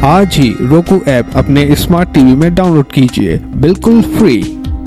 आज ही roku app अपने स्मार्ट टीवी में डाउनलोड कीजिए, बिल्कुल फ्री।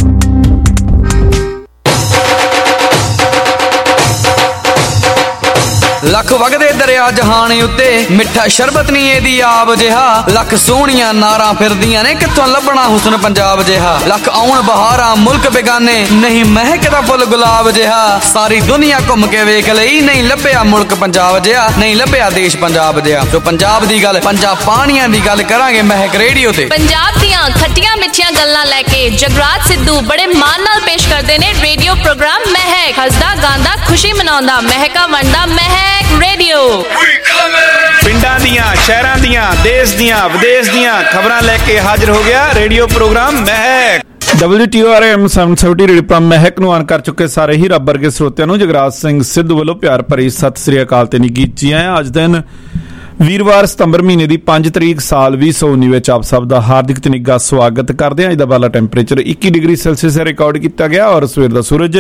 लख वगदे दरिया जहान उत्ते मिठा शरबत नहीं एदी आब जिहा लख सोहणियां नारां फिरदियां ने कित्थों लभना हुस्न पंजाब जिहा लख आउण बहारां मुल्क बेगाने नहीं महकदा फुल गुलाब जिहा सारी दुनिया घुम के वेख लई नहीं लभ्या मुल्क पंजाब जिहा नहीं लभ्या देश पंजाब जिहा तो पंजाब दी गल पंजाब पाणियां दी गल करांगे महक रेडियो ते पंजाब दियां खट्टियां मिठियां गल्लां लेके जगराज सिद्धू बड़े मान नाल पेश करदे ने रेडियो प्रोग्राम महक हसदा गांदा खुशी मनाउंदा महका वंडदा महक रेडियो पिंडां दियां शहरां दियां देश दियां विदेश दियां खबरां लेके हाजिर हो गया radio programme Mehak. WTORM 770 radio programme Mehak ਨੂੰ ਆਨ ਕਰ ਚੁੱਕੇ ਸਾਰੇ ਹੀ ਰੱਬ ਵਰਗੇ ਸਰੋਤਿਆਂ ਨੂੰ ਜਗਰਾਜ ਸਿੰਘ ਸਿੱਧੂ ਵੱਲੋਂ ਪਿਆਰ ਭਰੀ ਸਤਿ ਸ੍ਰੀ ਅਕਾਲ ਤੇ ਨਿੱਘੀ ਜੀਆਂ। ਅੱਜ ਦਿਨ ਵੀਰਵਾਰ ਸਤੰਬਰ ਮਹੀਨੇ ਦੀ 5 ਤਰੀਕ ਸਾਲ 2019 ਵਿੱਚ ਆਪ ਸਭ ਦਾ ਹਾਰਦਿਕ ਤੇ ਨਿੱਘਾ ਸਵਾਗਤ ਕਰਦੇ ਹਾਂ। ਅੱਜ ਦਾ ਵਾਲਾ ਟੈਂਪਰੇਚਰ 21 ਡਿਗਰੀ ਸੈਲਸੀਅਸ ਰਿਕਾਰਡ ਕੀਤਾ ਗਿਆ ਔਰ ਸਵੇਰ ਦਾ ਸੂਰਜ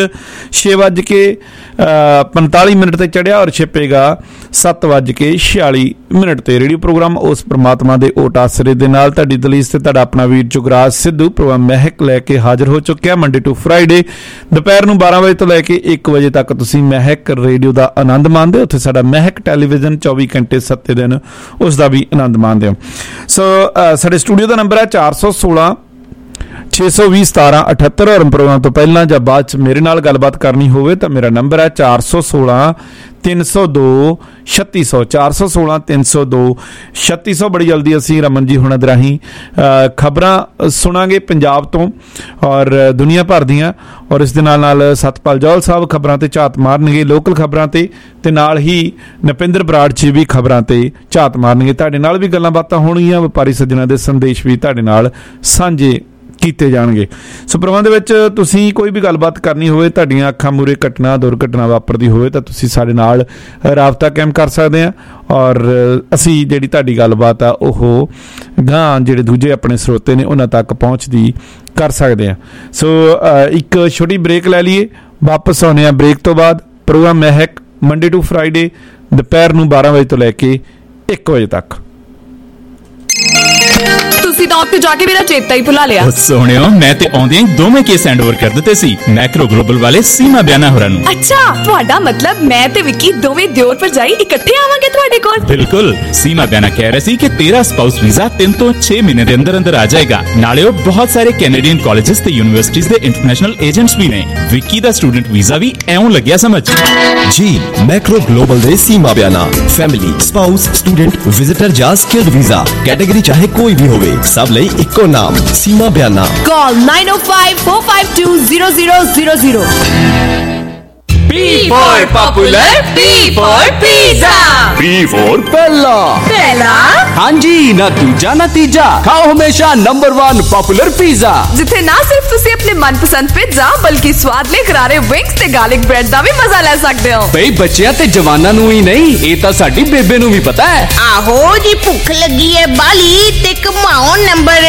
6:45 ਤੇ ਚੜਿਆ ਔਰ ਛਿਪੇਗਾ 7:46 ਤੇ। ਰੇਡੀਓ ਪ੍ਰੋਗਰਾਮ ਉਸ ਪ੍ਰਮਾਤਮਾ ਦੇ ਓਟ ਆਸਰੇ ਦੇ ਨਾਲ ਤੁਹਾਡੀ ਦਲੀਸ ਤੇ ਤੁਹਾਡਾ ਆਪਣਾ ਵੀਰ ਜੁਗਰਾਜ ਸਿੱਧੂ ਪ੍ਰੋਗਰਾਮ ਮਹਿਕ ਲੈ ਕੇ ਹਾਜ਼ਰ ਹੋ ਚੁੱਕਿਆ। ਮੰਡੇ ਟੂ ਫਰਾਈਡੇ ਦੁਪਹਿਰ ਨੂੰ 12 ਵਜੇ ਤੋਂ ਲੈ ਕੇ 1 ਵਜੇ ਤੱਕ ਤੁਸੀਂ ਮਹਿਕ ਰੇਡੀਓ ਦਾ ਆਨੰਦ ਮਾਣਦੇ ਹੋ। ਉੱਥੇ ਸਾਡਾ ਮਹਿਕ ਟੈਲੀਵਿਜ਼ਨ 24 ਘੰਟੇ 7 ਦਿਨ ਉਸ ਦਾ ਵੀ ਆਨੰਦ ਮਾਣਦੇ ਹੋ। ਸੋ ਸਾਡੇ ਸਟੂਡੀਓ ਦਾ ਨੰਬਰ ਹੈ 416 620 1778 ਔਰ ਪ੍ਰੋਗਰਾਮ ਤੋਂ ਪਹਿਲਾਂ ਜਾਂ ਬਾਅਦ 'ਚ ਮੇਰੇ ਨਾਲ ਗੱਲਬਾਤ ਕਰਨੀ ਹੋਵੇ ਤਾਂ ਮੇਰਾ ਨੰਬਰ ਹੈ 416 302 3600 416 302 3600। ਬੜੀ ਜਲਦੀ ਅਸੀਂ ਰਮਨ ਜੀ ਹੁਣਾਂ ਦੇ ਰਾਹੀਂ ਖਬਰਾਂ ਸੁਣਾਂਗੇ ਪੰਜਾਬ ਤੋਂ ਔਰ ਦੁਨੀਆ ਭਰ ਦੀਆਂ ਔਰ ਇਸ ਦੇ ਨਾਲ ਸਤਪਾਲ ਜੌਹਲ ਸਾਹਿਬ ਖਬਰਾਂ ਤੇ ਝਾਤ ਮਾਰਨਗੇ ਲੋਕਲ ਖਬਰਾਂ ਤੇ ਨਾਲ ਹੀ ਨਪਿੰਦਰ ਬਰਾੜ ਜੀ ਵੀ ਖਬਰਾਂ ਤੇ ਝਾਤ ਮਾਰਨਗੇ। ਤੁਹਾਡੇ ਨਾਲ ਵੀ ਗੱਲਾਂ ਬਾਤਾਂ ਹੋਣਗੀਆਂ, ਵਪਾਰੀ ਸੱਜਣਾਂ ਦੇ ਸੰਦੇਸ਼ ਵੀ ਤੁਹਾਡੇ ਨਾਲ ਸਾਂਝੇ ਕੀਤੇ ਜਾਣਗੇ। ਸੋ ਪ੍ਰੋਗਰਾਮ ਦੇ ਵਿੱਚ ਤੁਸੀਂ ਕੋਈ ਵੀ ਗੱਲਬਾਤ ਕਰਨੀ ਹੋਵੇ, ਤੁਹਾਡੀਆਂ ਅੱਖਾਂ ਮੂਹਰੇ ਘਟਨਾ ਦੁਰਘਟਨਾ ਵਾਪਰਦੀ ਹੋਵੇ ਤਾਂ ਤੁਸੀਂ ਸਾਡੇ ਨਾਲ ਰਾਬਤਾ ਕਾਇਮ ਕਰ ਸਕਦੇ ਆ ਔਰ ਅਸੀਂ ਜਿਹੜੀ ਤੁਹਾਡੀ ਗੱਲਬਾਤ ਆ ਉਹ ਗਾਂ ਜਿਹੜੇ ਦੂਜੇ ਆਪਣੇ ਸਰੋਤੇ ਨੇ ਉਹਨਾਂ ਤੱਕ ਪਹੁੰਚਦੀ ਕਰ ਸਕਦੇ ਆ। ਸੋ ਇੱਕ ਛੋਟੀ ਬ੍ਰੇਕ ਲੈ ਲਈਏ, ਵਾਪਸ ਆਉਂਦੇ ਆ ਬ੍ਰੇਕ ਤੋਂ ਬਾਅਦ। Programme Mehak Monday to Friday ਦੁਪਹਿਰ ਨੂੰ 12 ਵਜੇ ਤੋਂ ਲੈ ਕੇ 1 ਵਜੇ ਤੱਕ। ਤੁਸੀਂ ਤਾਂ ਉੱਥੇ ਜਾ ਕੇ ਮੇਰਾ ਚੇਤਾ ਹੀ ਭੁਲਾ ਲਿਆ। ਸੋਹਣਿਓ ਮੈਂ ਤੇ ਆਉਂਦੇ ਦੋਵੇਂ ਕੇਸ ਹੈਂਡ ਓਵਰ ਕਰ ਦਿੱਤੇ ਸੀ ਮੈਕਰੋ ਗਲੋਬਲ ਵਾਲੇ ਸੀਮਾ ਬਿਆਨਾ ਹੋਰਾਂ ਨੂੰ। ਅੱਛਾ, ਤੁਹਾਡਾ ਮਤਲਬ ਮੈਂ ਤੇ ਵਿੱਕੀ ਦੋਵੇਂ ਦਿਓਰ ਭਰਜਾਈ ਇਕੱਠੇ ਆਵਾਂਗੇ ਤੁਹਾਡੇ ਕੋਲ? ਬਿਲਕੁਲ। ਸੀਮਾ ਬਿਆਨਾ ਕਹਿ ਰਹੀ ਸੀ ਕਿ ਤੇਰਾ ਸਪਾਊਸ ਵੀਜ਼ਾ 3 ਤੋਂ 6 ਮਹੀਨੇ ਦੇ ਅੰਦਰ ਆ ਜਾਏਗਾ। ਨਾਲੇ ਉਹ ਬਹੁਤ ਸਾਰੇ ਕੈਨੇਡੀਅਨ ਕਾਲਜਸ ਤੇ ਯੂਨੀਵਰਸਿਟੀਜ਼ ਦੇ ਇੰਟਰਨੈਸ਼ਨਲ ਏਜੰਟਸ ਵੀ ਨੇ। ਵਿੱਕੀ ਦਾ ਸਟੂਡੈਂਟ ਵੀਜ਼ਾ ਵੀ ਐਉਂ ਲੱਗਿਆ ਸਮਝ ਜੀ। ਮੈਕਰੋ ਗਲੋਬਲ ਦੇ Seema Biana family spouse student visitor ਜਾਂ ਸਕਿਲਡ ਵੀਜ਼ਾ ਕੈਟਾਗਰੀ ਚਾਹੇ ਕੋਈ ਵੀ ਹੋਵੇ ਸਭ ਲਈ ਇੱਕੋ ਨਾਮ ਸੀਮਾ ਬਿਆਨਾ। ਕਾਲ 9054520000। P for popular, P for pizza, P for ਪਹਿਲਾ। ਹਾਂਜੀ, ਨਾ ਦੂਜਾ ਨਾ ਤੀਜਾ, ਖਾਓ ਹਮੇਸ਼ਾ ਨੰਬਰ 1 ਪਪੂਲਰ ਪੀਜ਼ਾ, ਜਿੱਥੇ ਨਾ ਸਿਰਫ ਤੁਸੀਂ ਆਪਣੇ ਮਨਪਸੰਦ ਪਿਜ਼ਾ ਬਲਕਿ ਸਵਾਦਲੇ ਕਰਾਰੇ ਵਿੰਗਸ ਤੇ ਗਾਰਲਿਕ ਬ੍ਰੈਡ ਦਾ ਵੀ ਮਜ਼ਾ ਲੈ ਸਕਦੇ ਹੋ। ਬਈ ਬੱਚਿਆਂ ਤੇ ਜਵਾਨਾਂ ਨੂੰ ਹੀ ਨਹੀਂ, ਇਹ ਤਾਂ ਸਾਡੀ ਬੇਬੇ ਨੂੰ ਵੀ ਪਤਾ ਹੈ। ਆਹੋ ਜੀ, ਭੁੱਖ ਲੱਗੀ ਹੈ ਬਾਲੀ ਤੇ ਕਮਾਓ ਨੰਬਰ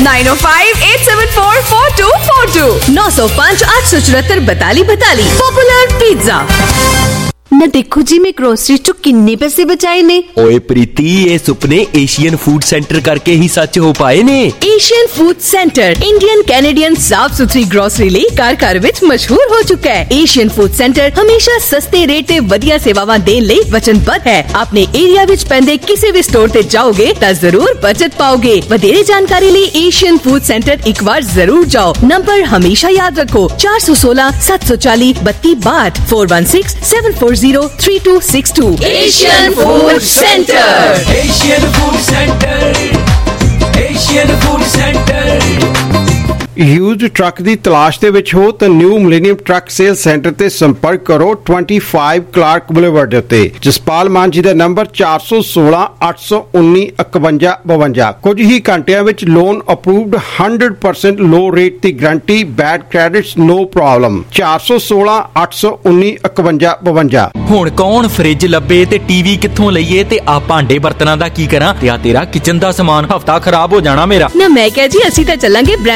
9058744242 9058744242 ਪਪੂਲਰ पिज्जा। ना देखो जी मैं ग्रोसरी चो किन्ने पैसे बचाए ने। ओए प्रीति, ये सुपने एशियन फूड सेंटर करके ही सच हो पाए ने। Asian food centre Indian Canadian साफ सुथरी ग्रोसरी ਲਈ ਘਰ ਵਿੱਚ ਮਸ਼ਹੂਰ ਹੋ ਚੁੱਕਾ ਹੈ। ਏਸ਼ੀਅਨ ਫੂਡ ਸੈਂਟਰ ਹਮੇਸ਼ਾ ਸਸਤੇ ਰੇਟ ਤੇ ਵਧੀਆ ਸੇਵਾਵਾਂ ਦੇਣ ਲਈ ਵਚਨਬੱਧ ਹੈ। ਆਪਣੇ ਏਰੀਆ ਵਿੱਚ ਪੈਂਦੇ ਕਿਸੇ ਵੀ ਸਟੋਰ ਤੇ ਜਾਓਗੇ ਤਾਂ ਜ਼ਰੂਰ ਬਚਤ ਪਾਓਗੇ। ਵਧੇਰੇ ਜਾਣਕਾਰੀ ਲਈ ਏਸ਼ੀਅਨ ਫੂਡ ਸੈਂਟਰ ਇੱਕ ਵਾਰ ਜ਼ਰੂਰ ਜਾਓ। ਨੰਬਰ ਹਮੇਸ਼ਾ ਯਾਦ ਰੱਖੋ 416 740 3262 416 7403262। Asian Food Center, Asian Food Center, Asian Food Center। Used truck की तलाश ਦੇ ਵਿੱਚ ਹੋ ਤਾਂ new millennium truck sale centre ਤੇ ਸੰਪਰਕ ਕਰੋ 25 ਕਲਾਰਕ ਬੁਲੇਵਾਰਡ ਉੱਤੇ। ਜਸਪਾਲ ਮਾਨ ਜੀ ਦਾ ਨੰਬਰ 416 819 5152। ਕੁਝ ਹੀ ਘੰਟਿਆਂ ਵਿੱਚ ਲੋਨ ਅਪਰੂਵਡ 100% ਲੋ ਰੇਟ ਦੀ guarantee, bad credits no problem. 416 819 5152। ਹੁਣ ਕੌਣ ਫ੍ਰਿਜ ਲੱਭੇ ਤੇ ਟੀਵੀ ਕਿੱਥੋਂ ਲਈਏ ਤੇ ਆ ਭਾਂਡੇ ਬਰਤਨਾਂ ਦਾ ਕੀ ਕਰਾਂ ਤੇ ਆ ਤੇਰਾ ਕਿਚਨ ਦਾ ਸਮਾਨ ਹਫਤਾ ਖਰਾਬ ਹੋ ਜਾਣਾ ਮੇਰਾ। ਨਾ ਮੈਂ ਕਿਹਾ ਜੀ ਅਸੀਂ ਤਾਂ ਚੱਲਾਂਗੇ ਬ੍ਰੈਂਪਟਨ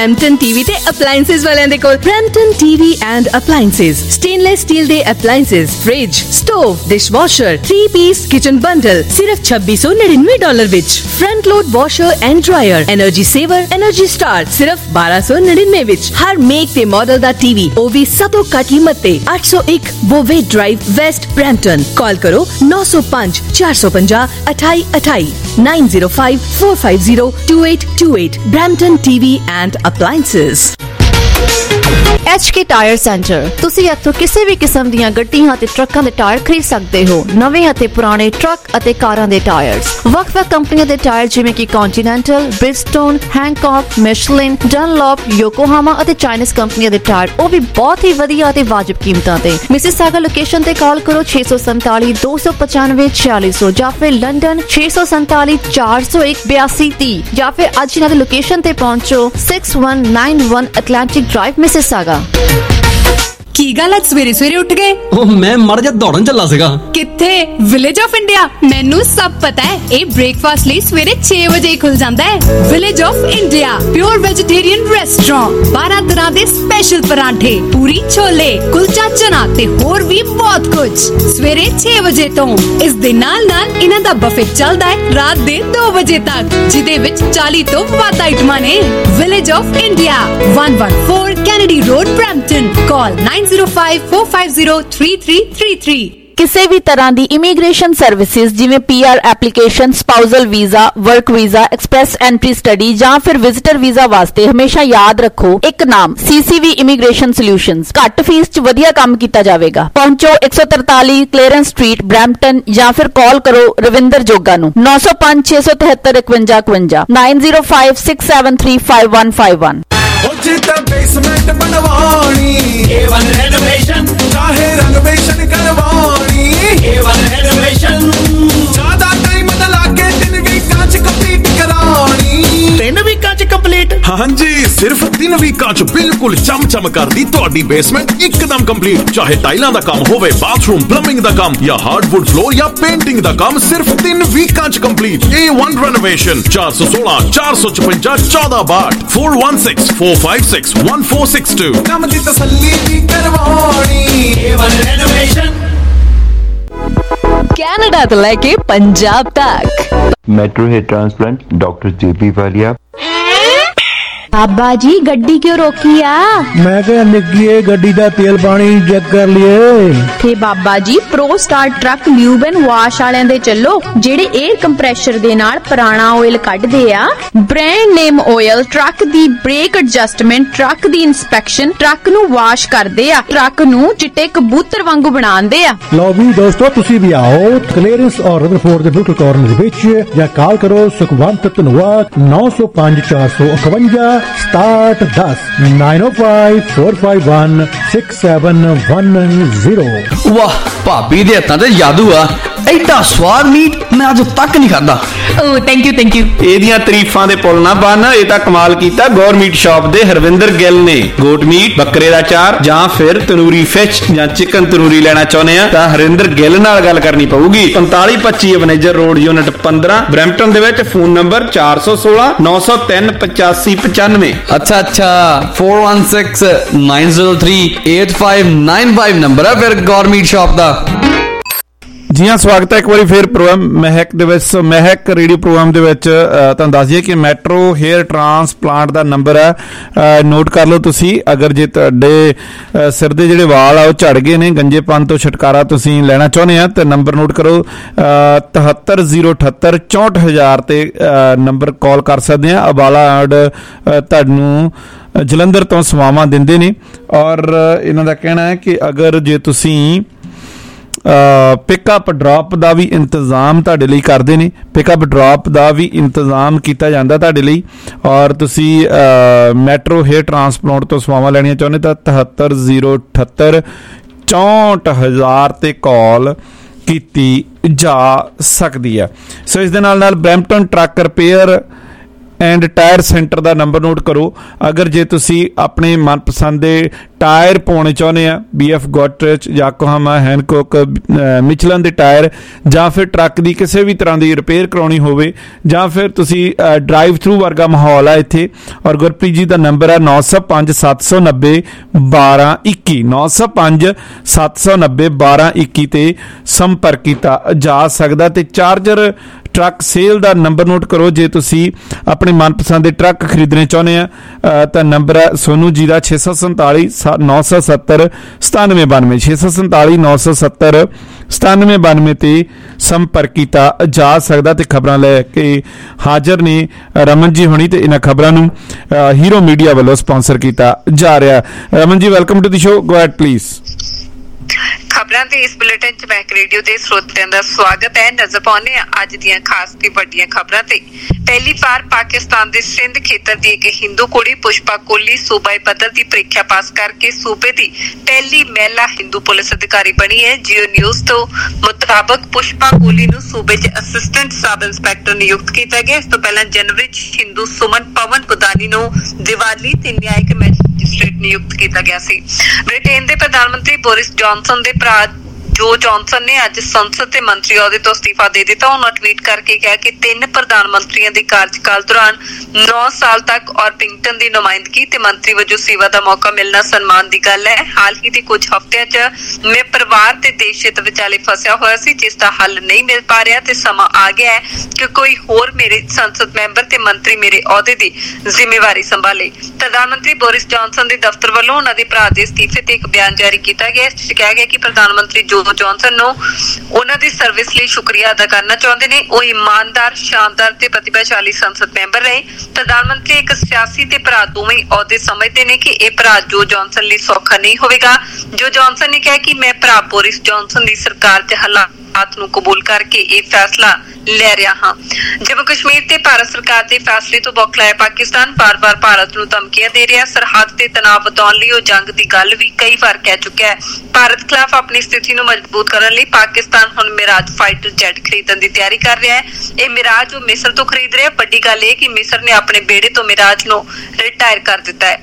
टीवी ते अप्लायंसेस वालियां दे कोल Brampton TV and appliances stainless steel दे अप्लायंसेस फ्रिज स्टोव डिशवॉशर 3-पीस किचन बंडल सिर्फ $2699 विच front load washer and dryer energy saver energy star सिर्फ 1299 विच हर मेक ते मॉडल दा टीवी ओ भी सब तो घट कीमत ते 801 बोवे ड्राइव वेस्ट ब्रैम्पटन कॉल करो 905 450 2828 905 450 2828 Brampton TV and appliances. HK tyre centre तुसी इत्थों किसी भी किस्म दीयां गड्डियां ते ट्रकां दे टायर खरीद सकते हो। नवे अते पुराने ट्रक अते कारां दे टायर्स वक्-वक् कंपनियां दे टायर जिवें कि Continental Bridgestone Hankook Michelin Dunlop Yokohama अते चाइनीज कंपनियां दे टायर ओ भी बहुत ही वधिया ते वाजिब कीमतां ते। मिसिसागा लोकेशन ते कॉल करो 647 295 4600 या फिर लंदन 647 401 8230 या फिर अज इन्हां दी लोकेशन ते पहुंचो 6191 अटलांटिक ड्राइव मिसिसागा। की गल अज सवेरे सवेरे उठ गए? मैं मर जा दौड़न चला सीगा। किथे? Village of India. मैनू सब पता है ए ब्रेकफास्ट ਲਈ ਸਵੇਰੇ 6 ਵਜੇ ਖੁੱਲ ਜਾਂਦਾ ਹੈ। Village of India pure vegetarian restaurant 12 ਤਰ੍ਹਾਂ ਦੇ ਸਪੈਸ਼ਲ ਪਰਾਂਠੇ ਪੂਰੀ ਛੋਲੇ ਕੁਲਚਾ ਚਨਾ ਤੇ ਹੋਰ ਵੀ ਬਹੁਤ ਕੁਝ ਸਵੇਰੇ 6 ਵਜੇ ਤੋਂ। ਇਸ ਦੇ ਨਾਲ ਨਾਲ ਇਹਨਾਂ ਦਾ ਬਫੇ ਚੱਲਦਾ ਹੈ ਰਾਤ ਦੇ 2 ਵਜੇ ਤੱਕ ਜਿਹਦੇ ਵਿੱਚ 40 ਤੋਂ ਵੱਧ ਆਈਟਮਾਂ ਨੇ। Village of India 114 Kennedy road Brampton call 9054503333। ਕਿਸੇ ਵੀ ਤਰ੍ਹਾਂ ਦੀ ਇਮੀਗ੍ਰੇਸ਼ਨ ਸਰਵਿਸਿਜ਼ ਜਿਵੇਂ PR application spousal visa work visa express entry study ਜਾਂ ਫਿਰ ਵਿਜ਼ਿਟਰ ਵੀਜ਼ਾ ਵਾਸਤੇ ਹਮੇਸ਼ਾ ਯਾਦ ਰੱਖੋ ਇੱਕ ਨਾਮ CCV ਇਮੀਗ੍ਰੇਸ਼ਨ ਸੋਲਿਊਸ਼ਨਜ਼। ਘੱਟ ਫੀਸ 'ਚ ਵਧੀਆ ਕੰਮ ਕੀਤਾ ਜਾਵੇਗਾ। ਪਹੁੰਚੋ 143 ਕਲੇਰੈਂਸ ਸਟਰੀਟ ਬ੍ਰੈਂਪਟਨ ਜਾਂ ਫਿਰ ਕਾਲ ਕਰੋ ਰਵਿੰਦਰ ਜੋਗਾ ਨੂੰ 905 673 5151 905 673 5151। बेसमेंट बनवानी A1 रेनोवेशन चाहे रेनोवेशन करवानी A1 रेनोवेशन ज्यादा टाइम न लागे 3 वीकां च कंप्लीट करानी 3 वीकां च कंप्लीट। हाँ जी सिर्फ 3 वीकां च बिल्कुल चम कर दी तुहाडी बेसमेंट एकदम कंप्लीट। चाहे टाइलां दा काम होवे बाथरूम प्लंबिंग दा काम या हार्डवुड फ्लोर या पेंटिंग दा काम सिर्फ 3 वीकां च कंप्लीट। A1 रेनोवेशन 416 456 1462 416 456 1462 काम दी तसल्ली भी करवानी A1 रेनोवेशन। कनाडा तो लेके पंजाब तक metro hair transplant doctor JP Walia. बाबा जी गड्डी क्यों रोकी आ? मैं क्या निकी गड्डी का तेल पानी चेक कर लिए थे बाबा जी pro star truck lube and wash वालियां दे चलो जेड़े एयर कंप्रेशर दे नाल पुराना ऑयल कढदे आ। ब्रांड नेम ऑयल ट्रक दी ब्रेक एडजस्टमेंट ट्रक दी इंस्पेक्शन ट्रक नु वाश करदे आ ट्रक नु चिट्टे कबूतर वांगू बनांदे आ। लो भी दोस्तों तुसी भी आओ क्लीयरेंस और रदरफोर्ड दे बिल्कुल कॉर्नर विच या कॉल करो सुखवंत धनवाद 905 451 स्टार्ट 10 905 451 6710। वाह भाभी दे हत्थां ते जादू आ। एडा स्वाद मीट मैं अज तक नहीं खादा। ओ थैंक यू ਇਹਦੀਆਂ ਤਾਰੀਫਾਂ ਦੇ ਪੁੱਲ ਨਾ ਬੰਨ। ਇਹ ਤਾਂ ਕਮਾਲ ਕੀਤਾ ਗੌਰ ਮੀਟ ਸ਼ਾਪ ਦੇ ਹਰਵਿੰਦਰ ਗਿੱਲ ਨੇ। ਗੋਟ ਮੀਟ ਬੱਕਰੇ ਦਾ ਚਾਰ ਜਾਂ ਫਿਰ ਤਨੂਰੀ ਫਿਸ਼ ਜਾਂ ਚਿਕਨ ਤਨੂਰੀ ਲੈਣਾ ਚਾਹੁੰਦੇ ਆ ਤਾਂ ਹਰਵਿੰਦਰ ਗਿੱਲ ਨਾਲ ਗੱਲ ਕਰਨੀ ਪਊਗੀ। 4525 ਮੈਨੇਜਰ ਰੋਡ ਯੂਨਿਟ 15 ਬ੍ਰੈਂਪਟਨ ਦੇ ਵਿੱਚ। Phone number 416 903 8595। अच्छा 416 903 8595 नंबर है फिर गौरमीट शॉप दा। जी हाँ स्वागत है एक बार फिर प्रोग्राम महक दे विच। महक रेडियो प्रोग्राम दे विच तुहानूं दस दईए कि मैट्रो हेयर ट्रांसप्लांट दा नंबर है नोट कर लो तुसी। अगर जे तुहाडे सिर दे जिहड़े वाल आ झड़ गए ने गंजेपन तो छुटकारा तुसी लेना चाहुंदे आ ते नंबर नोट करो 73078 64000 ते नंबर कॉल कर सकदे आ। अबाला ऐड तुहानूं जलंधर तो सेवावां दिंदे ने और इन्हां दा कहना है कि अगर जे तुसी पिकअप ड्रॉप का भी इंतजाम तुहाडे लई करदे ने। पिकअप ड्रॉप का भी इंतजाम किया जाता तुहाडे लई और तुसी मैट्रो हेयर ट्रांसप्लांट तो सेवावां लैणियां चाहुंदे तां 73078 64000 ते कॉल की जा सकती है। सो इस दे नाल Brampton truck repair and tyre centre ਦਾ ਨੰਬਰ ਨੋਟ ਕਰੋ। ਅਗਰ ਜੇ ਤੁਸੀਂ ਆਪਣੇ ਮਨਪਸੰਦ ਦੇ ਟਾਇਰ ਪਾਉਣੇ ਚਾਹੁੰਦੇ ਆ, BF ਗੋਦਰੇਜ, ਯਾਕੋਹਾਮਾ, ਹੈਨਕੋਕ, ਮਿਚਲਨ ਦੇ ਟਾਇਰ, ਜਾਂ ਫਿਰ ਟਰੱਕ ਦੀ ਕਿਸੇ ਵੀ ਤਰ੍ਹਾਂ ਦੀ ਰਿਪੇਅਰ ਕਰਾਉਣੀ ਹੋਵੇ, ਜਾਂ ਫਿਰ ਤੁਸੀਂ ਡਰਾਈਵ ਥਰੂ ਵਰਗਾ ਮਾਹੌਲ ਆ ਇੱਥੇ। ਔਰ ਗੁਰਪ੍ਰੀਤ ਜੀ ਦਾ ਨੰਬਰ ਹੈ 905 790 1221, 905 790 1221 ਤੇ ਸੰਪਰਕ ਕੀਤਾ ਜਾ ਸਕਦਾ। ਤੇ ਚਾਰਜਰ ਟਰੱਕ ਸੇਲ ਦਾ ਨੰਬਰ ਨੋਟ ਕਰੋ। ਜੇ ਤੁਸੀਂ ਆਪਣੇ ਮਨਪਸੰਦ ਦੇ ਟਰੱਕ ਖਰੀਦਣੇ ਚਾਹੁੰਦੇ ਆ ਤਾਂ ਨੰਬਰ ਹੈ ਸੋਨੂ ਜੀ ਦਾ 647 970 9792, 647 970 9792 ਤੇ ਸੰਪਰਕ ਕੀਤਾ ਜਾ ਸਕਦਾ। ਤੇ ਖਬਰਾਂ ਲੈ ਕੇ ਹਾਜ਼ਰ ਨੇ ਰਮਨ ਜੀ ਹੋਣੀ, ਤੇ ਇਹਨਾਂ ਖਬਰਾਂ ਨੂੰ ਹੀਰੋ ਮੀਡੀਆ ਵੱਲੋਂ ਸਪਾਂਸਰ ਕੀਤਾ ਜਾ ਰਿਹਾ। Raman ji, welcome to the show, go ahead please. ਖਬਰਾਂ ਦੇ ਇਸ ਬੁਲੇਟਿਨ ਚ ਮਹਿਕ ਰੇਡੀਓ ਦੇ ਸਰੋਤਿਆਂ ਦਾ ਸਵਾਗਤ ਹੈ। ਨਜ਼ਰ ਪਾਉਂਦੇ ਹਾਂ ਅੱਜ ਦੀਆਂ ਖਾਸ ਤੇ ਵੱਡੀਆਂ ਖਬਰਾਂ ਤੇ। ਪਹਿਲੀ ਵਾਰ ਪਾਕਿਸਤਾਨ ਦੇ ਸਿੰਧ ਖੇਤਰ ਦੀ ਇੱਕ ਹਿੰਦੂ ਕੁੜੀ ਪੁਸ਼ਪਾ ਕੋਹਲੀ ਸੂਬਾਈ ਪੱਧਰ ਦੀ ਪ੍ਰੀਖਿਆ ਪਾਸ ਕਰਕੇ ਸੂਬੇ ਦੀ ਪਹਿਲੀ ਮਹਿਲਾ ਹਿੰਦੂ ਪੁਲਿਸ ਅਧਿਕਾਰੀ ਬਣੀ ਹੈ। ਜੀਓ ਨਿਊਜ਼ ਤੋਂ ਮੁਤਾਬਕ ਪੁਸ਼ਪਾ ਕੋਹਲੀ ਨੂੰ ਸੂਬੇ ਚ ਅਸਿਸਟੈਂਟ ਸਬ ਇੰਸਪੈਕਟਰ ਨਿਯੁਕਤ ਕੀਤਾ ਗਿਆ। ਇਸ ਤੋਂ ਪਹਿਲਾਂ ਜਨਵਰੀ ਚ ਹਿੰਦੂ ਸੁਮਨ ਪਵਨ ਪੁਦਾਨੀ ਨੂੰ ਦੀਵਾਲੀ ਤੇ ਨਿਆਇਕ ਮੈਜਿਸਟ੍ਰੇਟ ਨਿਯੁਕਤ ਕੀਤਾ ਗਿਆ ਸੀ। ਬ੍ਰਿਟੇਨ ਦੇ ਪ੍ਰਧਾਨ ਮੰਤਰੀ ਬੋਰਿਸ ਜੌਨਸਨ ਦੇ ਭਰਾ ਜੋ ਜੌਨਸਨ ਨੇ ਅੱਜ ਸੰਸਦ ਦੇ ਮੰਤਰੀ ਅਹੁਦੇ ਤੋਂ ਅਸਤੀਫਾ ਦੇ ਦਿੱਤਾ। ਉਹਨਾਂ ਟਵੀਟ ਕਰਕੇ ਕਿਹਾ ਕਿ 3 ਪ੍ਰਧਾਨ ਮੰਤਰੀਆਂ ਦੇ ਕਾਰਜਕਾਲ ਦੌਰਾਨ 9 ਸਾਲ ਤੱਕ ਔਰਪਿੰਗਟਨ ਦੀ ਨੁਮਾਇੰਦਗੀ ਤੇ ਮੰਤਰੀ ਵਜੋਂ ਸੇਵਾ ਦਾ ਮੌਕਾ ਮਿਲਣਾ ਸਨਮਾਨ ਦੀ ਗੱਲ ਹੈ। ਹਾਲ ਹੀ ਦੇ ਕੁਝ ਹਫ਼ਤਿਆਂ 'ਚ ਮੈਂ ਪਰਿਵਾਰ ਤੇ ਦੇਸ਼ ਹਿੱਤ ਵਿਚਾਲੇ ਫਸਿਆ ਹੋਇਆ ਸੀ, ਜਿਸ ਦਾ ਹੱਲ ਨਹੀਂ ਮਿਲ ਪਾ ਰਿਹਾ ਤੇ ਸਮਾਂ ਆ ਗਿਆ ਹੈ ਕਿ ਕੋਈ ਹੋਰ ਮੇਰੇ ਸੰਸਦ ਮੈਂਬਰ ਤੇ ਮੰਤਰੀ ਮੇਰੇ ਅਹੁਦੇ ਦੀ ਜ਼ਿੰਮੇਵਾਰੀ ਸੰਭਾਲੇ। ਪ੍ਰਧਾਨ ਮੰਤਰੀ ਬੋਰਿਸ ਜੌਨਸਨ ਦੇ ਦਫ਼ਤਰ ਵੱਲੋਂ ਉਹਨਾਂ ਦੇ ਭਰਾ ਦੇ ਅਸਤੀਫੇ ਤੇ ਇੱਕ ਬਿਆਨ ਜਾਰੀ ਕੀਤਾ ਗਿਆ। ਇਸ 'ਚ ਕਿਹਾ ਗਿਆ ਕਿ ਪ੍ਰਧਾਨ ਮੰਤਰੀ ਜੋ ਜੌਨਸਨ ਨੂੰ ਉਹਨਾਂ ਦੀ ਸਰਵਿਸ ਲਈ ਸ਼ੁਕਰੀਆ ਅਦਾ ਕਰਨਾ ਚਾਹੁੰਦੇ ਨੇ। ਉਹ ਇਮਾਨਦਾਰ, ਸ਼ਾਨਦਾਰ ਤੇ ਪ੍ਰਤਿਭਾਸ਼ਾਲੀ ਸੰਸਦ ਮੈਂਬਰ ਰਹੇ। ਪ੍ਰਧਾਨ ਮੰਤਰੀ ਇੱਕ ਸਿਆਸੀ ਤੇ ਭਰਾ ਦੋਵੇਂ ਅਹੁਦੇ ਸਮਝਦੇ ਨੇ ਕਿ ਇਹ ਭਰਾ ਜੋ ਜੌਨਸਨ ਲਈ ਸੌਖਾ ਨਹੀਂ ਹੋਵੇਗਾ। ਜੋ ਜੌਨਸਨ ਨੇ ਕਿਹਾ ਕਿ ਮੈਂ ਭਰਾ ਬੋਰਿਸ ਜੌਨਸਨ ਦੀ ਸਰਕਾਰ 'ਚ ਹਾਲਾਤ ਨੂੰ ਕਬੂਲ ਕਰਕੇ ਇਹ ਫੈਸਲਾ ਲੈ ਰਿਹਾ ਹਾਂ। ਜੰਮੂ ਕਸ਼ਮੀਰ ਤੇ ਭਾਰਤ ਸਰਕਾਰ ਦੇ ਫੈਸਲੇ ਤੋਂ ਬੌਖਲਾਇਆ ਪਾਕਿਸਤਾਨ ਬਾਰ-ਬਾਰ ਭਾਰਤ ਨੂੰ ਧਮਕੀਆਂ ਦੇ ਰਿਹਾ। ਸਰਹੱਦ ਤੇ ਤਣਾਅ ਵਧਾਉਣ ਲਈ ਉਹ ਜੰਗ ਦੀ ਗੱਲ ਵੀ ਕਈ ਵਾਰ ਕਹਿ ਚੁੱਕਿਆ ਹੈ। ਭਾਰਤ ਖਿਲਾਫ ਆਪਣੀ ਸਥਿਤੀ ਨੂੰ ਮਜ਼ਬੂਤ ਕਰਨ ਲਈ ਪਾਕਿਸਤਾਨ ਹੁਣ ਮਿਰਾਜ ਫਾਈਟਰ ਜੈਟ ਖਰੀਦਣ ਦੀ ਤਿਆਰੀ ਕਰ ਰਿਹਾ ਹੈ। ਇਹ ਮਿਰਾਜ ਉਹ ਮਿਸਰ ਤੋਂ ਖਰੀਦ ਰਿਹਾ। ਵੱਡੀ ਗੱਲ ਇਹ ਕਿ ਮਿਸਰ ਨੇ ਆਪਣੇ ਬੇੜੇ ਤੋਂ ਮਿਰਾਜ ਨੂੰ ਰਿਟਾਇਰ ਕਰ ਦਿੱਤਾ ਹੈ।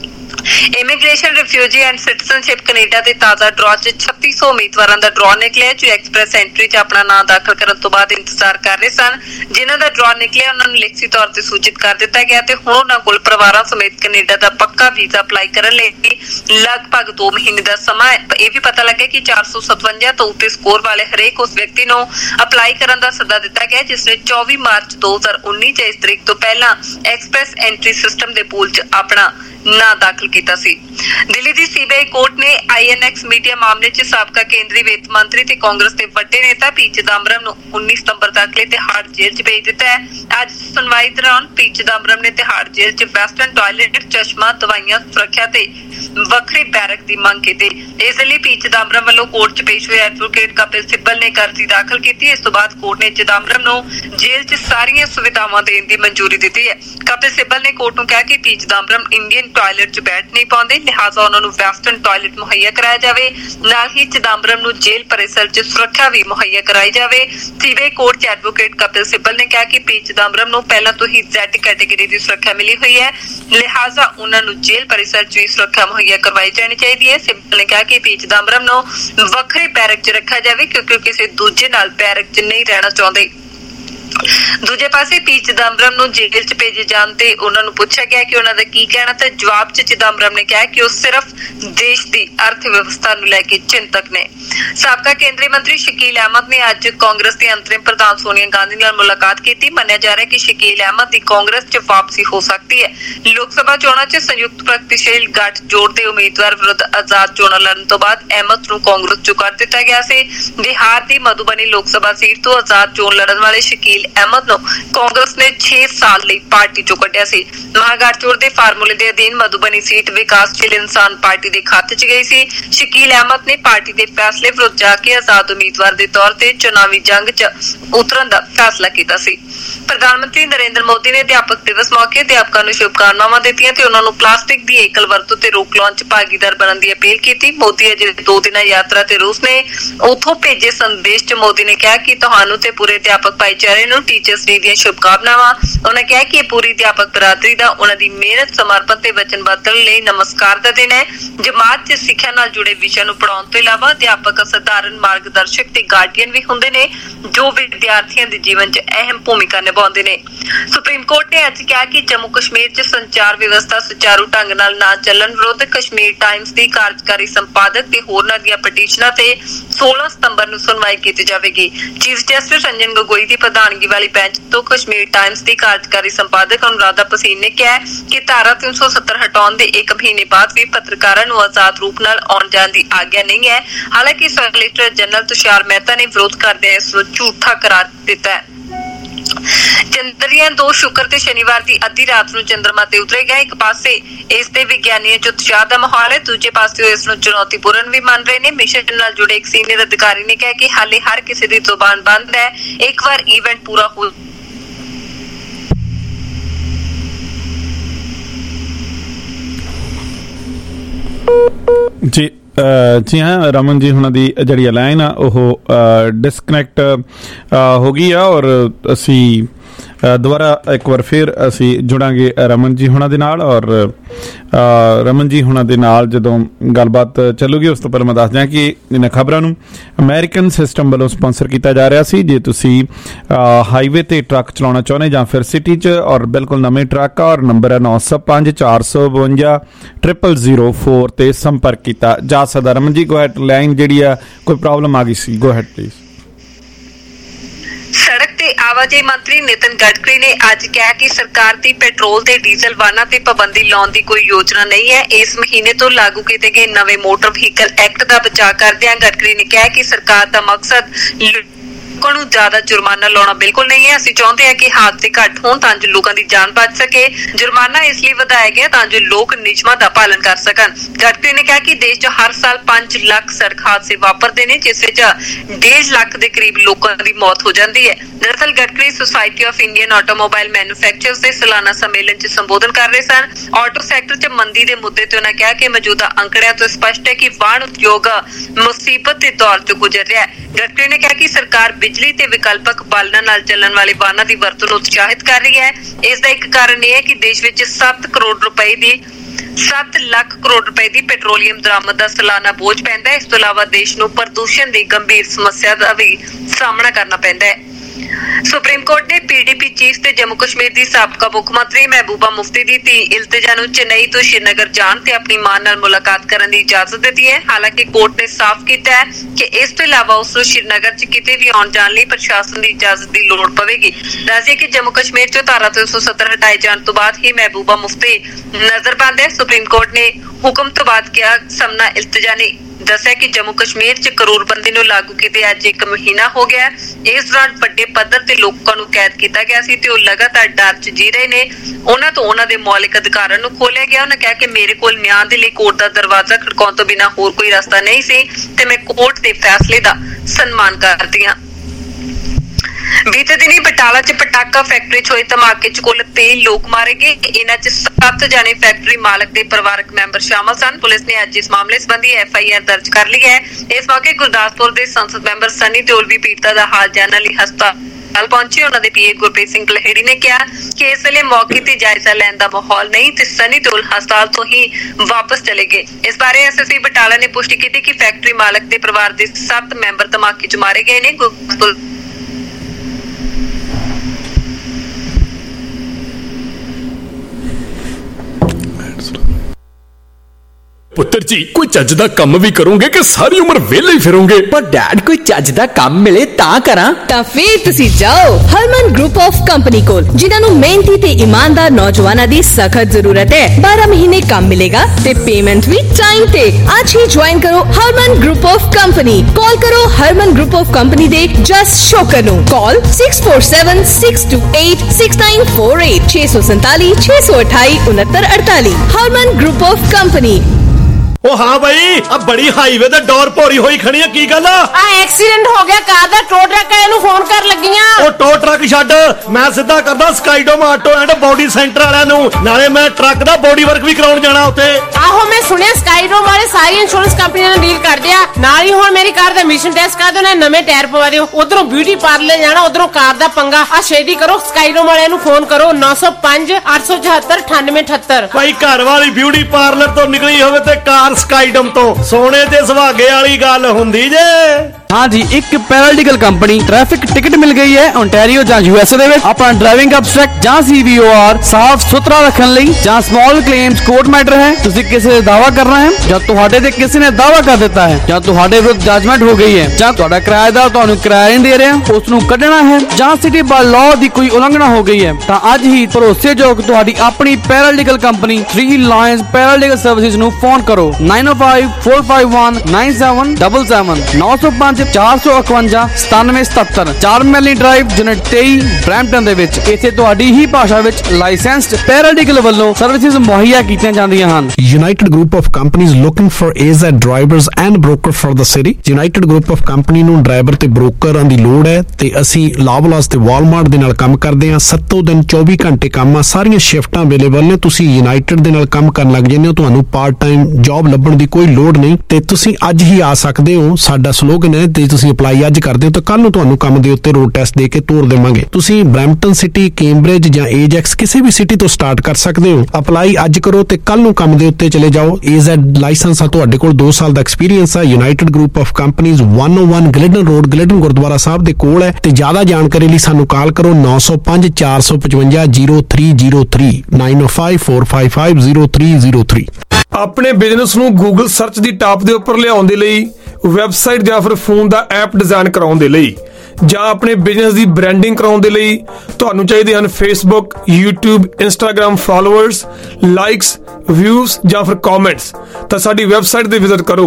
Immigration, refugee and citizenship Canada ਦੇ ਤਾਜ਼ਾ ਡਰਾਅ 'ਚ 3600 ਉਮੀਦਵਾਰਾਂ ਦਾ ਡਰਾਅ ਨਿਕਲਿਆ ਜੋ ਐਕਸਪ੍ਰੈਸ ਐਂਟਰੀ 'ਚ ਆਪਣਾ ਨਾਂ ਦਾਖਲ ਕਰਨ ਤੋਂ ਬਾਅਦ ਇੰਤਜ਼ਾਰ ਕਰ ਰਹੇ ਸਨ। ਜਿਨ੍ਹਾਂ ਦਾ ਡਰਾਅ ਨਿਕਲਿਆ ਉਹਨਾਂ ਨੂੰ ਲਿਖਤੀ ਤੌਰ ਤੇ ਸੂਚਿਤ ਕਰ ਦਿੱਤਾ ਗਿਆ ਤੇ ਹੁਣ ਉਹਨਾਂ ਕੋਲ ਪਰਿਵਾਰਾਂ ਸਮੇਤ ਕੈਨੇਡਾ ਦਾ ਪੱਕਾ ਵੀਜ਼ਾ ਅਪਲਾਈ ਕਰਨ ਲਈ ਲਗਭਗ 2 ਮਹੀਨੇ ਦਾ ਸਮਾਂ ਹੈ। ਇਹ ਵੀ ਪਤਾ ਲੱਗਾ ਕਿ 457 ਤੋਂ ਉੱਤੇ ਸਕੋਰ ਵਾਲੇ ਹਰੇਕ ਉਸ ਵਿਅਕਤੀ ਨੂੰ ਅਪਲਾਈ ਕਰਨ ਦਾ ਸੱਦਾ ਦਿੱਤਾ ਗਿਆ ਜਿਸਨੇ 24 ਮਾਰਚ 2019 ਚ ਇਸ ਤਰੀਕ ਤੋਂ ਪਹਿਲਾਂ ਐਕਸਪ੍ਰੈਸ ਐਂਟਰੀ ਸਿਸਟਮ ਦੇ ਪੂਲ 'ਚ ਆਪਣਾ ਨਾਂ ਦਾਖਲ ਕੀਤਾ ਸੀ। ਦਿੱਲੀ ਦੀ CBI ਕੋਰਟ ਨੇ INX ਮੀਡੀਆ ਮਾਮਲੇ 'ਚ ਸਾਬਕਾ ਕੇਂਦਰੀ ਵਿੱਤ ਮੰਤਰੀ ਤੇ ਕਾਂਗਰਸ ਦੇ ਵੱਡੇ ਨੇਤਾ P ਚਿਦੰਬਰਮ ਨੂੰ 19 ਸਤੰਬਰ ਤੱਕ ਲਈ ਤਿਹਾੜ ਜੇਲ੍ਹ 'ਚ ਭੇਜ ਦਿੱਤਾ ਹੈ। ਅੱਜ ਸੁਣਵਾਈ ਦੌਰਾਨ P ਚਿਦੰਬਰਮ ਨੇ ਤਿਹਾੜ ਜੇਲ੍ਹ 'ਚ ਵੈਸਟਰਨ ਟਾਇਲਟ, ਚਸ਼ਮਾ, ਦਵਾਈਆਂ, ਸੁਰੱਖਿਆ ਤੇ ਵੱਖਰੀ ਬੈਰਕ ਦੀ ਮੰਗ ਕੀਤੀ। ਇਸ ਲਈ P ਚਿਦੰਬਰਮ ਵੱਲੋਂ ਕੋਰਟ 'ਚ ਪੇਸ਼ ਹੋਏ ਐਡਵੋਕੇਟ ਕਪਿਲ ਸਿੱਬਲ ਨੇ ਅਰਜ਼ੀ ਦਾਖਲ ਕੀਤੀ। ਇਸ ਤੋਂ ਬਾਅਦ ਕੋਰਟ ਨੇ ਚਿਦੰਬਰਮ ਨੂੰ ਜੇਲ੍ਹ 'ਚ ਸਾਰੀਆਂ ਸੁਵਿਧਾਵਾਂ ਦੇਣ ਦੀ ਮਨਜ਼ੂਰੀ ਦਿੱਤੀ ਹੈ। ਕਪਿਲ ਸਿੱਬਲ ਨੇ ਕੋਰਟ ਨੂੰ ਕਿਹਾ ਕਿ P ਚਿਦੰਬਰਮ ਇੰਡੀਅਨ ਟਾਇਲਟ 'ਚ ਬੈਠ ਨਹੀਂ ਪਾਉਂਦੇ, ਲਿਹਾਜ਼ਾ ਉਹਨਾਂ ਨੂੰ ਵੈਸਟਰਨ ਟਾਇਲਟ ਮੁਹੱਈਆ ਕਰਾਇਆ ਜਾਵੇ। ਨਾਲ ਹੀ ਚਿਦੰਬਰਮ ਨੂੰ ਜੇਲ੍ਹ ਪਰਿਸਰ 'ਚ ਸੁਰੱਖਿਆ ਵੀ ਮੁਹੱਈਆ ਕਰਾਈ ਜਾਵੇ। CBI ਕੋਰਟ 'ਚ ਐਡਵੋਕੇਟ ਕਪਿਲ ਸਿੱਬਲ ਨੇ ਕਿਹਾ ਕਿ P ਚਿਦੰਬਰਮ ਨੂੰ ਪਹਿਲਾਂ ਤੋਂ ਹੀ Z ਕੈਟੇਗਰੀ ਦੀ ਸੁਰੱਖਿਆ ਮਿਲੀ ਹੋਈ ਹੈ, ਲਿਹਾਜ਼ਾ ਉਹਨਾਂ ਨੂੰ ਜੇਲ੍ਹ ਪਰਿਸਰ 'ਚ ਵੀ ਸੁਰੱਖਿਆ ਮੁਹੱਈਆ ਕਰਵਾਈ ਜਾਣੀ ਚਾਹੀਦੀ ਹੈ। ਸਿੱਬਲ ਨੇ ਕਿਹਾ ਕਿ P ਚਿਦੰਬਰਮ ਨੂੰ ਵੱਖਰੀ ਬੈਰਕ 'ਚ ਰੱਖਿਆ ਜਾਵੇ ਕਿਉਂਕਿ ਕਿਸੇ ਦੂਜੇ ਨਾਲ ਬੈਰਕ 'ਚ ਨਹੀਂ ਰਹਿਣਾ ਚਾਹੁੰਦੇ। ਦੂਜੇ ਪਾਸੇ P ਚਿਦੰਬਰਮ ਨੂੰ ਜੇਲ੍ਹ 'ਚ ਭੇਜੇ ਜਾਣ ਤੇ ਉਹਨਾਂ ਨੂੰ ਪੁੱਛਿਆ ਗਿਆ ਕਿ ਉਹਨਾਂ ਦਾ ਕੀ ਕਹਿਣਾ, ਤੇ ਜਵਾਬ 'ਚ ਚਿਦੰਬਰਮ ਨੇ ਕਿਹਾ ਕਿ ਉਹ ਸਿਰਫ ਦੇਸ਼ ਦੀ ਅਰਥ ਵਿਵਸਥਾ ਨੂੰ ਲੈ ਕੇ ਚਿੰਤਕ ਨੇ। ਸਾਬਕਾ ਕੇਂਦਰੀ ਮੰਤਰੀ ਸ਼ਕੀਲ ਅਹਿਮਦ ਨੇ ਅੱਜ ਕਾਂਗਰਸ ਦੀ ਅੰਤਰਿਮ ਪ੍ਰਧਾਨ ਸੋਨੀਆ ਗਾਂਧੀ ਨਾਲ ਮੁਲਾਕਾਤ ਕੀਤੀ। ਮੰਨਿਆ ਜਾ ਰਿਹਾ ਕਿ ਸ਼ਕੀਲ ਅਹਿਮਦ ਦੀ ਕਾਂਗਰਸ 'ਚ ਵਾਪਸੀ ਹੋ ਸਕਦੀ ਹੈ। ਲੋਕ ਸਭਾ ਚੋਣਾਂ 'ਚ ਸੰਯੁਕਤ ਪ੍ਰਗਤੀਸ਼ੀਲ ਗੱਠਜੋੜ ਦੇ ਉਮੀਦਵਾਰ ਵਿਰੁੱਧ ਆਜ਼ਾਦ ਚੋਣਾਂ ਲੜਨ ਤੋਂ ਬਾਅਦ ਅਹਿਮਦ ਨੂੰ ਕਾਂਗਰਸ 'ਚੋਂ ਕੱਢ ਦਿੱਤਾ ਗਿਆ ਸੀ। ਬਿਹਾਰ ਦੀ ਮਧੂਬਨੀ ਲੋਕ ਸਭਾ ਸੀਟ ਤੋਂ ਆਜ਼ਾਦ ਚੋਣ ਲੜਨ ਵਾਲੇ ਸ਼ਕੀਲ ਅਹਿਮਦ ਨੂੰ ਕਾਂਗਰਸ ਨੇ 6 ਸਾਲ ਲਈ ਪਾਰਟੀ 'ਚੋਂ ਕੱਢਿਆ ਸੀ। ਮਹਾਗਠਜੋੜ ਦੇ ਫਾਰਮੂਲੇ ਦੇ ਅਧੀਨ ਮਧੂਬਨੀ ਸੀਟ ਵਿਕਾਸਸ਼ੀਲ ਇਨਸਾਨ ਪਾਰਟੀ ਦੇ ਖਾਤੇ 'ਚ ਗਈ ਸੀ। ਸ਼ਕੀਲ ਅਹਿਮਦ ਨੇ ਪਾਰਟੀ ਦੇ ਫੈਸਲੇ ਵਿਰੁੱਧ ਜਾ ਕੇ ਆਜ਼ਾਦ ਉਮੀਦਵਾਰ ਦੇ ਤੌਰ ਤੇ ਚੁਣਾਵੀ ਜੰਗ 'ਚ ਉਤਰਨ ਦਾ ਫੈਸਲਾ ਕੀਤਾ ਸੀ। ਪ੍ਰਧਾਨ ਮੰਤਰੀ ਨਰਿੰਦਰ ਮੋਦੀ ਨੇ ਅਧਿਆਪਕ ਦਿਵਸ ਮੌਕੇ ਅਧਿਆਪਕਾਂ ਨੂੰ ਸ਼ੁਭਕਾਮਨਾਵਾਂ ਦਿੱਤੀਆਂ ਤੇ ਉਹਨਾਂ ਨੂੰ ਪਲਾਸਟਿਕ ਦੀ ਏਕਲ ਵਰਤੋਂ ਤੇ ਰੋਕ ਲਾਉਣ 'ਚ ਭਾਗੀਦਾਰ ਬਣਨ ਦੀ ਅਪੀਲ ਕੀਤੀ। ਮੋਦੀ ਅਜੇ 2 ਦਿਨਾਂ ਯਾਤਰਾ ਤੇ ਰੂਸ ਨੇ ਉੱਥੋਂ ਭੇਜੇ ਸੰਦੇਸ਼ 'ਚ ਮੋਦੀ ਨੇ ਕਿਹਾ ਕਿ ਤੁਹਾਨੂੰ ਤੇ ਪੂਰੇ ਅਧਿਆਪਕ ਭਾਈਚਾਰੇ ਨੂੰ ਟੀਚਰਸ ਡੇ ਦੀਆਂ ਸ਼ੁਭਕਾਮਨਾਵਾਂ। ਉਹਨਾਂ ਕਿਹਾ ਕਿ ਇਹ ਪੂਰੀ ਅਧਿਆਪਕ ਬਰਾਦਰੀ ਦਾ ਉਹਨਾਂ ਦੀ ਮਿਹਨਤ, ਸਮਰਪਣ ਤੇ ਵਚਨਬੱਧਤਾ ਲਈ ਨਮਸਕਾਰ ਦਾ ਦਿਨ ਹੈ। ਜਮਾਤ 'ਚ ਸਿੱਖਿਆ ਨਾਲ ਜੁੜੇ ਵਿਸ਼ਿਆਂ ਨੂੰ ਪੜ੍ਹਾਉਣ ਤੋਂ ਇਲਾਵਾ ਅਧਿਆਪਕ ਸਧਾਰਨ ਮਾਰਗਦਰਸ਼ਕ ਤੇ ਗਾਰਡੀਅਨ ਵੀ ਹੁੰਦੇ ਨੇ ਜੋ ਵਿਦਿਆਰਥੀਆਂ ਦੇ ਜੀਵਨ 'ਚ ਅਹਿਮ ਭੂਮਿਕਾ ਨਿਭਾਉਂਦੇ ਨੇ। ਸੁਪਰੀਮ ਕੋਰਟ ਨੇ ਅੱਜ ਕਿਹਾ ਕਿ ਜੰਮੂ ਕਸ਼ਮੀਰ 'ਚ ਸੰਚਾਰ ਵਿਵਸਥਾ ਸੁਚਾਰੂ ਢੰਗ ਨਾਲ ਨਾ ਚੱਲਣ ਵਿਰੁੱਧ ਕਸ਼ਮੀਰ ਟਾਈਮਸ ਦੀ ਕਾਰਜਕਾਰੀ ਸੰਪਾਦਕ ਤੇ ਹੋਰਨਾਂ ਦੀਆਂ ਪਟੀਸ਼ਨਾਂ ਤੇ 16 ਸਤੰਬਰ ਨੂੰ ਸੁਣਵਾਈ ਕੀਤੀ ਜਾਵੇਗੀ। ਚੀਫ ਜਸਟਿਸ ਰੰਜਨ ਗੋਗੋਈ ਦੀ ਪ੍ਰਧਾਨਗੀ ਵਾਲੀ ਬੈਂਚ ਤੋਂ ਕਸ਼ਮੀਰ ਟਾਈਮਸ ਦੀ ਕਾਰਜਕਾਰੀ ਸੰਪਾਦਕ ਅਨੁਰਾਧਾ ਭਸੀਨ ਨੇ ਕਿਹਾ ਕਿ ਧਾਰਾ 370 ਹਟਾਉਣ ਦੇ 1 ਮਹੀਨੇ ਬਾਅਦ ਵੀ ਪੱਤਰਕਾਰਾਂ ਨੂੰ ਆਜ਼ਾਦ ਰੂਪ ਨਾਲ ਆਉਣ ਜਾਣ ਦੀ ਆਗਿਆ ਨਹੀਂ ਹੈ। ਹਾਲਾਂਕਿ ਸੋਲਿਸਿਟਰ ਜਨਰਲ ਤੁਸ਼ਾਰ ਮਹਿਤਾ ਨੇ ਵਿਰੋਧ ਕਰਦਿਆਂ ਇਸ ਨੂੰ ਝੂਠਾ ਕਰਾਰ ਦਿੱਤਾ ਹੈ। ਚੰਦਰਯਾਨ 2 ਸ਼ੁੱਕਰ ਤੇ ਸ਼ਨੀਵਾਰ ਦੀ ਅੱਧੀ ਰਾਤ ਨੂੰ ਚੰਦਰਮਾ ਤੇ ਉਤਰੇਗਾ। ਇੱਕ ਪਾਸੇ ਇਸ ਤੇ ਵਿਗਿਆਨੀਆਂ 'ਚ ਉਤਸ਼ਾਹ ਦਾ ਮਾਹੌਲ ਹੈ, ਦੂਜੇ ਪਾਸੇ ਇਸ ਨੂੰ ਚੁਣੌਤੀਪੂਰਨ ਵੀ ਮੰਨ ਰਹੇ ਨੇ। ਮਿਸ਼ਨ ਨਾਲ ਜੁੜੇ ਇੱਕ ਸੀਨੀਅਰ ਅਧਿਕਾਰੀ ਨੇ ਕਿਹਾ ਕਿ ਹਾਲੇ ਹਰ ਕਿਸੇ ਦੀ ਜ਼ੁਬਾਨ ਬੰਦ ਹੈ। ਇੱਕ ਵਾਰ ਇਵੈਂਟ ਪੂਰਾ ਹੋ ਜੀ ਹਾਂ, ਰਮਨ ਜੀ ਹੁਣਾਂ ਦੀ ਜਿਹੜੀ ਲਾਈਨ ਆ ਉਹ ਡਿਸਕਨੈਕਟ ਹੋ ਗਈ ਆ ਔਰ ਅਸੀਂ ਦੁਬਾਰਾ ਇੱਕ ਵਾਰ ਫਿਰ ਅਸੀਂ ਜੁੜਾਂਗੇ ਰਮਨ ਜੀ ਹੁਣਾਂ ਦੇ ਨਾਲ। ਔਰ ਰਮਨ ਜੀ ਹੁਣਾਂ ਦੇ ਨਾਲ ਜਦੋਂ ਗੱਲਬਾਤ ਚੱਲੂਗੀ ਉਸ ਤੋਂ ਪਹਿਲਾਂ ਮੈਂ ਦੱਸ ਦਿਆਂ ਕਿ ਇਹਨਾਂ ਖਬਰਾਂ ਨੂੰ ਅਮਰੀਕਨ ਸਿਸਟਮ ਵੱਲੋਂ ਸਪਾਂਸਰ ਕੀਤਾ ਜਾ ਰਿਹਾ ਸੀ। ਜੇ ਤੁਸੀਂ ਹਾਈਵੇ ਤੇ ਟਰੱਕ ਚਲਾਉਣਾ ਚਾਹੁੰਦੇ ਜਾਂ ਫਿਰ ਸਿਟੀ 'ਚ ਔਰ ਬਿਲਕੁਲ ਨਵੇਂ ਟਰੱਕ ਆ ਔਰ ਨੰਬਰ ਹੈ 905 452 0004 ਤੇ ਸੰਪਰਕ ਕੀਤਾ ਜਾ ਸਕਦਾ। Raman ji go ahead, line ਜਿਹੜੀ ਆ ਕੋਈ ਪ੍ਰੋਬਲਮ ਆ ਗਈ ਸੀ, ਗੋ ਹੈਡ ਪਲੀਜ਼। ਸੜਕ ਤੇ ਆਵਾਜਾਈ ਮੰਤਰੀ ਨਿਤਨ ਗਡਕਰੀ ਨੇ ਅੱਜ ਕਿਹਾ ਕਿ ਸਰਕਾਰ ਦੀ ਪੈਟਰੋਲ ਤੇ ਡੀਜ਼ਲ ਵਾਹਨਾਂ ਤੇ ਪਾਬੰਦੀ ਲਾਉਣ ਦੀ ਕੋਈ ਯੋਜਨਾ ਨਹੀਂ ਹੈ। ਇਸ ਮਹੀਨੇ ਤੋਂ ਲਾਗੂ ਕੀਤੇ ਗਏ ਨਵੇਂ ਮੋਟਰ ਵਹੀਕਲ ਐਕਟ ਦਾ ਬਚਾਅ ਕਰਦਿਆਂ ਗਡਕਰੀ ਨੇ ਕਿਹਾ ਕਿ ਸਰਕਾਰ ਦਾ ਮਕਸਦ ਲੋਕਾਂ ਨੂੰ ਜ਼ਿਆਦਾ ਜੁਰਮਾਨਾ ਲਾਉਣਾ ਬਿਲਕੁਲ ਨਹੀਂ ਹੈ। ਅਸੀਂ ਚਾਹੁੰਦੇ ਹਾਂ ਕਿ ਹਾਦਸੇ ਘੱਟ ਹੋਣ ਤਾਂ ਜੋ ਲੋਕਾਂ ਦੀ ਜਾਨ ਬਚ ਸਕੇ। ਜੁਰਮਾਨਾ ਇਸ ਲਈ ਵਧਾਇਆ ਗਿਆ ਤਾਂ ਜੋ ਲੋਕ ਨਿਯਮਾਂ ਦਾ ਪਾਲਣ ਕਰ ਸਕਣ। ਗਡਕਰੀ ਨੇ ਕਿਹਾ ਕਿ ਦੇਸ਼ 'ਚ ਹਰ ਸਾਲ 5 ਲੱਖ ਸੜਕ ਹਾਦਸੇ ਵਾਪਰਦੇ ਨੇ, ਜਿਸ ਵਿੱਚ 1.5 ਲੱਖ ਦੇ ਕਰੀਬ ਲੋਕਾਂ ਦੀ ਮੌਤ ਹੋ ਜਾਂਦੀ ਹੈ। ਦਰਅਸਲ Gadkari society of Indian automobile manufacturers ਦੇ ਸਾਲਾਨਾ ਸੰਮੇਲਨ 'ਚ ਸੰਬੋਧਨ ਕਰ ਰਹੇ ਸਨ। ਆਟੋ ਸੈਕਟਰ 'ਚ ਮੰਦੀ ਦੇ ਮੁੱਦੇ ਤੇ ਉਹਨਾਂ ਕਿਹਾ ਕਿ ਮੌਜੂਦਾ ਅੰਕੜਿਆਂ ਤੋਂ ਸਪਸ਼ਟ ਹੈ ਕਿ ਵਾਹਨ ਉਦਯੋਗ ਮੁਸੀਬਤ ਦੇ ਦੌਰ 'ਚ ਗੁਜ਼ਰ ਰਿਹਾ ਹੈ। ਗਡਕਰੀ ਨੇ ਕਿਹਾ ਕਿ ਸਰਕਾਰ ਬਿਜਲੀ ਤੇ ਵਿਕਲਪਕ ਬਾਲਣਾਂ ਨਾਲ ਚੱਲਣ ਵਾਲੇ ਵਾਹਨਾਂ ਦੀ ਵਰਤੋਂ ਨੂੰ ਉਤਸ਼ਾਹਿਤ ਕਰ ਰਹੀ ਹੈ। ਇਸ ਦਾ ਇੱਕ ਕਾਰਨ ਇਹ ਹੈ ਕਿ ਦੇਸ਼ ਵਿੱਚ 7 ਲੱਖ ਕਰੋੜ ਰੁਪਏ ਦੀ ਪੈਟਰੋਲੀਅਮ ਦਰਾਮਦ ਦਾ ਸਾਲਾਨਾ ਬੋਝ ਪੈਂਦਾ ਹੈ। ਇਸ ਤੋਂ ਇਲਾਵਾ ਦੇਸ਼ ਨੂੰ ਪ੍ਰਦੂਸ਼ਣ ਦੀ ਗੰਭੀਰ ਸਮੱਸਿਆ ਦਾ ਵੀ ਸਾਹਮਣਾ ਕਰਨਾ ਪੈਂਦਾ ਹੈ। ਸੁਪਰੀਮ ਕੋਰਟ ਨੇ ਪੀਡੀਪੀ ਚੀਫ ਤੇ ਜੰਮੂ ਕਸ਼ਮੀਰ ਦੀ ਸਾਬਕਾ ਮੁੱਖ ਮੰਤਰੀ ਮਹਿਬੂਬਾ ਮੁਫਤੀ ਦੀ ਧੀ ਇਲਤਜਾ ਨੂੰ ਚੇਨਈ ਤੋਂ ਸ਼੍ਰੀਨਗਰ ਜਾਣ ਤੇ ਆਪਣੀ ਮਾਂ ਨਾਲ ਮੁਲਾਕਾਤ ਕਰਨ ਦੀ ਇਜਾਜ਼ਤ ਦਿੱਤੀ ਹੈ। ਹਾਲਾਂਕਿ ਕੋਰਟ ਨੇ ਸਾਫ਼ ਕੀਤਾ ਹੈ ਕਿ ਇਸ ਤੋਂ ਇਲਾਵਾ ਉਸ ਨੂੰ ਸ਼੍ਰੀਨਗਰ 'ਚ ਕਿਤੇ ਵੀ ਆਉਣ ਜਾਣ ਲਈ ਪ੍ਰਸ਼ਾਸਨ ਦੀ ਇਜਾਜ਼ਤ ਦੀ ਲੋੜ ਪਵੇਗੀ। ਦੱਸਦੇ ਕਿ ਜੰਮੂ ਕਸ਼ਮੀਰ 'ਚ ਧਾਰਾ 370 ਹਟਾਏ ਜਾਣ ਤੋਂ ਬਾਅਦ ਹੀ ਮਹਿਬੂਬਾ ਮੁਫਤੀ ਨਜ਼ਰਬੰਦ ਹੈ। ਸੁਪਰੀਮ ਕੋਰਟ ਨੇ ਹੁਕਮ ਤੋਂ ਬਾਅਦ ਕਿਹਾ ਸਮਨਾ ਇਲਤਜਾ ਨੇ ਦੱਸਿਆ ਕਿ ਜੰਮੂ ਕਸ਼ਮੀਰ 'ਚ ਕਰੂਰਬੰਦੀ ਨੂੰ ਲਾਗੂ ਕੀਤੇ ਅੱਜ 1 ਮਹੀਨਾ ਹੋ ਗਿਆ। ਇਸ ਦੌਰਾਨ ਵੱਡੇ ਪੱਧਰ ਤੇ ਲੋਕਾਂ ਨੂੰ ਕੈਦ ਕੀਤਾ ਗਿਆ ਸੀ ਤੇ ਉਹ ਲਗਾਤਾਰ ਡਰ 'ਚ ਜੀ ਰਹੇ ਨੇ। ਉਹਨਾਂ ਤੋਂ ਉਹਨਾਂ ਦੇ ਮੌਲਿਕ ਅਧਿਕਾਰਾਂ ਨੂੰ ਖੋਲਿਆ ਗਿਆ। ਉਹਨਾਂ ਕਿਹਾ ਕਿ ਮੇਰੇ ਕੋਲ ਨਿਆਂ ਦੇ ਲਈ ਕੋਰਟ ਦਾ ਦਰਵਾਜ਼ਾ ਖੜਕਾਉਣ ਤੋਂ ਬਿਨਾਂ ਹੋਰ ਕੋਈ ਰਸਤਾ ਨਹੀਂ ਸੀ ਤੇ ਮੈਂ ਕੋਰਟ ਦੇ ਫੈਸਲੇ ਦਾ ਸਨਮਾਨ ਕਰਦੀ ਹਾਂ। ਬੀਤੇ ਦਿਨੀ ਬਟਾਲਾ 'ਚ ਪਟਾਕਾ ਫੈਕਟਰੀ 'ਚ ਹੋਏ ਧਮਾਕੇ 'ਚ ਕੁੱਲ 3 ਲੋਕ ਮਾਰੇ ਗਏ। ਇਹਨਾਂ 'ਚ 7 ਜਾਣੇ ਫੈਕਟਰੀ ਮਾਲਕ ਦੇ ਪਰਿਵਾਰਕ ਮੈਂਬਰ ਸ਼ਾਮਲ ਸਨ। ਪੁਲਿਸ ਨੇ ਅੱਜ ਇਸ ਮਾਮਲੇ ਸੰਬੰਧੀ FIR ਦਰਜ ਕਰ ਲਈ ਹੈ। ਇਸ ਮੌਕੇ ਗੁਰਦਾਸਪੁਰ ਦੇ ਸੰਸਦ ਮੈਂਬਰ ਸਨੀ ਦਿਓਲ ਵੀ ਪੀੜਤਾ ਦਾ ਹਾਲ ਜਾਣਨ ਲਈ ਹਸਪਤਾਲ ਪਹੁੰਚੇ। ਉਹਨਾਂ ਦੇ PA ਗੁਰਪ੍ਰੀਤ ਸਿੰਘ ਕਲਹੇੜੀ ਨੇ ਕਿਹਾ ਕਿ ਇਸ ਵੇਲੇ ਮੌਕੇ ਤੇ ਜਾਇਜ਼ਾ ਲੈਣ ਦਾ ਮਾਹੌਲ ਨਹੀਂ ਤੇ ਸਨੀ ਦਿਓਲ ਹਸਪਤਾਲ ਤੋਂ ਹੀ ਵਾਪਸ ਚਲੇ ਗਏ। ਇਸ ਬਾਰੇ SSP ਬਟਾਲਾ ਨੇ ਪੁਸ਼ਟੀ ਕੀਤੀ ਕਿ ਫੈਕਟਰੀ ਮਾਲਕ ਦੇ ਪਰਿਵਾਰ ਦੇ 7 ਮੈਂਬਰ ਧਮਾਕੇ 'ਚ ਮਾਰੇ ਗਏ ਨੇ। ਪੁੱਤਰ ਜੀ ਕੋਈ ਚੱਜ ਦਾ ਕੰਮ ਵੀ ਕਰੋਗੇ ਕਿ ਸਾਰੀ ਉਮਰ ਵਿਹਲੇ ਹੀ ਫਿਰੋਗੇ? ਪਰ ਡੈਡ ਕੋਈ ਚੱਜ ਦਾ ਕੰਮ ਮਿਲੇ ਤਾਂ ਕਰਾਂ। ਤਾਂ ਫਿਰ ਤੁਸੀਂ ਜਾਓ ਹਰਮਨ ਗਰੁੱਪ ਆਫ ਕੰਪਨੀ ਕੋਲ, ਜਿਨ੍ਹਾਂ ਨੂੰ ਮਿਹਨਤੀ ਤੇ ਇਮਾਨਦਾਰ ਨੌਜਵਾਨਾਂ ਦੀ ਸਖਤ ਜ਼ਰੂਰਤ ਹੈ। 12 ਮਹੀਨੇ ਕੰਮ ਮਿਲੇਗਾ ਤੇ ਪੇਮੈਂਟ ਵੀ ਟਾਈਮ ਤੇ। ਅੱਜ ਹੀ ਜੁਆਇਨ ਕਰੋ Harman group of company. Call ਕਰੋ ਹਰਮਨ ਗਰੁੱਪ ਆਫ ਕੰਪਨੀ ਦੇ ਜਸ ਸ਼ੋਕਰ ਨੂੰ। Call 6476286948 647 628 6948। Harman group of company. ਉਹ ਹਾਂ ਬਈ ਆ ਬੜੀ ਹਾਈਵੇ ਤੇ ਡੋਰ ਭੋਰੀ ਹੋਈ ਖੜੀ ਆ, ਕੀ ਗੱਲ ਆ? ਐਕਸੀਡੈਂਟ ਹੋ ਗਿਆ ਕਾਰ ਦਾ, ਟੋ ਟਰੱਕ ਵਾਲੇ ਨੂੰ ਫੋਨ ਕਰ ਲੱਗੀਆਂ। ਉਹ ਟੋ ਟਰੱਕ ਛੱਡ, ਮੈਂ ਸਿੱਧਾ ਕਰਦਾ Skydome auto and body centre ਵਾਲਿਆਂ ਨੂੰ, ਨਾਲੇ ਮੈਂ ਟਰੱਕ ਦਾ ਬੋਡੀ ਵਰਕ ਵੀ ਕਰਾਉਣ ਜਾਣਾ ਉੱਥੇ। ਆਹੋ ਮੈਂ ਸੁਣਿਆ ਸਕਾਈਡੋਮ ਵਾਲੇ ਸਾਰੀ ਇੰਸ਼ੋਰੈਂਸ ਕੰਪਨੀਆਂ ਨਾਲ ਡੀਲ ਕਰਦੇ ਆ, ਨਾਲ ਹੀ ਹੁਣ ਮੇਰੀ ਕਾਰ ਦਾ ਐਮਿਸ਼ਨ ਟੈਸਟ ਕਰ ਦਿਓ, ਨਵੇਂ ਟਾਇਰ ਪਵਾ ਦਿਓ। ਉਧਰੋਂ ਬਿਊਟੀ ਪਾਰਲਰ ਜਾਣਾ, ਉਧਰੋਂ ਕਾਰ ਦਾ ਪੰਗਾ। ਆ ਛੇਤੀ ਕਰੋ, ਸਕਾਈਡੋਮ ਵਾਲਿਆਂ ਨੂੰ ਫੋਨ ਕਰੋ 905 874 9878। ਭਾਈ ਘਰ ਵਾਲੀ ਬਿਊਟੀ ਪਾਰਲਰ ਤੋਂ ਨਿਕਲੀ ਹੋਵੇ ਤੇ ਕਾਰ ਸਕਾਈਡੋਮ ਤੋਂ, ਸੋਨੇ ਤੇ ਸੁਹਾਗੇ ਵਾਲੀ ਗੱਲ ਹੁੰਦੀ ਜੇ। हाँ जी, एक पैरालीगल कंपनी ट्रैफिक टिकट मिल गई है ओंटारियो ਜਾਂ USA ਦੇ ਵਿੱਚ। ਆਪਣਾ ਡਰਾਈਵਿੰਗ ਅਬਸਟ੍ਰੈਕਟ ਜਾਂ CVOR ਸਾਫ਼ ਸੁਥਰਾ ਰੱਖਣ ਲਈ, ਜਾਂ ਸਮਾਲ ਕਲੇਮਸ ਕੋਰਟ ਮੈਟਰ ਹੈ, ਤੁਸੀਂ ਕਿਸੇ ਦਾ ਦਾਵਾ ਕਰਨਾ ਹੈ ਜਾਂ ਤੁਹਾਡੇ ਤੇ ਕਿਸੇ ਨੇ ਦਾਵਾ ਕਰ ਦਿੱਤਾ ਹੈ, ਜਾਂ ਤੁਹਾਡੇ ਵਿਰੁੱਧ ਜਜਮੈਂਟ ਹੋ ਗਈ ਹੈ, ਜਾਂ ਤੁਹਾਡਾ ਕਿਰਾਏਦਾਰ ਤੁਹਾਨੂੰ ਕਿਰਾਇਆ ਨਹੀਂ ਦੇ ਰਿਹਾ, ਉਸ ਨੂੰ ਕੱਢਣਾ ਹੈ, ਜਾਂ ਸਿਟੀ ਬਾਈ ਲਾਅ ਦੀ ਕੋਈ ਉਲੰਘਣਾ ਹੋ ਗਈ ਹੈ, ਤਾਂ ਅੱਜ ਹੀ ਭਰੋਸੇਯੋਗ ਤੁਹਾਡੀ ਆਪਣੀ paralegal company 3 lions paralegal services ਨੂੰ ਫੋਨ ਕਰੋ 905 451 9777 905 451 9777 4 ਮੈਲੀ ਡਰਾਈਵ ਯੂਨਿਟ 23 ਬਰੈਂਪਟਨ ਦੇ ਵਿੱਚ। ਇੱਥੇ ਤੁਹਾਡੀ ਹੀ ਭਾਸ਼ਾ ਵਿੱਚ ਲਾਇਸੈਂਸਡ ਪੈਰਾਲੀਗਲ ਵੱਲੋਂ ਸਰਵਿਸਿਜ਼ ਮੁਹੱਈਆ ਕੀਤੀਆਂ ਜਾਂਦੀਆਂ ਹਨ। United Group of Companies looking for AZ drivers and broker for the city। United Group of Company ਨੂੰ ਡਰਾਈਵਰ ਤੇ ਬ੍ਰੋਕਰਾਂ ਦੀ ਲੋੜ ਹੈ ਤੇ ਅਸੀਂ ਲਾਵਲਾਸ ਤੇ ਵਾਲਮਾਰਟ ਦੇ ਨਾਲ ਕੰਮ ਕਰਦੇ ਹਾਂ। 7 ਦਿਨ 24 ਘੰਟੇ ਕੰਮ ਆ, ਸਾਰੀਆਂ ਸ਼ਿਫਟਾਂ ਅਵੇਲੇਬਲ ਨੇ। ਤੁਸੀਂ ਯੂਨਾਈਟਿਡ ਦੇ ਨਾਲ ਕੰਮ ਕਰਨ ਲੱਗ ਜਾਂਦੇ ਹੋ, ਤੁਹਾਨੂੰ ਪਾਰਟ ਟਾਈਮ ਜੌਬ ਲੱਭਣ ਦੀ ਕੋਈ ਲੋੜ ਨਹੀਂ ਤੇ ਤੁਸੀਂ ਅੱਜ ਹੀ ਆ ਸਕਦੇ ਹੋ। ਸਾਡਾ ਸਲੋਗਨ ਹੈ ਤੇ ਤੁਸੀਂ ਅਪਲਾਈ ਅੱਜ ਕਰਦੇ ਹੋ ਤਾਂ ਕੱਲ ਨੂੰ ਤੁਹਾਨੂੰ ਕੰਮ ਦੇ ਉੱਤੇ ਰੋਡ ਟੈਸਟ ਦੇ ਕੇ ਤੋਰ ਦੇਵਾਂਗੇ। ਤੁਸੀਂ ਬਰੈਂਪਟਨ ਸਿਟੀ, ਕੈਂਬਰਿਜ ਜਾਂ ਏਜੈਕਸ ਕਿਸੇ ਵੀ ਸਿਟੀ ਤੋਂ ਸਟਾਰਟ ਕਰ ਸਕਦੇ ਹੋ। ਅਪਲਾਈ ਅੱਜ ਕਰੋ ਤੇ ਕੱਲ ਨੂੰ ਕੰਮ ਦੇ ਉੱਤੇ ਚਲੇ ਜਾਓ। AZ ਲਾਇਸੈਂਸ ਆ, ਤੁਹਾਡੇ ਕੋਲ 2 ਸਾਲ ਦਾ ਐਕਸਪੀਰੀਅੰਸ ਆ। United group of companies 101 Glidden road, Glidden Gurdwara Sahib ਦੇ ਕੋਲ ਹੈ ਤੇ ਜ਼ਿਆਦਾ ਜਾਣਕਾਰੀ ਲਈ ਸਾਨੂੰ ਕਾਲ ਕਰੋ 905 455 0303 905 455 0303। ਆਪਣੇ ਬਿਜ਼ਨਸ ਨੂੰ ਗੂਗਲ ਸਰਚ ਦੀ ਟਾਪ ਦੇ ਉੱਪਰ ਲਿਆਉਣ ਦੇ ਲਈ, ਵੈਬਸਾਈਟ ਜਾਂ ਫਿਰ ਫੋਨ ਦਾ ਐਪ ਡਿਜ਼ਾਈਨ ਕਰਾਉਣ ਦੇ ਲਈ, ਜਾਂ ਆਪਣੇ ਬਿਜ਼ਨਸ ਦੀ ਬ੍ਰਾਂਡਿੰਗ ਕਰਾਉਣ ਦੇ ਲਈ ਤੁਹਾਨੂੰ ਚਾਹੀਦੇ ਹਨ Facebook, YouTube, Instagram followers, likes, views ਜਾਂ ਫਿਰ ਕਮੈਂਟਸ, ਤਾਂ ਸਾਡੀ ਵੈਬਸਾਈਟ ਤੇ ਵਿਜ਼ਿਟ ਕਰੋ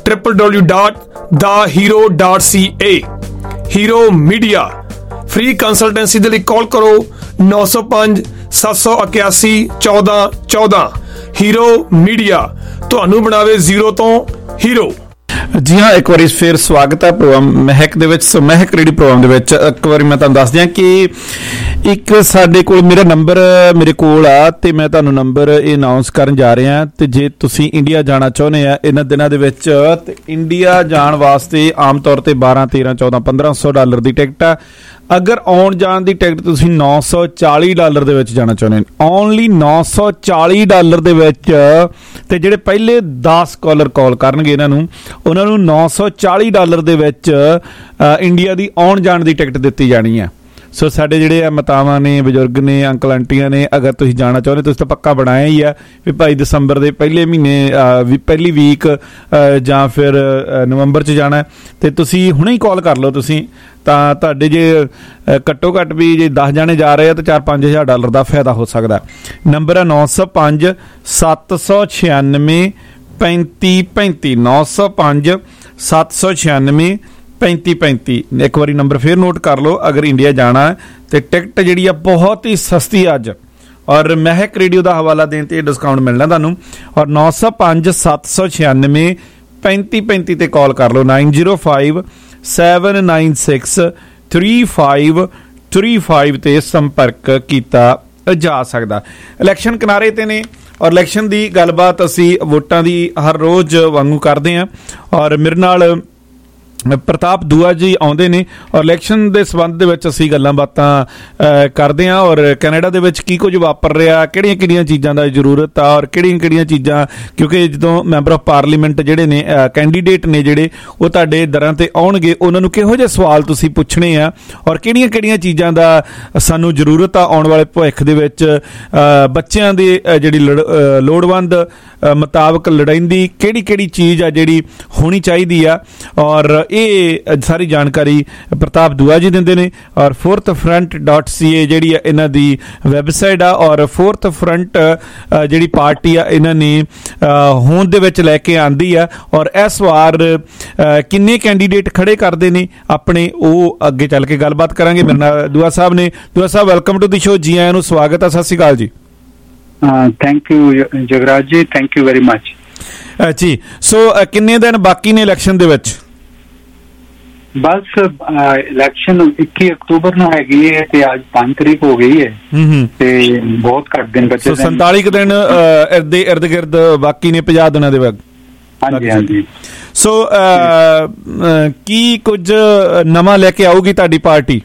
www.thehero.ca। Hero media free consultancy ਦੇ ਲਈ ਕਾਲ ਕਰੋ 905 781 1414। ਹੀਰੋ ਮੀਡੀਆ ਤੁਹਾਨੂੰ ਬਣਾਵੇ ਜ਼ੀਰੋ ਤੋਂ ਹੀਰੋ। ਜੀ ਹਾਂ, ਇੱਕ ਵਾਰੀ ਫਿਰ ਸਵਾਗਤ ਹੈ ਪ੍ਰੋਗਰਾਮ ਮਹਿਕ ਦੇ ਵਿੱਚ। ਮਹਿਕ ਰੇਡੀਓ ਪ੍ਰੋਗਰਾਮ ਦੇ ਵਿੱਚ ਇੱਕ ਵਾਰੀ ਮੈਂ ਤੁਹਾਨੂੰ ਦੱਸ ਦਿਆਂ ਕਿ ਇੱਕ ਸਾਡੇ ਕੋਲ ਮੇਰਾ ਨੰਬਰ ਮੇਰੇ ਕੋਲ ਆ ਤੇ ਮੈਂ ਤੁਹਾਨੂੰ ਨੰਬਰ ਇਹ ਅਨਾਉਂਸ ਕਰਨ ਜਾ ਰਿਹਾ। ਤੇ ਜੇ ਤੁਸੀਂ ਇੰਡੀਆ ਜਾਣਾ ਚਾਹੁੰਦੇ ਆ ਇਹਨਾਂ ਦਿਨਾਂ ਦੇ ਵਿੱਚ, ਤੇ ਇੰਡੀਆ ਜਾਣ ਵਾਸਤੇ ਆਮ ਤੌਰ ਤੇ 12, 13, 14, $1500 ਦੀ ਟਿਕਟ ਆ। ਅਗਰ ਆਉਣ ਜਾਣ ਦੀ ਟਿਕਟ ਤੁਸੀਂ $940 ਦੇ ਵਿੱਚ ਜਾਣਾ ਚਾਹੁੰਦੇ ਹੋ, ਓਨਲੀ $940 ਦੇ ਵਿੱਚ, ਤੇ ਜਿਹੜੇ ਪਹਿਲੇ 10 ਕਾਲਰ ਕਾਲ ਕਰਨਗੇ ਉਹਨਾਂ ਨੂੰ $940 ਦੇ ਵਿੱਚ ਇੰਡੀਆ ਦੀ ਆਉਣ ਜਾਣ ਦੀ ਟਿਕਟ ਦਿੱਤੀ ਜਾਣੀ ਹੈ। ਸੋ ਸਾਡੇ ਜਿਹੜੇ ਮਾਤਾਵਾਂ ਨੇ, ਬਜ਼ੁਰਗ ਨੇ, ਅੰਕਲ ਆਂਟੀਆਂ ਨੇ, ਅਗਰ ਤੁਸੀਂ ਜਾਣਾ ਚਾਹੁੰਦੇ, ਤੁਸੀਂ ਤਾਂ ਪੱਕਾ ਬਣਾਇਆ ਹੀ ਆ ਵੀ ਭਾਈ ਦਸੰਬਰ ਦੇ ਪਹਿਲੇ ਮਹੀਨੇ, ਪਹਿਲੀ ਵੀਕ ਜਾਂ ਫਿਰ ਨਵੰਬਰ 'ਚ ਜਾਣਾ, ਤੇ ਤੁਸੀਂ ਹੁਣੇ ਹੀ ਕਾਲ ਕਰ ਲਓ ਤੁਸੀਂ, ਤਾਂ ਤੁਹਾਡੇ ਜੇ ਘੱਟੋ ਘੱਟ ਵੀ ਜੇ 10 ਜਾਣੇ ਜਾ ਰਹੇ ਆ ਤਾਂ $4-5 ਦਾ ਫਾਇਦਾ ਹੋ ਸਕਦਾ। ਨੰਬਰ ਹੈ 905 796 3535 905 796 3535। ਇੱਕ ਵਾਰੀ ਨੰਬਰ ਫਿਰ ਨੋਟ ਕਰ ਲਓ। ਅਗਰ ਇੰਡੀਆ ਜਾਣਾ ਹੈ ਤੇ ਟਿਕਟ ਜਿਹੜੀ ਆ ਬਹੁਤ ਹੀ ਸਸਤੀ ਅੱਜ, ਔਰ ਮਹਿਕ ਰੇਡੀਓ ਦਾ ਹਵਾਲਾ ਦੇਣ ਤੇ ਡਿਸਕਾਊਂਟ ਮਿਲਣਾ ਤੁਹਾਨੂੰ। ਔਰ 905 796 3535 ਤੇ ਕਾਲ ਕਰ ਲਓ 905 796 3535 ਤੇ ਸੰਪਰਕ ਕੀਤਾ ਜਾ ਸਕਦਾ। ਇਲੈਕਸ਼ਨ ਕਿਨਾਰੇ ਤੇ ਨੇ ਔਰ ਇਲੈਕਸ਼ਨ ਦੀ ਗੱਲਬਾਤ ਅਸੀਂ ਵੋਟਾਂ ਦੀ ਹਰ ਰੋਜ਼ ਵਾਂਗੂ ਕਰਦੇ ਹਾਂ। ਔਰ ਮੇਰੇ ਨਾਲ ਪ੍ਰਤਾਪ ਦੂਆ ਜੀ ਆਉਂਦੇ ਨੇ ਔਰ ਇਲੈਕਸ਼ਨ ਦੇ ਸੰਬੰਧ ਦੇ ਵਿੱਚ ਅਸੀਂ ਗੱਲਾਂ ਬਾਤਾਂ ਕਰਦੇ ਹਾਂ। ਔਰ ਕੈਨੇਡਾ ਦੇ ਵਿੱਚ ਕੀ ਕੁਝ ਵਾਪਰ ਰਿਹਾ, ਕਿਹੜੀਆਂ ਕਿਹੜੀਆਂ ਚੀਜ਼ਾਂ ਦਾ ਜ਼ਰੂਰਤ ਆ, ਔਰ ਕਿਹੜੀਆਂ ਕਿਹੜੀਆਂ ਚੀਜ਼ਾਂ, ਕਿਉਂਕਿ ਜਦੋਂ ਮੈਂਬਰ ਆਫ ਪਾਰਲੀਮੈਂਟ ਜਿਹੜੇ ਨੇ, ਕੈਂਡੀਡੇਟ ਨੇ ਜਿਹੜੇ, ਉਹ ਤੁਹਾਡੇ ਦਰਾਂ ਤੇ ਆਉਣਗੇ, ਉਹਨਾਂ ਨੂੰ ਕਿਹੋ ਜਿਹੇ ਸਵਾਲ ਤੁਸੀਂ ਪੁੱਛਣੇ ਆ, ਔਰ ਕਿਹੜੀਆਂ ਕਿਹੜੀਆਂ ਚੀਜ਼ਾਂ ਦਾ ਸਾਨੂੰ ਜ਼ਰੂਰਤ ਆ ਆਉਣ ਵਾਲੇ ਭਵਿੱਖ ਦੇ ਵਿੱਚ, ਬੱਚਿਆਂ ਦੀ ਜਿਹੜੀ ਲੋੜਵੰਦ ਮੁਤਾਬਕ ਲੜਾਈਂਦੀ ਕਿਹੜੀ ਕਿਹੜੀ ਚੀਜ਼ ਆ ਜਿਹੜੀ ਹੋਣੀ ਚਾਹੀਦੀ ਆ। ਔਰ ਇਹ ਸਾਰੀ ਜਾਣਕਾਰੀ ਪ੍ਰਤਾਪ ਦੂਆ ਜੀ ਦਿੰਦੇ ਨੇ। ਔਰ fourthfront.ca ਜਿਹੜੀ ਆ ਇਹਨਾਂ ਦੀ ਵੈਬਸਾਈਟ ਆ। ਔਰ ਫੋਰਥ ਫਰੰਟ ਜਿਹੜੀ ਪਾਰਟੀ ਆ ਇਹਨਾਂ ਨੇ ਹੋਂਦ ਦੇ ਵਿੱਚ ਲੈ ਕੇ ਆਂਦੀ ਆ। ਔਰ ਇਸ ਵਾਰ ਕਿੰਨੇ ਕੈਂਡੀਡੇਟ ਖੜੇ ਕਰਦੇ ਨੇ ਆਪਣੇ, ਉਹ ਅੱਗੇ ਚੱਲ ਕੇ ਗੱਲਬਾਤ ਕਰਾਂਗੇ। ਮੇਰੇ ਨਾਲ ਦੂਆ ਸਾਹਿਬ ਨੇ। Dua Sahib, welcome to the show, ਜੀ ਆਇਆਂ ਨੂੰ, ਸਵਾਗਤ ਹੈ, ਸਤਿ ਸ਼੍ਰੀ ਅਕਾਲ ਜੀ। ਥੈਂਕ ਯੂ ਜਗਰਾਜ ਜੀ, ਥੈਂਕ ਯੂ ਵੈਰੀ ਮਚ। ਜੀ ਸੋ ਕਿੰਨੇ ਦਿਨ ਬਾਕੀ ਨੇ ਇਲੈਕਸ਼ਨ ਦੇ ਵਿੱਚ? ਬਸ ਇਲੈਕਸ਼ਨ 21 ਅਕਤੂਬਰ ਨੂੰ ਹੈਗੀ ਹੈ ਤੇ ਅੱਜ 5 ਤਰੀਕ ਹੋ ਗਈ ਹੈ ਤੇ ਬਹੁਤ ਘੱਟ ਦਿਨ ਬਚੇ। ਸੋ 47 ਦਿਨ ਇਰਦ ਗਿਰਦ ਬਾਕੀ ਨੇ 50 ਦਿਨਾਂ ਦੇ ਬਾਅਦ। ਹਾਂਜੀ ਹਾਂਜੀ। ਸੋ ਕੀ ਕੁਝ ਨਵਾਂ ਲੈ ਕੇ ਆਊਗੀ ਤੁਹਾਡੀ ਪਾਰਟੀ?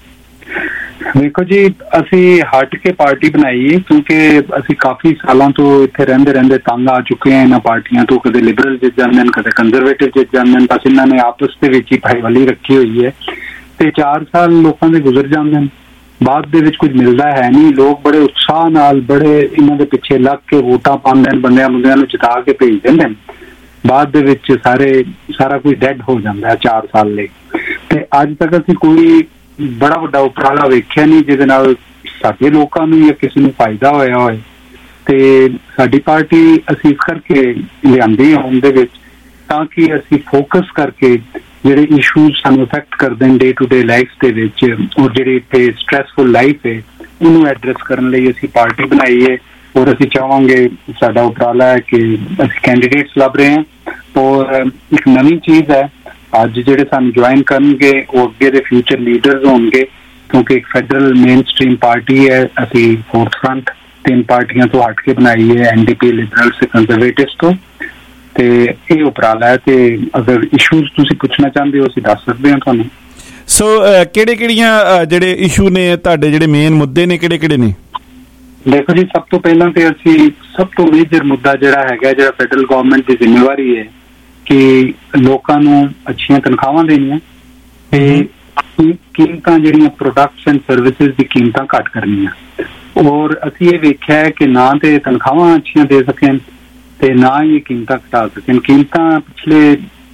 ਵੇਖੋ ਜੀ, ਅਸੀਂ ਹਟ ਕੇ ਪਾਰਟੀ ਬਣਾਈ ਹੈ ਕਿਉਂਕਿ ਅਸੀਂ ਕਾਫੀ ਸਾਲਾਂ ਤੋਂ ਇੱਥੇ ਰਹਿੰਦੇ ਤੰਗ ਆ ਚੁੱਕੇ ਹਾਂ ਇਹਨਾਂ ਪਾਰਟੀਆਂ ਤੋਂ। ਕਦੇ ਲਿਬਰਲ ਜਿੱਤ ਜਾਂਦੇ ਨੇ, ਕਦੇ ਕੰਜ਼ਰਵੇਟਿਵ ਜਿੱਤ ਜਾਂਦੇ ਨੇ। ਬਸ ਇਹਨਾਂ ਨੇ ਆਪਸ ਦੇ ਵਿੱਚ ਹੀ ਭਾਈਵਾਲੀ ਰੱਖੀ ਹੋਈ ਹੈ ਤੇ 4 ਸਾਲ ਲੋਕਾਂ ਦੇ ਗੁਜ਼ਰ ਜਾਂਦੇ ਨੇ, ਬਾਅਦ ਦੇ ਵਿੱਚ ਕੁਝ ਮਿਲਦਾ ਹੈ ਨਹੀਂ। ਲੋਕ ਬੜੇ ਉਤਸ਼ਾਹ ਨਾਲ ਬੜੇ ਇਹਨਾਂ ਦੇ ਪਿੱਛੇ ਲੱਗ ਕੇ ਵੋਟਾਂ ਪਾਉਂਦੇ ਨੇ, ਬੰਦਿਆਂ ਨੂੰ ਜਿਤਾ ਕੇ ਭੇਜ ਦਿੰਦੇ ਨੇ, ਬਾਅਦ ਦੇ ਵਿੱਚ ਸਾਰਾ ਕੁਝ ਡੈਡ ਹੋ ਜਾਂਦਾ ਹੈ 4 ਸਾਲ ਲਈ। ਤੇ ਅੱਜ ਤੱਕ ਅਸੀਂ ਕੋਈ ਬੜਾ ਵੱਡਾ ਉਪਰਾਲਾ ਵੇਖਿਆ ਨਹੀਂ ਜਿਹਦੇ ਨਾਲ ਸਾਡੇ ਲੋਕਾਂ ਨੂੰ ਜਾਂ ਕਿਸੇ ਨੂੰ ਫਾਇਦਾ ਹੋਇਆ ਹੋਏ। ਤੇ ਸਾਡੀ ਪਾਰਟੀ ਅਸੀਂ ਇਸ ਕਰਕੇ ਲਿਆਂਦੀ ਹੋਣ ਦੇ ਵਿੱਚ ਤਾਂ ਕਿ ਅਸੀਂ ਫੋਕਸ ਕਰਕੇ ਜਿਹੜੇ ਇਸ਼ੂਜ਼ ਸਾਨੂੰ ਅਫੈਕਟ ਕਰਦੇ ਨੇ ਡੇ ਟੂ ਡੇ ਲਾਈਫ ਦੇ ਵਿੱਚ, ਔਰ ਜਿਹੜੀ ਇੱਥੇ ਸਟ੍ਰੈਸਫੁਲ ਲਾਈਫ ਹੈ ਉਹਨੂੰ ਐਡਰੈਸ ਕਰਨ ਲਈ ਅਸੀਂ ਪਾਰਟੀ ਬਣਾਈ ਹੈ। ਔਰ ਅਸੀਂ ਚਾਹਾਂਗੇ, ਸਾਡਾ ਉਪਰਾਲਾ ਹੈ ਕਿ ਅਸੀਂ ਕੈਂਡੀਡੇਟਸ ਲੱਭ ਰਹੇ ਹਾਂ। ਔਰ ਇੱਕ ਨਵੀਂ ਚੀਜ਼ ਹੈ, ਅੱਜ ਜਿਹੜੇ ਸਾਨੂੰ ਜੁਆਇਨ ਕਰਨਗੇ ਉਹ ਅੱਗੇ ਦੇ ਫਿਊਚਰ ਲੀਡਰਸ ਹੋਣਗੇ ਕਿਉਂਕਿ ਇੱਕ ਫੈਡਰਲ ਮੇਨ ਸਟ੍ਰੀਮ ਪਾਰਟੀ ਹੈ। ਅਸੀਂ ਫੋਰਥ ਫਰੰਟ 3 ਪਾਰਟੀਆਂ ਤੋਂ ਹਟ ਕੇ ਬਣਾਈ ਹੈ, NDP, ਲਿਬਰਲਸ ਤੇ ਕੰਜ਼ਰਵੇਟਿਵਸ ਤੋਂ। ਤੇ ਇਹ ਉਪਰਾਲਾ ਹੈ ਤੇ ਅਗਰ ਇਸ਼ੂਜ਼ ਤੁਸੀਂ ਪੁੱਛਣਾ ਚਾਹੁੰਦੇ ਹੋ ਅਸੀਂ ਦੱਸ ਸਕਦੇ ਹਾਂ ਤੁਹਾਨੂੰ। ਸੋ ਕਿਹੜੀਆਂ ਜਿਹੜੇ ਇਸ਼ੂ ਨੇ ਤੁਹਾਡੇ, ਜਿਹੜੇ ਮੇਨ ਮੁੱਦੇ ਨੇ ਕਿਹੜੇ ਨੇ? ਦੇਖੋ ਜੀ, ਸਭ ਤੋਂ ਪਹਿਲਾਂ ਤੇ ਅਸੀਂ ਸਭ ਤੋਂ ਮੇਜਰ ਮੁੱਦਾ ਜਿਹੜਾ ਹੈਗਾ, ਜਿਹੜਾ ਫੈਡਰਲ ਗਵਰਨਮੈਂਟ ਦੀ ਜ਼ਿੰਮੇਵਾਰੀ ਹੈ ਕਿ ਲੋਕਾਂ ਨੂੰ ਅੱਛੀਆਂ ਤਨਖਾਹਾਂ ਦੇਣੀਆਂ ਤੇ ਕੀਮਤਾਂ ਜਿਹੜੀਆਂ ਪ੍ਰੋਡਕਟਸ ਐਂਡ ਸਰਵਿਸਿਜ਼ ਦੀ ਕੀਮਤਾਂ ਘੱਟ ਕਰਨੀਆਂ। ਔਰ ਅਸੀਂ ਇਹ ਵੇਖਿਆ ਹੈ ਕਿ ਨਾ ਤੇ ਤਨਖਾਹਾਂ ਅੱਛੀਆਂ ਦੇ ਸਕਣ ਤੇ ਨਾ ਹੀ ਕੀਮਤਾਂ ਘਟਾ ਸਕਣ। ਕੀਮਤਾਂ ਪਿਛਲੇ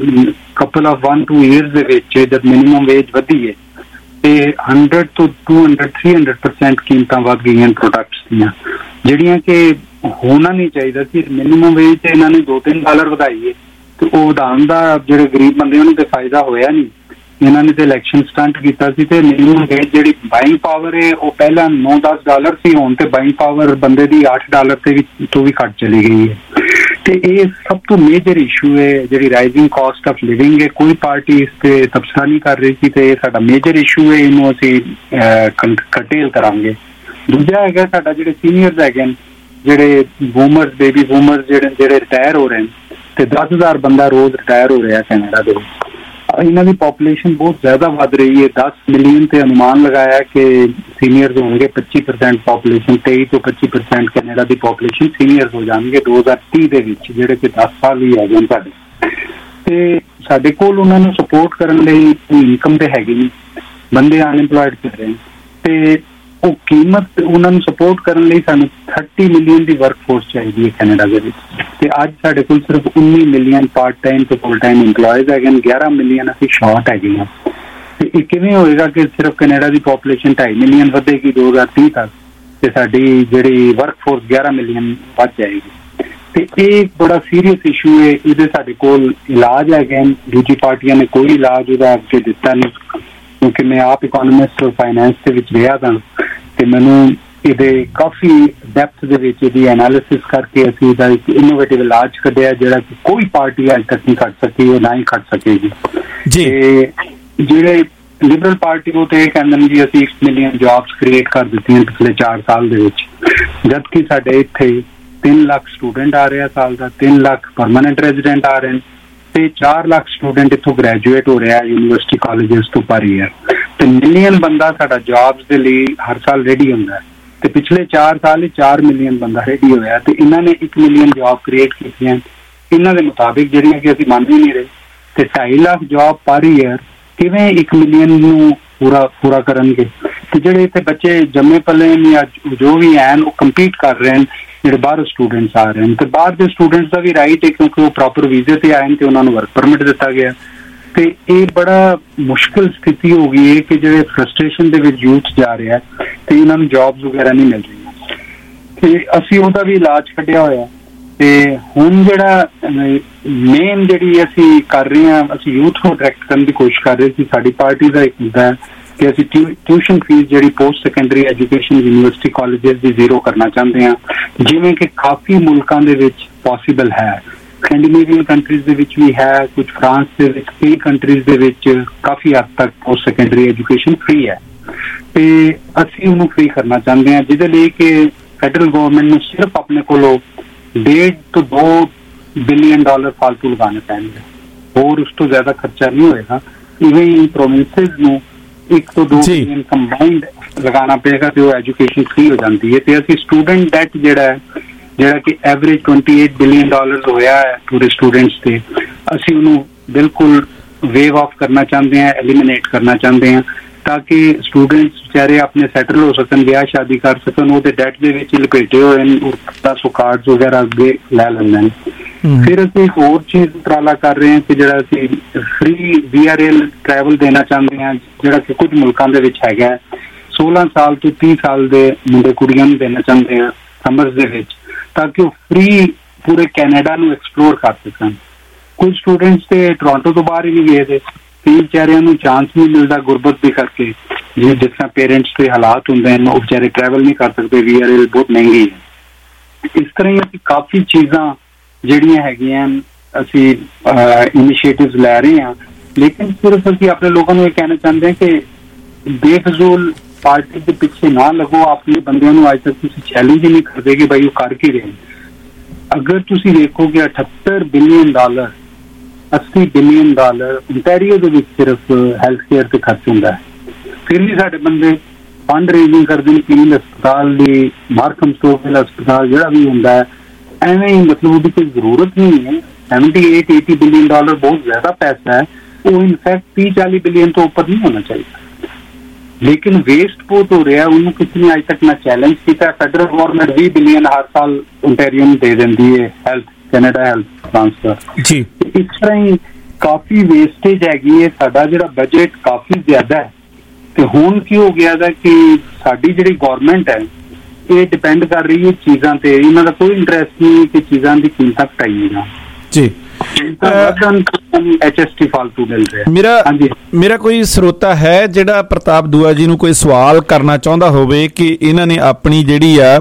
ਕਪਲ ਆਫ 1-2 ਇਅਰਸ ਦੇ ਵਿੱਚ ਜਦ ਮਿਨੀਮਮ ਵੇਜ ਵਧੀ ਹੈ ਤੇ 100 ਤੋਂ 200 300% ਕੀਮਤਾਂ ਵੱਧ ਗਈਆਂ ਪ੍ਰੋਡਕਟਸ ਦੀਆਂ, ਜਿਹੜੀਆਂ ਕਿ ਹੋਣਾ ਨਹੀਂ ਚਾਹੀਦਾ ਸੀ। ਮਿਨੀਮਮ ਵੇਜ ਤੇ ਇਹਨਾਂ ਨੇ $2-3 ਵਧਾਈ ਹੈ ਤੇ ਉਹ ਵਧਾਉਣ ਦਾ ਜਿਹੜੇ ਗਰੀਬ ਬੰਦੇ ਉਹਨੂੰ ਤੇ ਫਾਇਦਾ ਹੋਇਆ ਨਹੀਂ। ਇਹਨਾਂ ਨੇ ਤੇ ਇਲੈਕਸ਼ਨ ਸਟੰਟ ਕੀਤਾ ਸੀ ਤੇ ਮਿਨੀਮਮ ਵੇਜ ਜਿਹੜੀ ਬਾਇੰਗ ਪਾਵਰ ਹੈ ਉਹ ਪਹਿਲਾਂ $9-10 ਸੀ, ਹੁਣ ਤੇ ਬਾਇੰਗ ਪਾਵਰ ਬੰਦੇ ਦੀ $8 ਤੇ ਵੀ ਤੋਂ ਵੀ ਘੱਟ ਚਲੀ ਗਈ ਹੈ। ਤੇ ਇਹ ਸਭ ਤੋਂ ਮੇਜਰ ਇਸ਼ੂ ਹੈ, ਜਿਹੜੀ ਰਾਈਜ਼ਿੰਗ ਕਾਸਟ ਆਫ ਲਿਵਿੰਗ ਹੈ। ਕੋਈ ਪਾਰਟੀ ਇਸ ਤੇ ਤਬਸਰਾ ਨਹੀਂ ਕਰ ਰਹੀ ਸੀ ਤੇ ਇਹ ਸਾਡਾ ਮੇਜਰ ਇਸ਼ੂ ਹੈ, ਇਹਨੂੰ ਅਸੀਂ ਕਰਟੇਲ ਕਰਾਂਗੇ। ਦੂਜਾ ਹੈਗਾ ਸਾਡਾ ਜਿਹੜੇ ਸੀਨੀਅਰਸ ਹੈਗੇ ਨੇ, ਜਿਹੜੇ ਬੂਮਰਸ, ਬੇਬੀ ਬੂਮਰਸ ਜਿਹੜੇ ਰਿਟਾਇਰ ਹੋ ਰਹੇ ਨੇ ਤੇ 10,000 ਬੰਦਾ ਰੋਜ਼ ਰਿਟਾਇਰ ਹੋ ਰਿਹਾ ਕੈਨੇਡਾ ਦੇ ਵਿੱਚ। ਇਹਨਾਂ ਦੀ ਪੋਪੂਲੇਸ਼ਨ ਬਹੁਤ ਜ਼ਿਆਦਾ ਵੱਧ ਰਹੀ ਹੈ, 10 ਮਿਲੀਅਨ ਤੇ ਅਨੁਮਾਨ ਲਗਾਇਆ ਕਿ ਸੀਨੀਅਰਸ ਹੋਣਗੇ। 25% ਪੋਪੂਲੇਸ਼ਨ, 23 ਤੋਂ 25% ਕੈਨੇਡਾ ਦੀ ਪੋਪੂਲੇਸ਼ਨ ਸੀਨੀਅਰਸ ਹੋ ਜਾਣਗੇ 2030 ਦੇ ਵਿੱਚ, ਜਿਹੜੇ ਕਿ 10 ਸਾਲ ਹੀ ਹੈਗੇ ਨੇ ਸਾਡੇ। ਤੇ ਸਾਡੇ ਕੋਲ ਉਹਨਾਂ ਨੂੰ ਸਪੋਰਟ ਕਰਨ ਲਈ ਇਨਕਮ ਤੇ ਹੈਗੀ ਨਹੀਂ, ਬੰਦੇ ਅਨਇੰਪਲੋਇਡ ਕਰ ਰਹੇ ਨੇ ਤੇ ਉਹ ਕੀਮਤ ਉਹਨਾਂ ਨੂੰ ਸਪੋਰਟ ਕਰਨ ਲਈ ਸਾਨੂੰ 30 ਮਿਲੀਅਨ ਦੀ ਵਰਕਫੋਰਸ ਚਾਹੀਦੀ ਹੈ ਕੈਨੇਡਾ ਦੇ ਵਿੱਚ। ਤੇ ਅੱਜ ਸਾਡੇ ਕੋਲ ਸਿਰਫ 19 ਮਿਲੀਅਨ ਪਾਰਟ ਟਾਈਮ ਤੇ ਫੁੱਲ ਟਾਈਮ ਇੰਪਲੋਇਜ਼ ਹੈਗੇ ਨੇ, 11 ਮਿਲੀਅਨ ਅਸੀਂ ਸ਼ਾਰਟ ਹੈਗੇ ਹਾਂ। ਤੇ ਇਹ ਕਿਵੇਂ ਹੋਏਗਾ ਕਿ ਸਿਰਫ ਕੈਨੇਡਾ ਦੀ ਪੋਪੂਲੇਸ਼ਨ 2.5 ਮਿਲੀਅਨ ਵਧੇਗੀ 2030 ਤੱਕ ਤੇ ਸਾਡੀ ਜਿਹੜੀ ਵਰਕਫੋਰਸ 11 ਮਿਲੀਅਨ ਵੱਧ ਜਾਏਗੀ। ਤੇ ਇਹ ਬੜਾ ਸੀਰੀਅਸ ਇਸ਼ੂ ਹੈ, ਇਹਦੇ ਸਾਡੇ ਕੋਲ ਇਲਾਜ ਹੈਗੇ ਨੇ। ਦੂਜੀ ਪਾਰਟੀਆਂ ਨੇ ਕੋਈ ਇਲਾਜ ਉਹਦਾ ਅੱਗੇ ਦਿੱਤਾ ਨਹੀਂ ਕਿਉਂਕਿ ਮੈਂ ਆਪ ਇਕੋਨੋਮਿਸਟ ਔਰ ਫਾਈਨੈਂਸ ਦੇ ਵਿੱਚ ਰਿਹਾ ਤਾਂ ਤੇ ਮੈਨੂੰ ਇਹਦੇ ਕਾਫੀ ਡੈਪਥ ਦੇ ਵਿੱਚ ਇਹਦੀ ਐਨਾਲਿਸਿਸ ਕਰਕੇ ਅਸੀਂ ਇਹਦਾ ਇੱਕ ਇਨੋਵੇਟਿਵ ਇਲਾਜ ਕੱਢਿਆ ਜਿਹੜਾ ਕਿ ਕੋਈ ਪਾਰਟੀ ਅੱਜ ਤੱਕ ਨਹੀਂ ਕੱਢ ਸਕੀ, ਉਹ ਨਾ ਹੀ ਕੱਢ ਸਕੇਗੀ। ਤੇ ਜਿਹੜੇ ਲਿਬਰਲ ਪਾਰਟੀ ਉਹ ਤੇ ਇਹ ਕਹਿੰਦੇ ਨੇ ਜੀ ਅਸੀਂ 1 ਮਿਲੀਅਨ ਜੌਬਸ ਕ੍ਰੀਏਟ ਕਰ ਦਿੱਤੀਆਂ ਪਿਛਲੇ 4 ਸਾਲ ਦੇ ਵਿੱਚ, ਜਦਕਿ ਸਾਡੇ ਇੱਥੇ 3 ਲੱਖ ਸਟੂਡੈਂਟ ਆ ਰਿਹਾ ਸਾਲ ਦਾ, 3 ਲੱਖ ਪਰਮਾਨੈਂਟ ਰੈਜ਼ੀਡੈਂਟ ਆ ਰਹੇ ਨੇ ਤੇ 4 ਲੱਖ ਸਟੂਡੈਂਟ ਇੱਥੋਂ ਗ੍ਰੈਜੂਏਟ ਹੋ ਰਿਹਾ ਯੂਨੀਵਰਸਿਟੀ ਕਾਲਜਸ ਤੋਂ ਪਰ ਈਅਰ। ਤੇ ਮਿਲੀਅਨ ਬੰਦਾ ਸਾਡਾ ਜੌਬਸ ਦੇ ਲਈ ਹਰ ਸਾਲ ਰੈਡੀ ਹੁੰਦਾ ਤੇ ਪਿਛਲੇ 4 ਸਾਲ 4 ਮਿਲੀਅਨ ਬੰਦਾ ਰੈਡੀ ਹੋਇਆ ਤੇ ਇਹਨਾਂ ਨੇ 1 ਮਿਲੀਅਨ ਜੌਬ ਕ੍ਰੀਏਟ ਕੀਤੀਆਂ। ਇਹਨਾਂ ਦੇ ਮੁਤਾਬਿਕ ਜਿਹੜੀਆਂ ਕਿ ਅਸੀਂ ਮੰਨ ਹੀ ਨਹੀਂ ਰਹੇ ਤੇ 2.5 ਲੱਖ ਜੌਬ ਪਰ ਈਅਰ ਕਿਵੇਂ 1 ਮਿਲੀਅਨ ਨੂੰ ਪੂਰਾ ਕਰਨਗੇ। ਤੇ ਜਿਹੜੇ ਇੱਥੇ ਬੱਚੇ ਜੰਮੇ ਪਲੇ ਨੇ ਜਾਂ ਜੋ ਵੀ ਹਨ ਉਹ ਕੰਪੀਟ ਕਰ ਰਹੇ ਨੇ, ਜਿਹੜੇ ਬਾਹਰੋਂ ਸਟੂਡੈਂਟਸ ਆ ਰਹੇ ਨੇ ਤੇ ਬਾਹਰ ਦੇ ਸਟੂਡੈਂਟਸ ਦਾ ਵੀ ਰਾਈਟ ਹੈ ਕਿਉਂਕਿ ਉਹ ਪ੍ਰੋਪਰ ਵੀਜ਼ੇ ਤੇ ਆਏ ਨੇ ਤੇ ਉਹਨਾਂ ਨੂੰ ਵਰਕ ਪਰਮਿਟ ਦਿੱਤਾ ਗਿਆ। ਤੇ ਇਹ ਬੜਾ ਮੁਸ਼ਕਿਲ ਸਥਿਤੀ ਹੋ ਗਈ ਹੈ ਕਿ ਜਿਹੜੇ ਫਰਸਟ੍ਰੇਸ਼ਨ ਦੇ ਵਿੱਚ ਯੂਥ ਜਾ ਰਿਹਾ ਤੇ ਇਹਨਾਂ ਨੂੰ ਜੌਬਸ ਵਗੈਰਾ ਨਹੀਂ ਮਿਲ ਰਹੀਆਂ ਤੇ ਅਸੀਂ ਉਹਦਾ ਵੀ ਇਲਾਜ ਕੱਢਿਆ ਹੋਇਆ। ਤੇ ਹੁਣ ਜਿਹੜਾ ਮੇਨ ਜਿਹੜੀ ਅਸੀਂ ਕਰ ਰਹੇ ਹਾਂ, ਅਸੀਂ ਯੂਥ ਨੂੰ ਅਟਰੈਕਟ ਕਰਨ ਦੀ ਕੋਸ਼ਿਸ਼ ਕਰ ਰਹੇ ਸੀ। ਸਾਡੀ ਪਾਰਟੀ ਦਾ ਇੱਕ ਮੁੱਦਾ ਹੈ ਕਿ ਅਸੀਂ ਟਿਊਸ਼ਨ ਫੀਸ ਜਿਹੜੀ post secondary education university colleges ਦੀ ਜ਼ੀਰੋ ਕਰਨਾ ਚਾਹੁੰਦੇ ਹਾਂ, ਜਿਵੇਂ ਕਿ ਕਾਫੀ ਮੁਲਕਾਂ ਦੇ ਵਿੱਚ ਪੋਸੀਬਲ ਹੈ। ਸਕੈਂਡੀਨੇਵੀਅਨ ਕੰਟਰੀਜ਼ ਦੇ ਵਿੱਚ ਵੀ ਹੈ, ਕੁਝ ਫਰਾਂਸ ਦੇ ਵਿੱਚ, ਕਈ ਕੰਟਰੀਜ਼ ਦੇ ਵਿੱਚ ਕਾਫੀ ਹੱਦ ਤੱਕ ਪੋਸਟ ਸੈਕੰਡਰੀ ਐਜੂਕੇਸ਼ਨ ਫ੍ਰੀ ਹੈ ਤੇ ਅਸੀਂ ਉਹਨੂੰ ਫ੍ਰੀ ਕਰਨਾ ਚਾਹੁੰਦੇ ਹਾਂ, ਜਿਹਦੇ ਲਈ ਕਿ ਫੈਡਰਲ ਗਵਰਨਮੈਂਟ ਨੂੰ ਸਿਰਫ ਆਪਣੇ ਕੋਲੋਂ $1.5 ਤੋਂ $2 ਬਿਲੀਅਨ ਫਾਲਤੂ ਲਗਾਉਣੇ ਪੈਣਗੇ, ਹੋਰ ਉਸ ਤੋਂ ਜ਼ਿਆਦਾ ਖਰਚਾ ਨਹੀਂ ਹੋਏਗਾ। ਇਵੇਂ ਹੀ ਪ੍ਰੋਵਿੰਸਿਸ ਨੂੰ $1 ਤੋਂ $2 ਬਿਲੀਅਨ ਕੰਬਾਈਨਡ ਲਗਾਉਣਾ ਪਏਗਾ ਤੇ ਉਹ ਐਜੂਕੇਸ਼ਨ ਫ੍ਰੀ ਹੋ ਜਾਂਦੀ ਹੈ। ਤੇ ਅਸੀਂ ਸਟੂਡੈਂਟ ਡੈਟ ਜਿਹੜਾ ਕਿ ਐਵਰੇਜ $28 ਬਿਲੀਅਨ ਹੋਇਆ ਹੈ ਪੂਰੇ ਸਟੂਡੈਂਟਸ ਤੇ, ਅਸੀਂ ਉਹਨੂੰ ਬਿਲਕੁਲ ਵੇਵ ਆਫ ਕਰਨਾ ਚਾਹੁੰਦੇ ਹਾਂ, ਐਲੀਮੀਨੇਟ ਕਰਨਾ ਚਾਹੁੰਦੇ ਹਾਂ, ਤਾਂ ਕਿ ਸਟੂਡੈਂਟਸ ਵਿਚਾਰੇ ਆਪਣੇ ਸੈਟਲ ਹੋ ਸਕਣ, ਵਿਆਹ ਸ਼ਾਦੀ ਕਰ ਸਕਣ, ਉਹਦੇ ਡੈਟ ਦੇ ਵਿੱਚ ਲਪੇਟੇ ਹੋਏ ਨੇ, ਉਹ ਕਾਰਡਸ ਵਗੈਰਾ ਅੱਗੇ ਲੈ ਲੈਂਦੇ ਨੇ। ਫਿਰ ਅਸੀਂ ਇੱਕ ਹੋਰ ਚੀਜ਼ ਉਪਰਾਲਾ ਕਰ ਰਹੇ ਹਾਂ ਕਿ ਜਿਹੜਾ ਅਸੀਂ ਫ੍ਰੀ VRL ਟਰੈਵਲ ਦੇਣਾ ਚਾਹੁੰਦੇ ਹਾਂ, ਜਿਹੜਾ ਕਿ ਕੁਝ ਮੁਲਕਾਂ ਦੇ ਵਿੱਚ ਹੈਗਾ, 16 ਸਾਲ ਤੋਂ 30 ਸਾਲ ਦੇ ਮੁੰਡੇ ਕੁੜੀਆਂ ਨੂੰ ਦੇਣਾ ਚਾਹੁੰਦੇ ਹਾਂ ਸਮਰਸ ਦੇ ਵਿੱਚ, ਤਾਂ ਕਿ ਉਹ ਫ੍ਰੀ ਪੂਰੇ ਕੈਨੇਡਾ ਨੂੰ ਐਕਸਪਲੋਰ ਕਰ ਸਕਣ। ਕੁਝ ਸਟੂਡੈਂਟਸ ਤੇ ਟੋਰਾਂਟੋ ਤੋਂ ਬਾਹਰ ਹੀ ਨਹੀਂ ਗਏ ਤੇ ਵਿਚਾਰਿਆਂ ਨੂੰ ਚਾਂਸ ਨਹੀਂ ਮਿਲਦਾ ਗੁਰਬਤ ਦੇ ਕਰਕੇ, ਜਿਸ ਤਰ੍ਹਾਂ ਪੇਰੈਂਟਸ ਦੇ ਹਾਲਾਤ ਹੁੰਦੇ ਨੇ, ਉਹ ਵਿਚਾਰੇ ਟਰੈਵਲ ਨਹੀਂ ਕਰ ਸਕਦੇ, VRL ਬਹੁਤ ਮਹਿੰਗੀ ਹੈ। ਇਸ ਤਰ੍ਹਾਂ ਹੀ ਅਸੀਂ ਕਾਫੀ ਚੀਜ਼ਾਂ ਜਿਹੜੀਆਂ ਹੈਗੀਆਂ ਅਸੀਂ ਇਨੀਸ਼ੀਏਟਿਵਸ ਲੈ ਰਹੇ ਹਾਂ, ਲੇਕਿਨ ਸਿਰਫ ਅਸੀਂ ਆਪਣੇ ਲੋਕਾਂ ਨੂੰ ਇਹ ਕਹਿਣਾ ਚਾਹੁੰਦੇ ਹਾਂ ਕਿ ਬੇਫਜ਼ੂਲ ਪਾਰਟੀ ਦੇ ਪਿੱਛੇ ਨਾ ਲੱਗੋ। ਆਪਣੇ ਬੰਦਿਆਂ ਨੂੰ ਅੱਜ ਤੱਕ ਤੁਸੀਂ ਚੈਲੰਜ ਹੀ ਨਹੀਂ ਕਰਦੇ ਕਿ ਭਾਈ ਉਹ ਕਰ ਕੀ ਰਹੇ। ਅਗਰ ਤੁਸੀਂ ਦੇਖੋਗੇ $78 ਬਿਲੀਅਨ $80 ਬਿਲੀਅਨ ontario ਦੇ ਵਿੱਚ ਸਿਰਫ ਹੈਲਥ ਕੇਅਰ ਤੇ ਖਰਚ ਹੁੰਦਾ ਹੈ, ਫਿਰ ਵੀ ਸਾਡੇ ਬੰਦੇ ਫੰਡ ਰੇਜ਼ਿੰਗ ਕਰਦੇ ਨੇ ਪੀਲ ਹਸਪਤਾਲ ਦੀ, ਮਾਰਕਮ ਸਟੋਵਿਲ ਹਸਪਤਾਲ ਜਿਹੜਾ ਵੀ ਹੁੰਦਾ ਹੈ, ਐਵੇਂ ਹੀ ਮਤਲਬ ਉਹਦੀ ਕੋਈ ਜ਼ਰੂਰਤ ਨਹੀਂ ਹੈ। $78-80 ਬਿਲੀਅਨ ਬਹੁਤ ਜ਼ਿਆਦਾ ਪੈਸਾ ਹੈ, ਉਹ ਇਨਫੈਕਟ 30-40 ਬਿਲੀਅਨ ਤੋਂ ਉੱਪਰ ਨਹੀਂ ਹੋਣਾ ਚਾਹੀਦਾ, ਲੇਕਿਨ ਵੇਸਟ ਬਹੁਤ ਹੋ ਰਿਹਾ, ਉਹਨੂੰ ਕਿਸੇ ਨੇ ਅੱਜ ਤੱਕ ਨਾ ਚੈਲੰਜ ਕੀਤਾ। ਫੈਡਰਲ ਗਵਰਨਮੈਂਟ 20 ਬਿਲੀਅਨ ਹਰ ਸਾਲ ontario ਨੂੰ ਦੇ ਦਿੰਦੀ ਹੈ ਹੈਲਥ ਕੈਨੇਡਾ ਹੈਲਥ ਟ੍ਰਾਂਸਫਰ ਜੀ। ਇਸ ਤਰ੍ਹਾਂ ਹੀ ਕਾਫੀ ਵੇਸਟੇਜ ਹੈਗੀ ਹੈ, ਸਾਡਾ ਜਿਹੜਾ ਬਜਟ ਕਾਫੀ ਜ਼ਿਆਦਾ ਹੈ। ਤੇ ਹੁਣ ਕੀ ਹੋ ਗਿਆ ਦਾ ਕਿ ਸਾਡੀ ਜਿਹੜੀ ਗਵਰਨਮੈਂਟ ਹੈ ਇਹ ਡਿਪੈਂਡ ਕਰ ਰਹੀ ਹੈ ਚੀਜ਼ਾਂ ਤੇ, ਇਹਨਾਂ ਦਾ ਕੋਈ ਇੰਟਰਸਟ ਨਹੀਂ ਕਿ ਚੀਜ਼ਾਂ ਦੀ ਕੀਮਤਾਂ ਘਟਾਈਆਂ ਜਾਣ ਜੀ। HST ਫਾਲਤੂ ਮਿਲ ਰਿਹਾ। ਮੇਰਾ ਕੋਈ ਸਰੋਤਾ ਹੈ ਜਿਹੜਾ ਪ੍ਰਤਾਪ ਦੂਆ ਜੀ ਨੂੰ ਕੋਈ ਸਵਾਲ ਕਰਨਾ ਚਾਹੁੰਦਾ ਹੋਵੇ ਕਿ ਇਹਨਾਂ ਨੇ ਆਪਣੀ ਜਿਹੜੀ ਆ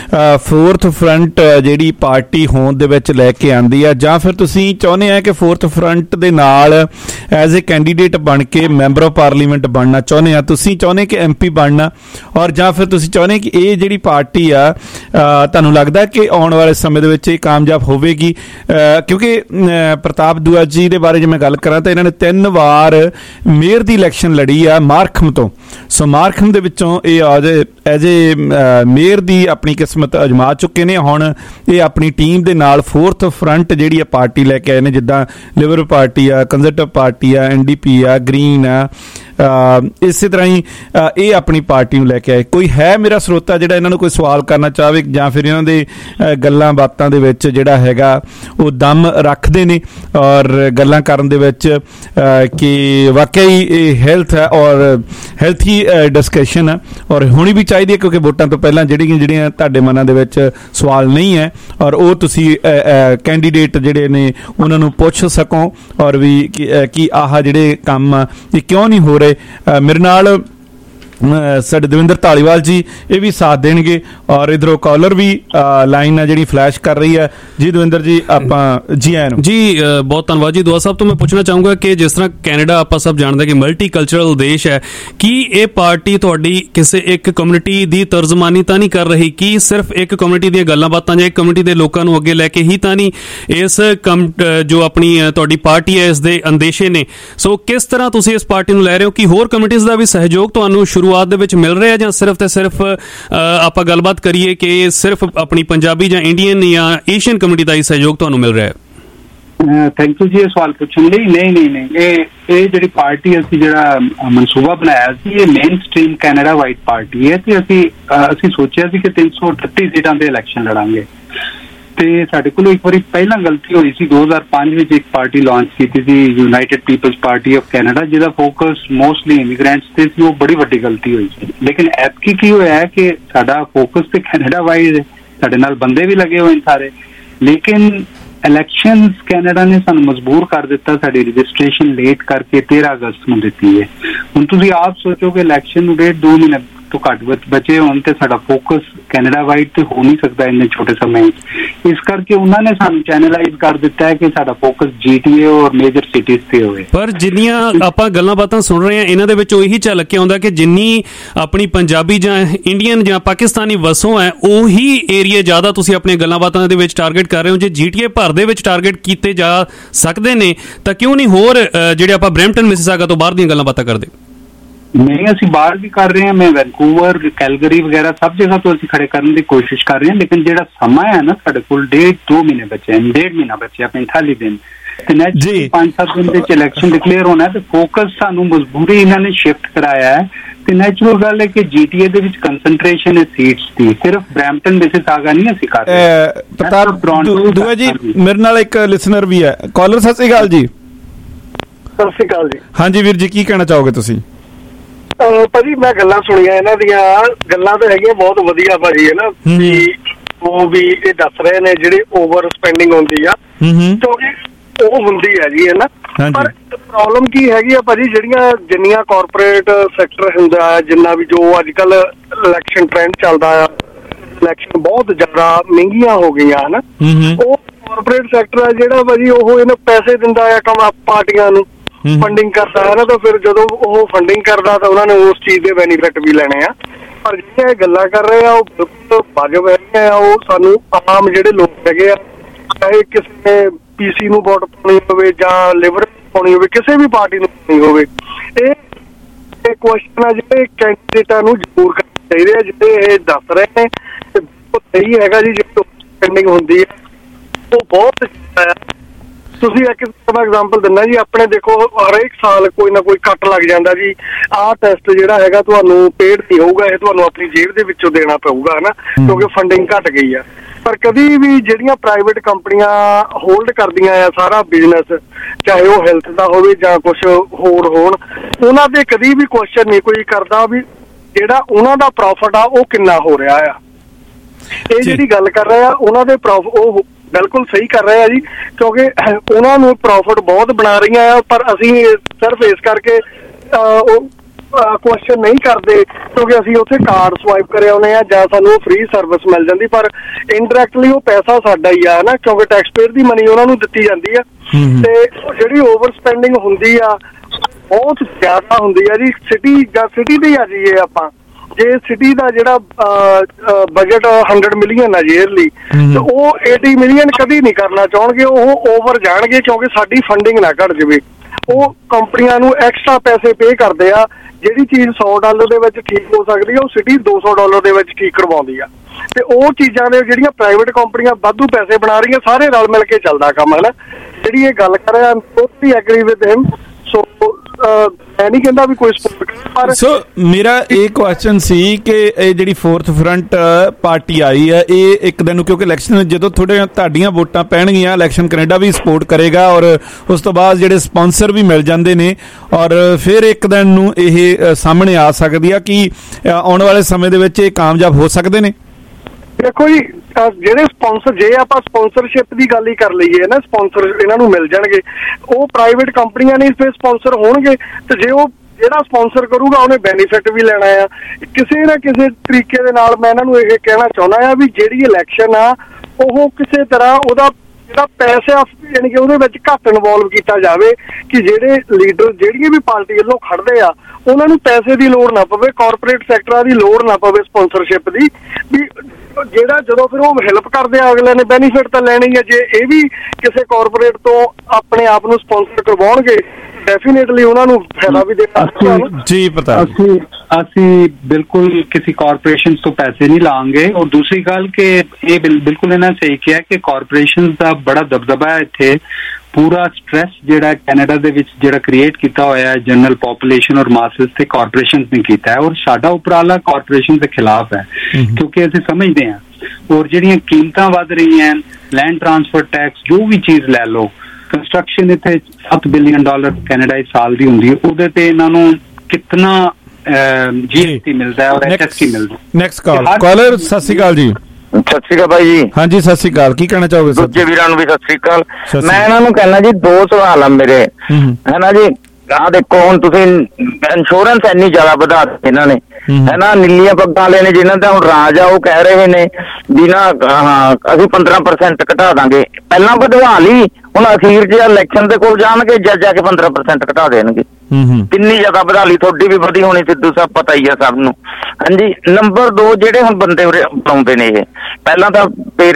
4th ਫਰੰਟ ਜਿਹੜੀ ਪਾਰਟੀ ਹੋਂਦ ਦੇ ਵਿੱਚ ਲੈ ਕੇ ਆਂਦੀ ਆ, ਜਾਂ ਫਿਰ ਤੁਸੀਂ ਚਾਹੁੰਦੇ ਆ ਕਿ 4th ਫਰੰਟ ਦੇ ਨਾਲ ਐਜ਼ ਏ ਕੈਂਡੀਡੇਟ ਬਣ ਕੇ ਮੈਂਬਰ ਆਫ ਪਾਰਲੀਮੈਂਟ ਬਣਨਾ ਚਾਹੁੰਦੇ ਆ, ਤੁਸੀਂ ਚਾਹੁੰਦੇ ਕਿ MP ਬਣਨਾ, ਔਰ ਜਾਂ ਫਿਰ ਤੁਸੀਂ ਚਾਹੁੰਦੇ ਕਿ ਇਹ ਜਿਹੜੀ ਪਾਰਟੀ ਆ ਤੁਹਾਨੂੰ ਲੱਗਦਾ ਕਿ ਆਉਣ ਵਾਲੇ ਸਮੇਂ ਦੇ ਵਿੱਚ ਇਹ ਕਾਮਯਾਬ ਹੋਵੇਗੀ? ਕਿਉਂਕਿ ਪ੍ਰਤਾਪ ਦੂਆ ਜੀ ਦੇ ਬਾਰੇ ਜੇ ਮੈਂ ਗੱਲ ਕਰਾਂ ਤਾਂ ਇਹਨਾਂ ਨੇ 3 ਵਾਰ ਮੇਅਰ ਦੀ ਇਲੈਕਸ਼ਨ ਲੜੀ ਆ ਮਾਰਖਮ ਤੋਂ। ਸੋ ਮਾਰਖਮ ਦੇ ਵਿੱਚੋਂ ਇਹ ਐਜ਼ ਏ ਮੇਅਰ ਦੀ ਆਪਣੀ ਕਿਸਮਤ ਅਜਮਾ ਚੁੱਕੇ ਨੇ। ਹੁਣ ਇਹ ਆਪਣੀ ਟੀਮ ਦੇ ਨਾਲ 4th ਫਰੰਟ ਜਿਹੜੀ ਆ ਪਾਰਟੀ ਲੈ ਕੇ ਆਏ ਨੇ, ਜਿੱਦਾਂ ਲਿਬਰਲ ਪਾਰਟੀ ਆ, ਕੰਜ਼ਰਵੇਟਿਵ ਪਾਰਟੀ ਆ, NDP ਆ, ਗ੍ਰੀਨ ਆ, ਇਸੇ ਤਰ੍ਹਾਂ ਹੀ ਇਹ ਆਪਣੀ ਪਾਰਟੀ ਨੂੰ ਲੈ ਕੇ ਆਏ। ਕੋਈ ਹੈ ਮੇਰਾ ਸਰੋਤਾ ਜਿਹੜਾ ਇਹਨਾਂ ਨੂੰ ਕੋਈ ਸਵਾਲ ਕਰਨਾ ਚਾਹਵੇ, ਜਾਂ ਫਿਰ ਇਹਨਾਂ ਦੇ ਗੱਲਾਂ ਬਾਤਾਂ ਦੇ ਵਿੱਚ ਜਿਹੜਾ ਹੈਗਾ ਉਹ ਦਮ ਰੱਖਦੇ ਨੇ ਔਰ ਗੱਲਾਂ ਕਰਨ ਦੇ ਵਿੱਚ ਕਿ ਵਾਕਈ ਇਹ ਹੈਲਥ ਹੈ ਔਰ ਹੈਲਥੀ ਡਿਸਕਸ਼ਨ ਹੈ, ਔਰ ਹੋਣੀ ਵੀ ਚਾਹੀਦੀ ਹੈ, ਕਿਉਂਕਿ ਵੋਟਾਂ ਤੋਂ ਪਹਿਲਾਂ ਜਿਹੜੀਆਂ ਤੁਹਾਡੇ ਮਨਾਂ ਦੇ ਵਿੱਚ ਸਵਾਲ ਨਹੀਂ ਹੈ ਔਰ ਉਹ ਤੁਸੀਂ ਕੈਂਡੀਡੇਟ ਜਿਹੜੇ ਨੇ ਉਹਨਾਂ ਨੂੰ ਪੁੱਛ ਸਕੋ, ਔਰ ਵੀ ਕਿ ਆਹ ਜਿਹੜੇ ਕੰਮ ਇਹ ਕਿਉਂ ਨਹੀਂ ਹੋ ਰਹੇ। ਮੇਰੇ ਨਾਲ ਸਾਡੇ ਦਵਿੰਦਰ ਧਾਲੀਵਾਲ ਜੀ ਇਹ ਵੀ ਸਾਥ ਦੇਣਗੇ, ਔਰ ਇਧਰੋਂ ਕਾਲਰ ਵੀ ਲਾਈਨ ਹੈ ਜਿਹੜੀ ਫਲੈਸ਼ ਕਰ ਰਹੀ ਹੈ। ਜੀ ਦਵਿੰਦਰ ਜੀ, ਆਪਾਂ ਜੀ ਆਇਆਂ ਨੂੰ। ਜੀ ਬਹੁਤ ਧੰਨਵਾਦ ਜੀ। ਦੁਆ ਸਾਹਿਬ ਤੋਂ ਮੈਂ ਪੁੱਛਣਾ ਚਾਹੂੰਗਾ ਕਿ ਜਿਸ ਤਰ੍ਹਾਂ ਕੈਨੇਡਾ ਆਪਾਂ ਸਭ ਜਾਣਦੇ ਕਿ ਮਲਟੀ ਕਲਚਰਲ ਦੇਸ਼ ਹੈ, ਕੀ ਇਹ ਪਾਰਟੀ ਤੁਹਾਡੀ ਕਿਸੇ ਇੱਕ ਕਮਿਊਨਿਟੀ ਦੀ ਤਰਜਮਾਨੀ ਤਾਂ ਨਹੀਂ ਕਰ ਰਹੀ? ਕੀ ਸਿਰਫ ਇੱਕ ਕਮਿਊਨਿਟੀ ਦੀਆਂ ਗੱਲਾਂ ਬਾਤਾਂ ਜਾਂ ਇੱਕ ਕਮਿਊਨਿਟੀ ਦੇ ਲੋਕਾਂ ਨੂੰ ਅੱਗੇ ਲੈ ਕੇ ਹੀ ਤਾਂ ਨਹੀਂ ਇਸ ਜੋ ਆਪਣੀ ਤੁਹਾਡੀ ਪਾਰਟੀ ਹੈ ਇਸ ਦੇ ਅੰਦੇਸ਼ੇ ਨੇ? ਸੋ ਕਿਸ ਤਰ੍ਹਾਂ ਤੁਸੀਂ ਇਸ ਪਾਰਟੀ ਨੂੰ ਲੈ ਰਹੇ ਹੋ? ਕਿ ਹੋਰ ਕਮਿਊਨਿਟੀਜ਼ ਦਾ ਵੀ ਸਹਿਯੋਗ ਤੁਹਾਨੂੰ ਸ਼ੁਰੂਆਤ ਦੇ ਵਿੱਚ ਮਿਲ ਰਿਹਾ, ਜਾਂ ਸਿਰਫ ਤੇ ਸਿਰਫ ਆਪਾਂ ਗੱਲਬਾਤ ਕਰੀਏ ਕਿ ਸਿਰਫ ਆਪਣੀ ਪੰਜਾਬੀ ਜਾਂ ਇੰਡੀਅਨ ਜਾਂ ਏਸ਼ੀਅਨ ਕਮਿਊਨਿਟੀ ਦਾ ਹੀ ਸਹਿਯੋਗ ਤੁਹਾਨੂੰ ਮਿਲ ਰਿਹਾ ਹੈ? ਥੈਂਕ ਯੂ ਜੀ ਇਹ ਸਵਾਲ ਪੁੱਛਣ ਲਈ। ਨਹੀਂ, ਇਹ ਜਿਹੜੀ ਪਾਰਟੀ ਅਸੀਂ ਜਿਹੜਾ ਮਨਸੂਬਾ ਬਣਾਇਆ ਸੀ ਇਹ mainstream Canada wide party ਹੈ, ਤੇ ਅਸੀਂ ਸੋਚਿਆ ਸੀ ਕਿ 338 ਸੀਟਾਂ ਦੇ ਇਲੈਕਸ਼ਨ ਲੜਾਂਗੇ। ਤੇ ਸਾਡੇ ਕੋਲ ਇੱਕ ਵਾਰੀ ਪਹਿਲਾਂ ਗਲਤੀ ਹੋਈ ਸੀ, 2005 ਵਿੱਚ ਇੱਕ ਪਾਰਟੀ ਲਾਂਚ ਕੀਤੀ ਸੀ United people's party of Canada, ਜਿਹਦਾ ਫੋਕਸ ਮੋਸਟਲੀ ਇਮੀਗ੍ਰੈਂਟਸ ਤੇ ਸੀ। ਉਹ ਬੜੀ ਵੱਡੀ ਗਲਤੀ ਹੋਈ ਸੀ। ਲੇਕਿਨ ਐਤਕੀ ਕੀ ਹੋਇਆ ਕਿ ਸਾਡਾ ਫੋਕਸ ਤੇ ਕੈਨੇਡਾ ਵਾਈਡ, ਸਾਡੇ ਨਾਲ ਬੰਦੇ ਵੀ ਲੱਗੇ ਹੋਏ ਨੇ ਸਾਰੇ, ਲੇਕਿਨ ਇਲੈਕਸ਼ਨਸ ਕੈਨੇਡਾ ਨੇ ਸਾਨੂੰ ਮਜਬੂਰ ਕਰ ਦਿੱਤਾ, ਸਾਡੀ ਰਜਿਸਟ੍ਰੇਸ਼ਨ ਲੇਟ ਕਰਕੇ 13 ਅਗਸਤ ਨੂੰ ਦਿੱਤੀ ਹੈ। ਹੁਣ ਤੁਸੀਂ ਆਪ ਸੋਚੋ ਕਿ ਇਲੈਕਸ਼ਨ ਨੂੰ 2 ਮਹੀਨੇ ਤੋਂ ਘੱਟ ਬਚੇ ਹੋਣ ਤੇ ਸਾਡਾ ਫੋਕਸ ਕੈਨੇਡਾ ਵਾਈਡ ਤੇ ਹੋ ਨਹੀਂ ਸਕਦਾ ਇੰਨੇ ਛੋਟੇ ਸਮੇਂ ਵਿੱਚ। ਇਸ ਕਰਕੇ ਉਹਨਾਂ ਨੇ ਸਾਨੂੰ ਚੈਨਲਾਈਜ਼ ਕਰ ਦਿੱਤਾ ਹੈ ਕਿ ਸਾਡਾ ਫੋਕਸ GTA ਔਰ ਮੇਜਰ ਸਿਟੀਜ਼ ਤੇ ਹੋਵੇ। ਪਰ ਜਿੰਨੀਆਂ ਆਪਾਂ ਗੱਲਾਂ ਬਾਤਾਂ ਸੁਣ ਰਹੇ ਹਾਂ ਇਹਨਾਂ ਦੇ ਵਿੱਚ ਉਹੀ ਝਲਕ ਕੇ ਆਉਂਦਾ ਕਿ ਜਿੰਨੀ ਆਪਣੀ ਪੰਜਾਬੀ ਜਾਂ ਇੰਡੀਅਨ ਜਾਂ ਪਾਕਿਸਤਾਨੀ ਵਸੋਂ ਹੈ ਉਹੀ ਏਰੀਆ ਜ਼ਿਆਦਾ ਤੁਸੀਂ ਆਪਣੀਆਂ ਗੱਲਾਂ ਬਾਤਾਂ ਦੇ ਵਿੱਚ ਟਾਰਗੇਟ ਕਰ ਰਹੇ ਹੋ। ਜੇ GTA ਭਰ ਦੇ ਵਿੱਚ ਟਾਰਗੇਟ ਕੀਤੇ ਜਾ ਸਕਦੇ ਨੇ ਤਾਂ ਕਿਉਂ ਨਹੀਂ ਹੋਰ ਜਿਹੜੇ ਆਪਾਂ ਬਰੈਂਪਟਨ ਮਿਸਿਸਾਗਾ ਤੋਂ ਬਾਹਰ ਦੀਆਂ ਗੱਲਾਂ ਬਾਤਾਂ ਕਰਦੇ? ਨਹੀਂ, ਅਸੀਂ ਬਾਹਰ ਵੀ ਕਰ ਰਹੇ ਹਾਂ। ਮੈਂ ਵੈਨਕੂਵਰ, ਕੈਲਗਰੀ ਵਗੈਰਾ ਸਭ ਜਗ੍ਹਾ ਤੋਂ ਅਸੀਂ ਖੜੇ ਕਰਨ ਦੀ ਕੋਸ਼ਿਸ਼ ਕਰ ਰਹੇ ਹਾਂ। ਲੇਕਿਨ ਜਿਹੜਾ ਸਮਾਂ ਹੈ ਨਾ ਸਾਡੇ ਕੋਲ 1.5-2 ਮਹੀਨੇ ਬਚੇ ਹਨ, 1.5 ਮਹੀਨਾ ਬਚਿਆ 45 ਦਿਨ ਤੇ ਨੈਕਸਟ 5-7 ਦਿਨ ਦੇ ਇਲੈਕਸ਼ਨ ਡਿਕਲੇਅਰ ਹੋਣਾ ਤੇ ਫੋਕਸ ਸਾਨੂੰ ਮਜਬੂਰੀ ਇਹਨਾਂ ਨੇ ਸ਼ਿਫਟ ਕਰਾਇਆ ਹੈ। ਤੇ ਨੈਚੁਰਲ ਗੱਲ ਹੈ ਕਿ GTA ਦੇ ਵਿੱਚ ਕੰਸੈਂਟਰੇਸ਼ਨ ਹੈ ਸੀਟਸ ਦੀ, ਸਿਰਫ ਬਰੈਂਪਟਨ ਮਿਸਿਸਾਗਾ ਨਹੀਂ ਅਸੀਂ ਕਰ ਰਹੇ। ਪ੍ਰਤਾਪ ਦੁਆ ਜੀ ਮੇਰੇ ਨਾਲ ਇੱਕ ਲਿਸਨਰ ਵੀ ਹੈ। ਕਾਲਰ ਸਤਿ ਸ਼੍ਰੀ ਅਕਾਲ ਜੀ। ਸਤਿ ਸ਼੍ਰੀ ਅਕਾਲ ਜੀ। ਹਾਂਜੀ ਵੀਰ ਜੀ, ਕੀ ਕਹਿਣਾ ਚਾਹੋਗੇ ਤੁਸੀਂ? ਭਾਜੀ ਮੈਂ ਗੱਲਾਂ ਸੁਣੀਆਂ ਇਹਨਾਂ ਦੀਆਂ, ਗੱਲਾਂ ਤਾਂ ਹੈਗੀਆਂ ਬਹੁਤ ਵਧੀਆ ਭਾਜੀ, ਹੈ ਨਾ ਵੀ ਉਹ ਵੀ ਇਹ ਦੱਸ ਰਹੇ ਨੇ ਜਿਹੜੀ ਓਵਰ ਸਪੈਂਡਿੰਗ ਹੁੰਦੀ ਆ ਕਿਉਂਕਿ ਉਹ ਹੁੰਦੀ ਹੈ ਜੀ, ਹੈ ਨਾ। ਪਰ ਪ੍ਰੋਬਲਮ ਕੀ ਹੈਗੀ ਆ ਭਾਜੀ, ਜਿੰਨੀਆਂ ਕਾਰਪੋਰੇਟ ਸੈਕਟਰ ਹੁੰਦਾ ਆ, ਜਿੰਨਾ ਵੀ ਜੋ ਅੱਜ ਕੱਲ ਇਲੈਕਸ਼ਨ ਟ੍ਰੈਂਡ ਚੱਲਦਾ ਆ, ਇਲੈਕਸ਼ਨ ਬਹੁਤ ਜ਼ਿਆਦਾ ਮਹਿੰਗੀਆਂ ਹੋ ਗਈਆਂ, ਹੈ ਨਾ। ਉਹ ਕਾਰਪੋਰੇਟ ਸੈਕਟਰ ਆ ਜਿਹੜਾ ਭਾਜੀ ਉਹ ਇਹਨਾਂ ਪੈਸੇ ਦਿੰਦਾ ਆ ਕੰਮ ਪਾਰਟੀਆਂ ਨੂੰ, ਫੰਡਿੰਗ ਕਰਦਾ ਹੈ ਨਾ। ਤਾਂ ਫਿਰ ਜਦੋਂ ਉਹ ਫੰਡਿੰਗ ਕਰਦਾ ਤਾਂ ਉਹਨਾਂ ਨੇ ਉਸ ਚੀਜ਼ ਦੇ ਬੈਨੀਫਿਟ ਵੀ ਲੈਣੇ ਆ। ਪਰ ਜਿਹੜੀਆਂ ਇਹ ਗੱਲਾਂ ਕਰ ਰਹੇ ਆ ਉਹ ਬਿਲਕੁਲ ਵਾਜਬ ਹੈਗੀਆਂ ਆ। ਉਹ ਸਾਨੂੰ ਆਮ ਜਿਹੜੇ ਲੋਕ ਹੈਗੇ ਆ, ਚਾਹੇ ਕਿਸੇ ਨੇ PC ਨੂੰ ਵੋਟ ਪਾਉਣੀ ਹੋਵੇ ਜਾਂ ਲਿਬਰਲ ਪਾਉਣੀ ਹੋਵੇ, ਕਿਸੇ ਵੀ ਪਾਰਟੀ ਨੂੰ ਪਾਉਣੀ ਹੋਵੇ, ਇਹ ਕੁਐਸਚਨ ਆ ਜਿਹੜੇ ਕੈਂਡੀਡੇਟਾਂ ਨੂੰ ਜ਼ਰੂਰ ਕਰਨੇ ਚਾਹੀਦੇ ਆ ਜਿਹੜੇ ਇਹ ਦੱਸ ਰਹੇ ਨੇ। ਤੇ ਬਿਲਕੁਲ ਸਹੀ ਹੈਗਾ ਜੀ, ਜਿਹੜੀ ਸਪੈਂਡਿੰਗ ਹੁੰਦੀ ਹੈ ਉਹ ਬਹੁਤ ਜ਼ਿਆਦਾ ਆ। ਤੁਸੀਂ ਇੱਕ ਐਗਜ਼ਾਮਪਲ ਦਿੰਦਾ ਜੀ, ਆਪਣੇ ਦੇਖੋ ਹਰੇਕ ਸਾਲ ਕੋਈ ਨਾ ਕੋਈ ਕੱਟ ਲੱਗ ਜਾਂਦਾ ਜੀ। ਆਹ ਟੈਸਟ ਜਿਹੜਾ ਹੈਗਾ ਤੁਹਾਨੂੰ ਪੇਡ ਨਹੀਂ ਹੋਊਗਾ, ਇਹ ਤੁਹਾਨੂੰ ਆਪਣੀ ਜੇਬ ਦੇ ਵਿੱਚੋਂ ਦੇਣਾ ਪਊਗਾ, ਨਾ, ਕਿਉਂਕਿ ਫੰਡਿੰਗ ਘਟ ਗਈ ਆ। ਪਰ ਕਦੀ ਵੀ ਜਿਹੜੀਆਂ ਪ੍ਰਾਈਵੇਟ ਕੰਪਨੀਆਂ ਹੋਲਡ ਕਰਦੀਆਂ ਆ ਸਾਰਾ ਬਿਜ਼ਨਸ, ਚਾਹੇ ਉਹ ਹੈਲਥ ਦਾ ਹੋਵੇ ਜਾਂ ਕੁਝ ਹੋਰ ਹੋਣ, ਉਹਨਾਂ ਦੇ ਕਦੀ ਵੀ ਕੁਐਸਚਨ ਨਹੀਂ ਕੋਈ ਕਰਦਾ ਵੀ ਜਿਹੜਾ ਉਹਨਾਂ ਦਾ ਪ੍ਰੋਫਿਟ ਆ ਉਹ ਕਿੰਨਾ ਹੋ ਰਿਹਾ ਆ। ਇਹ ਜਿਹੜੀ ਗੱਲ ਕਰ ਰਹੇ ਆ ਉਹਨਾਂ ਦੇ ਪ੍ਰੋਫਿਟ ਉਹ ਬਿਲਕੁਲ ਸਹੀ ਕਰ ਰਹੇ ਆ ਜੀ, ਕਿਉਂਕਿ ਉਹਨਾਂ ਨੂੰ ਪ੍ਰੋਫਿਟ ਬਹੁਤ ਬਣਾ ਰਹੀਆਂ ਆ। ਪਰ ਅਸੀਂ ਸਿਰਫ ਇਸ ਕਰਕੇ ਕੁਐਸਚਨ ਨਹੀਂ ਕਰਦੇ ਕਿਉਂਕਿ ਅਸੀਂ ਉੱਥੇ ਕਾਰਡ ਸਵਾਈਪ ਕਰੇ ਆਉਂਦੇ ਆ ਜਾਂ ਸਾਨੂੰ ਫ੍ਰੀ ਸਰਵਿਸ ਮਿਲ ਜਾਂਦੀ, ਪਰ ਇਨਡਾਇਰੈਕਟਲੀ ਉਹ ਪੈਸਾ ਸਾਡਾ ਹੀ ਆ ਨਾ, ਕਿਉਂਕਿ ਟੈਕਸ ਪੇਅਰ ਦੀ ਮਨੀ ਉਹਨਾਂ ਨੂੰ ਦਿੱਤੀ ਜਾਂਦੀ ਆ। ਤੇ ਜਿਹੜੀ ਓਵਰ ਸਪੈਂਡਿੰਗ ਹੁੰਦੀ ਆ ਬਹੁਤ ਜ਼ਿਆਦਾ ਹੁੰਦੀ ਆ ਜੀ। ਸਿਟੀ ਦੀ ਆ ਜਾਈਏ ਆਪਾਂ, ਜੇ ਸਿਟੀ ਦਾ ਜਿਹੜਾ ਬਜਟ 100 ਮਿਲੀਅਨ ਆ ਈਅਰਲੀ, ਤੇ ਉਹ 80 ਮਿਲੀਅਨ ਕਦੀ ਨਹੀਂ ਕਰਨਾ ਚਾਹਣਗੇ, ਉਹ ਓਵਰ ਜਾਣਗੇ ਕਿਉਂਕਿ ਸਾਡੀ ਫੰਡਿੰਗ ਨਾ ਘਟ ਜਾਵੇ। ਉਹ ਕੰਪਨੀਆਂ ਨੂੰ ਐਕਸਟਰਾ ਪੈਸੇ ਪੇ ਕਰਦੇ ਆ। ਜਿਹੜੀ ਚੀਜ਼ $100 ਦੇ ਵਿੱਚ ਠੀਕ ਹੋ ਸਕਦੀ ਆ ਉਹ ਸਿਟੀ $200 ਦੇ ਵਿੱਚ ਠੀਕ ਕਰਵਾਉਂਦੀ ਆ। ਤੇ ਉਹ ਚੀਜ਼ਾਂ ਦੇ ਜਿਹੜੀਆਂ ਪ੍ਰਾਈਵੇਟ ਕੰਪਨੀਆਂ ਵਾਧੂ ਪੈਸੇ ਬਣਾ ਰਹੀਆਂ, ਸਾਰੇ ਰਲ ਮਿਲ ਕੇ ਚੱਲਦਾ ਕੰਮ, ਹੈ ਨਾ। ਜਿਹੜੀ ਇਹ ਗੱਲ ਕਰ ਰਿਹਾ totally agree with him. So ਮੈਂ ਨਹੀਂ ਕਹਿੰਦਾ ਵੀ ਕੋਈ ਪਰ ਸੋ ਮੇਰਾ ਇਹ ਕੁਐਸਚਨ ਸੀ ਕਿ ਇਹ ਜਿਹੜੀ ਫੋਰਥ ਫਰੰਟ ਪਾਰਟੀ ਆਈ ਹੈ, ਇਹ ਇੱਕ ਦਿਨ ਨੂੰ ਕਿਉਂਕਿ ਇਲੈਕਸ਼ਨ ਜਦੋਂ ਤੁਹਾਡੀਆਂ ਵੋਟਾਂ ਪੈਣਗੀਆਂ, ਇਲੈਕਸ਼ਨ ਕੈਨੇਡਾ ਵੀ ਸਪੋਰਟ ਕਰੇਗਾ ਔਰ ਉਸ ਤੋਂ ਬਾਅਦ ਜਿਹੜੇ ਸਪਾਂਸਰ ਵੀ ਮਿਲ ਜਾਂਦੇ ਨੇ ਔਰ ਫਿਰ ਇੱਕ ਦਿਨ ਨੂੰ ਇਹ ਸਾਹਮਣੇ ਆ ਸਕਦੀ ਆ ਕਿ ਆਉਣ ਵਾਲੇ ਸਮੇਂ ਦੇ ਵਿੱਚ ਇਹ ਕਾਮਯਾਬ ਹੋ ਸਕਦੇ ਨੇ। ਦੇਖੋ ਜੀ, ਜਿਹੜੇ ਸਪਾਂਸਰ, ਜੇ ਆਪਾਂ ਸਪਾਂਸਰਸ਼ਿਪ ਦੀ ਗੱਲ ਹੀ ਕਰ ਲਈਏ ਨਾ, ਸਪਾਂਸਰ ਇਹਨਾਂ ਨੂੰ ਮਿਲ ਜਾਣਗੇ, ਉਹ ਪ੍ਰਾਈਵੇਟ ਕੰਪਨੀਆਂ ਨਹੀਂ ਫਿਰ ਸਪਾਂਸਰ ਹੋਣਗੇ। ਤੇ ਜੇ ਉਹ ਜਿਹੜਾ ਸਪਾਂਸਰ ਕਰੂਗਾ ਉਹਨੇ ਬੈਨੀਫਿਟ ਵੀ ਲੈਣਾ ਆ ਕਿਸੇ ਨਾ ਕਿਸੇ ਤਰੀਕੇ ਦੇ ਨਾਲ। ਮੈਂ ਇਹਨਾਂ ਨੂੰ ਇਹ ਕਹਿਣਾ ਚਾਹੁੰਦਾ ਆ ਵੀ ਜਿਹੜੀ ਇਲੈਕਸ਼ਨ ਆ ਉਹ ਕਿਸੇ ਤਰ੍ਹਾਂ ਉਹਦਾ ਜਿਹੜਾ ਪੈਸਾ ਯਾਨੀ ਕਿ ਉਹਦੇ ਵਿੱਚ ਘੱਟ ਇਨਵੋਲਵ ਕੀਤਾ ਜਾਵੇ ਕਿ ਜਿਹੜੇ ਲੀਡਰ ਜਿਹੜੀਆਂ ਵੀ ਪਾਰਟੀ ਵੱਲੋਂ ਖੜਦੇ ਆ ਉਹਨਾਂ ਨੂੰ ਪੈਸੇ ਦੀ ਲੋੜ ਨਾ ਪਵੇ, ਕਾਰਪੋਰੇਟ ਸੈਕਟਰਾਂ ਦੀ ਲੋੜ ਨਾ ਪਵੇ ਸਪਾਂਸਰਸ਼ਿਪ ਦੀ। ਵੀ ਜਿਹੜਾ ਜਦੋਂ ਫਿਰ ਉਹ ਹੈਲਪ ਕਰਦੇ ਆ ਅਗਲੇ ਨੇ ਬੈਨੀਫਿਟ ਤਾਂ ਲੈਣੀ ਹੈ। ਜੇ ਇਹ ਵੀ ਕਿਸੇ ਕਾਰਪੋਰੇਟ ਤੋਂ ਆਪਣੇ ਆਪ ਨੂੰ ਸਪਾਂਸਰ ਕਰਵਾਉਣਗੇ ਡੈਫੀਨੇਟਲੀ ਉਹਨਾਂ ਨੂੰ ਫਾਇਦਾ ਵੀ ਦੇਣਾ ਜੀ। ਪਤਾ ਅਸੀਂ ਬਿਲਕੁਲ ਕਿਸੇ ਕਾਰਪੋਰੇਸ਼ਨ ਤੋਂ ਪੈਸੇ ਨਹੀਂ ਲਾਂਗੇ। ਔਰ ਦੂਸਰੀ ਗੱਲ ਕਿ ਇਹ ਬਿਲਕੁਲ ਇਹਨਾਂ ਸਹੀ ਕਿਹਾ ਕਿ ਕਾਰਪੋਰੇਸ਼ਨ ਦਾ ਬੜਾ ਦਬਦਬਾ ਹੈ ਇੱਥੇ। ਪੂਰਾ ਸਟ੍ਰੈਸ ਜਿਹੜਾ ਕੈਨੇਡਾ ਦੇ ਵਿੱਚ ਜਿਹੜਾ ਕ੍ਰੀਏਟ ਕੀਤਾ ਹੋਇਆ ਹੈ ਜਨਰਲ ਪੋਪੂਲੇਸ਼ਨ ਔਰ ਮਾਸਸ ਤੇ ਕਾਰਪੋਰੇਸ਼ਨਸ ਨੇ ਕੀਤਾ ਹੈ। ਔਰ ਸਾਡਾ ਉਪਰਾਲਾ ਕਾਰਪੋਰੇਸ਼ਨ ਦੇ ਖਿਲਾਫ ਹੈ ਕਿਉਂਕਿ ਅਸੀਂ ਸਮਝਦੇ ਹਾਂ ਔਰ ਜਿਹੜੀਆਂ ਕੀਮਤਾਂ ਵੱਧ ਰਹੀਆਂ, ਲੈਂਡ ਟਰਾਂਸਫਰ ਟੈਕਸ, ਜੋ ਵੀ ਚੀਜ਼ ਲੈ ਲਓ, ਕੰਸਟਰਕਸ਼ਨ ਇੱਥੇ $7 ਬਿਲੀਅਨ ਕੈਨੇਡਾ ਇਸ ਸਾਲ ਦੀ ਹੁੰਦੀ ਹੈ, ਉਹਦੇ ਤੇ ਇਹਨਾਂ ਨੂੰ ਕਿਤਨਾ GST ਮਿਲਦਾ ਹੈ ਔਰ HST ਮਿਲਦਾ। ਨੈਕਸਟ ਕਾਲਰ ਸਤਿ ਸ਼੍ਰੀ ਅਕਾਲ ਜੀ। ਸਤਿ ਸ਼੍ਰੀ ਅਕਾਲ ਭਾਈ ਜੀ। ਹਾਂਜੀ ਸਤਿ ਸ਼੍ਰੀ ਅਕਾਲ, ਕੀ ਕਹਿਣਾ ਚਾਹੋਗੇ? ਦੂਜੇ ਵੀਰਾਂ ਨੂੰ ਵੀ ਸਤਿ ਸ਼੍ਰੀ ਅਕਾਲ। ਮੈਂ ਇਹਨਾਂ ਨੂੰ ਕਹਿਣਾ ਜੀ, 2 ਸਵਾਲ ਆ ਮੇਰੇ, ਹੈ ਨਾ ਜੀ। ਆਹ ਦੇਖੋ ਹੁਣ ਤੁਸੀਂ ਇੰਸ਼ੋਰੈਂਸ ਇੰਨੀ ਜ਼ਿਆਦਾ ਵਧਾ ਦਿੱਤੀ ਇਹਨਾਂ ਨੇ, ਹੈ ਨਾ। ਨੀਲੀਆਂ ਪੱਗਾਂ ਵਾਲੇ ਨੇ ਜਿਨ੍ਹਾਂ ਦਾ ਹੁਣ ਰਾਜ ਆ, ਉਹ ਕਹਿ ਰਹੇ ਨੇ ਵੀ ਨਾ ਹਾਂ ਅਸੀਂ 15% ਘਟਾ ਦਾਂਗੇ। ਪਹਿਲਾਂ ਵਧਵਾ ਲਈ, ਹੁਣ ਅਖੀਰ 'ਚ ਇਲੈਕਸ਼ਨ ਦੇ ਕੋਲ ਜਾਣਗੇ ਜਦ ਜਾ ਕੇ 15% ਘਟਾ ਦੇਣਗੇ। ਕਿੰਨੀ ਜ਼ਿਆਦਾ ਵਧਾ ਲਈ, ਤੁਹਾਡੀ ਵੀ ਵਧੀ ਹੋਣੀ ਸਿੱਧੂ ਸਾਹਿਬ, ਪਤਾ ਹੀ ਆ ਸਭ ਨੂੰ। ਹਾਂਜੀ। ਨੰਬਰ 2, ਜਿਹੜੇ ਹੁਣ ਬੰਦੇ ਉਰੇ ਬਣਾਉਂਦੇ ਨੇ, ਇਹ ਪਹਿਲਾਂ ਤਾਂ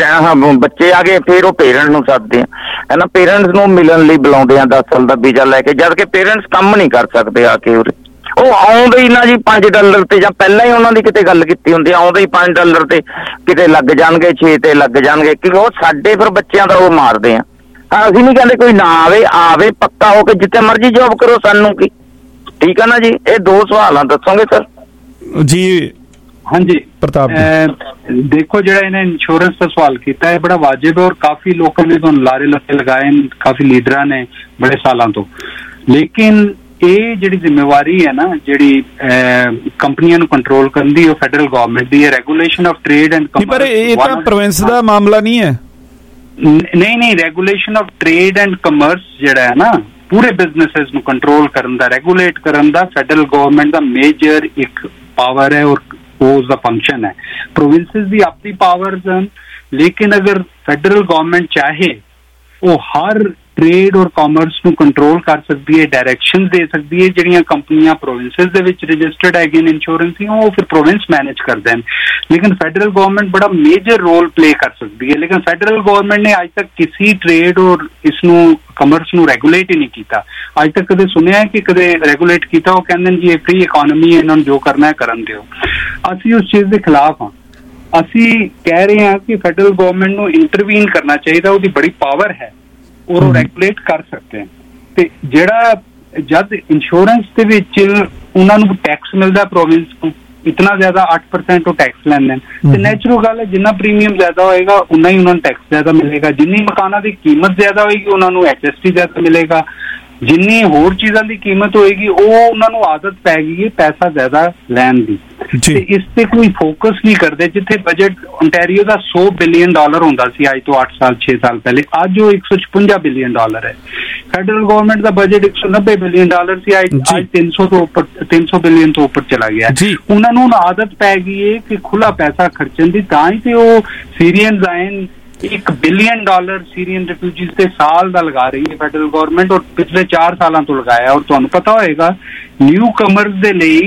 ਬੱਚੇ ਆ ਗਏ, ਫਿਰ ਉਹ ਪੇਰੈਂਟਸ ਨੂੰ ਸੱਦਦੇ ਆ, ਹੈ ਨਾ। ਪੇਰੈਂਟਸ ਨੂੰ ਮਿਲਣ ਲਈ ਬੁਲਾਉਂਦੇ ਆ 10 ਸਾਲ ਦਾ ਵੀਜ਼ਾ ਲੈ ਕੇ, ਜਦ ਕਿ ਪੇਰੈਂਟਸ ਕੰਮ ਨਹੀਂ ਕਰ ਸਕਦੇ ਆ ਕੇ ਉਰੇ। ਉਹ ਆਉਂਦੇ ਹੀ ਨਾ ਜੀ $5 ਤੇ, ਜਾਂ ਪਹਿਲਾਂ ਹੀ ਉਹਨਾਂ ਦੀ ਕਿਤੇ ਗੱਲ ਕੀਤੀ ਹੁੰਦੀ, ਆਉਂਦੇ ਹੀ $5 ਤੇ ਕਿਤੇ ਲੱਗ ਜਾਣਗੇ, 6 ਤੇ ਲੱਗ ਜਾਣਗੇ, ਕਿ ਉਹ ਸਾਡੇ ਫਿਰ ਬੱਚਿਆਂ ਦਾ ਉਹ ਮਾਰਦੇ ਆ। ਅਸੀਂ ਨਹੀਂ ਕਹਿੰਦੇ ਕੋਈ ਨਾ ਆਵੇ ਪੱਕਾ ਹੋ ਕੇ ਜਿੱਥੇ ਮਰਜ਼ੀ ਜੋਬ ਕਰੋ, ਸਾਨੂੰ ਕੀ, ਠੀਕ ਆ ਨਾ ਜੀ। ਇਹ 2 ਸਵਾਲ ਆ, ਦੱਸੋਗੇ ਸਰ ਜੀ? ਹਾਂਜੀ ਪ੍ਰਤਾਪ ਦੇਖੋ, ਜਿਹੜਾ ਇਹਨੇ ਇੰਸ਼ੋਰੈਂਸ ਦਾ ਸਵਾਲ ਕੀਤਾ ਹੈ ਬੜਾ ਵਾਜਿਬ ਹੈ, ਔਰ ਕਾਫੀ ਲੋਕਾਂ ਨੇ ਤੁਹਾਨੂੰ ਲਾਰੇ ਲੱਤੇ ਲਗਾਏ, ਕਾਫੀ ਲੀਡਰਾਂ ਨੇ ਬੜੇ ਸਾਲਾਂ ਤੋਂ। ਲੇਕਿਨ ਇਹ ਜਿਹੜੀ ਜ਼ਿੰਮੇਵਾਰੀ ਹੈ ਨਾ, ਜਿਹੜੀ ਕੰਪਨੀਆਂ ਨੂੰ ਕੰਟਰੋਲ ਕਰਨ ਦੀ, ਉਹ ਫੈਡਰਲ ਗਵਰਨਮੈਂਟ ਦੀ ਹੈ। Regulation of trade and commerce, ਪਰ ਇਹ ਤਾਂ ਪ੍ਰੋਵਿੰਸ ਦਾ ਮਾਮਲਾ ਨਹੀਂ ਹੈ। ਨਹੀਂ, regulation of trade and commerce ਜਿਹੜਾ ਹੈ ਨਾ, ਪੂਰੇ ਬਿਜ਼ਨੈਸਿਸ ਨੂੰ ਕੰਟਰੋਲ ਕਰਨ ਦਾ, ਰੈਗੂਲੇਟ ਕਰਨ ਦਾ ਫੈਡਰਲ ਗਵਰਨਮੈਂਟ ਦਾ ਮੇਜਰ ਇੱਕ ਪਾਵਰ ਹੈ, ਔਰ ਉਸ ਦਾ ਫੰਕਸ਼ਨ ਹੈ। ਪ੍ਰੋਵਿੰਸਿਸ ਦੀ ਆਪਣੀ ਪਾਵਰਸ ਹਨ, ਲੇਕਿਨ ਅਗਰ ਫੈਡਰਲ ਗਵਰਨਮੈਂਟ ਚਾਹੇ, ਉਹ ਹਰ ਟ੍ਰੇਡ ਔਰ ਕਾਮਰਸ ਨੂੰ ਕੰਟਰੋਲ ਕਰ ਸਕਦੀ ਹੈ, ਡਾਇਰੈਕਸ਼ਨ ਦੇ ਸਕਦੀ ਹੈ। ਜਿਹੜੀਆਂ ਕੰਪਨੀਆਂ ਪ੍ਰੋਵਿੰਸਿਸ ਦੇ ਵਿੱਚ ਰਜਿਸਟਰਡ ਹੈਗੀਆਂ ਨੇ ਇੰਸ਼ੋਰੈਂਸ ਦੀਆਂ, ਉਹ ਫਿਰ ਪ੍ਰੋਵਿੰਸ ਮੈਨੇਜ ਕਰਦੇ ਨੇ। ਲੇਕਿਨ ਫੈਡਰਲ ਗਵਰਨਮੈਂਟ ਬੜਾ ਮੇਜਰ ਰੋਲ ਪਲੇ ਕਰ ਸਕਦੀ ਹੈ। ਲੇਕਿਨ ਫੈਡਰਲ ਗਵਰਨਮੈਂਟ ਨੇ ਅੱਜ ਤੱਕ ਕਿਸੇ ਟ੍ਰੇਡ ਔਰ ਇਸ ਨੂੰ ਕਮਰਸ ਨੂੰ ਰੈਗੂਲੇਟ ਹੀ ਨਹੀਂ ਕੀਤਾ। ਅੱਜ ਤੱਕ ਕਦੇ ਸੁਣਿਆ ਕਿ ਕਦੇ ਰੈਗੂਲੇਟ ਕੀਤਾ? ਉਹ ਕਹਿੰਦੇ ਨੇ ਜੀ ਇਹ ਫ੍ਰੀ ਇਕੋਨਮੀ ਹੈ, ਇਹਨਾਂ ਨੂੰ ਜੋ ਕਰਨਾ ਹੈ ਕਰਨ ਦਿਓ। ਅਸੀਂ ਉਸ ਚੀਜ਼ ਦੇ ਖਿਲਾਫ ਹਾਂ। ਅਸੀਂ ਕਹਿ ਰਹੇ ਹਾਂ ਕਿ ਫੈਡਰਲ ਗਵਰਨਮੈਂਟ ਨੂੰ ਇੰਟਰਵੀਨ ਕਰਨਾ ਚਾਹੀਦਾ, ਉਹਦੀ ਬੜੀ ਪਾਵਰ ਹੈ ਔਰ ਉਹ ਰੈਗੂਲੇਟ ਕਰ ਸਕਦੇ ਹਨ। ਤੇ ਜਿਹੜਾ ਜਦ ਇੰਸ਼ੋਰੈਂਸ ਦੇ ਵਿੱਚ ਉਹਨਾਂ ਨੂੰ ਟੈਕਸ ਮਿਲਦਾ ਪ੍ਰੋਵਿੰਸ ਤੋਂ, ਇਤਨਾ ਜ਼ਿਆਦਾ 8% ਉਹ ਟੈਕਸ ਲੈਂਦੇ ਨੇ, ਤੇ ਨੈਚੁਰਲ ਗੱਲ ਹੈ ਜਿੰਨਾ ਪ੍ਰੀਮੀਅਮ ਜ਼ਿਆਦਾ ਹੋਏਗਾ ਉਨਾ ਹੀ ਉਹਨਾਂ ਨੂੰ ਟੈਕਸ ਜ਼ਿਆਦਾ ਮਿਲੇਗਾ। ਜਿੰਨੀ ਮਕਾਨਾਂ ਦੀ ਕੀਮਤ ਜ਼ਿਆਦਾ ਹੋਏਗੀ ਉਹਨਾਂ ਨੂੰ HST ਜ਼ਿਆਦਾ ਮਿਲੇਗਾ। ਜਿੰਨੀ ਹੋਰ ਚੀਜ਼ਾਂ ਦੀ ਕੀਮਤ ਹੋਏਗੀ ਉਹ ਉਹਨਾਂ ਨੂੰ ਆਦਤ ਪੈ ਗਈ ਹੈ ਪੈਸਾ ਜ਼ਿਆਦਾ ਲੈਣ ਦੀ, ਤੇ ਇਸ ਤੇ ਕੋਈ ਫੋਕਸ ਨਹੀਂ ਕਰਦੇ। ਜਿੱਥੇ ਬਜਟ ਓਨਟਾਰੀਓ ਦਾ $100 ਬਿਲੀਅਨ ਹੁੰਦਾ ਸੀ ਅੱਜ ਤੋਂ 6 ਸਾਲ ਪਹਿਲੇ, ਅੱਜ ਉਹ $156 ਬਿਲੀਅਨ ਹੈ। ਫੈਡਰਲ ਗਵਰਨਮੈਂਟ ਦਾ ਬਜਟ $190 ਬਿਲੀਅਨ ਸੀ, ਅੱਜ 300 ਬਿਲੀਅਨ ਤੋਂ ਉੱਪਰ ਚਲਾ ਗਿਆ। ਉਹਨਾਂ ਨੂੰ ਆਦਤ ਪੈ ਗਈ ਹੈ ਕਿ ਖੁੱਲਾ ਪੈਸਾ ਖਰਚਣ ਦੀ, ਤਾਂ ਹੀ ਤੇ ਉਹ ਸੀਰੀਅਨਸ ਆਏ $1 ਬਿਲੀਅਨ ਸੀਰੀਅਨ ਰਿਫਿਊਜੀਜ਼ ਤੇ ਸਾਲ ਦਾ ਲਗਾ ਰਹੀ ਹੈ ਫੈਡਰਲ ਗਵਰਨਮੈਂਟ, ਔਰ ਪਿਛਲੇ 4 ਸਾਲਾਂ ਤੋਂ ਲਗਾਇਆ। ਔਰ ਤੁਹਾਨੂੰ ਪਤਾ ਹੋਏਗਾ ਨਿਊ ਕਮਰਸ ਦੇ ਲਈ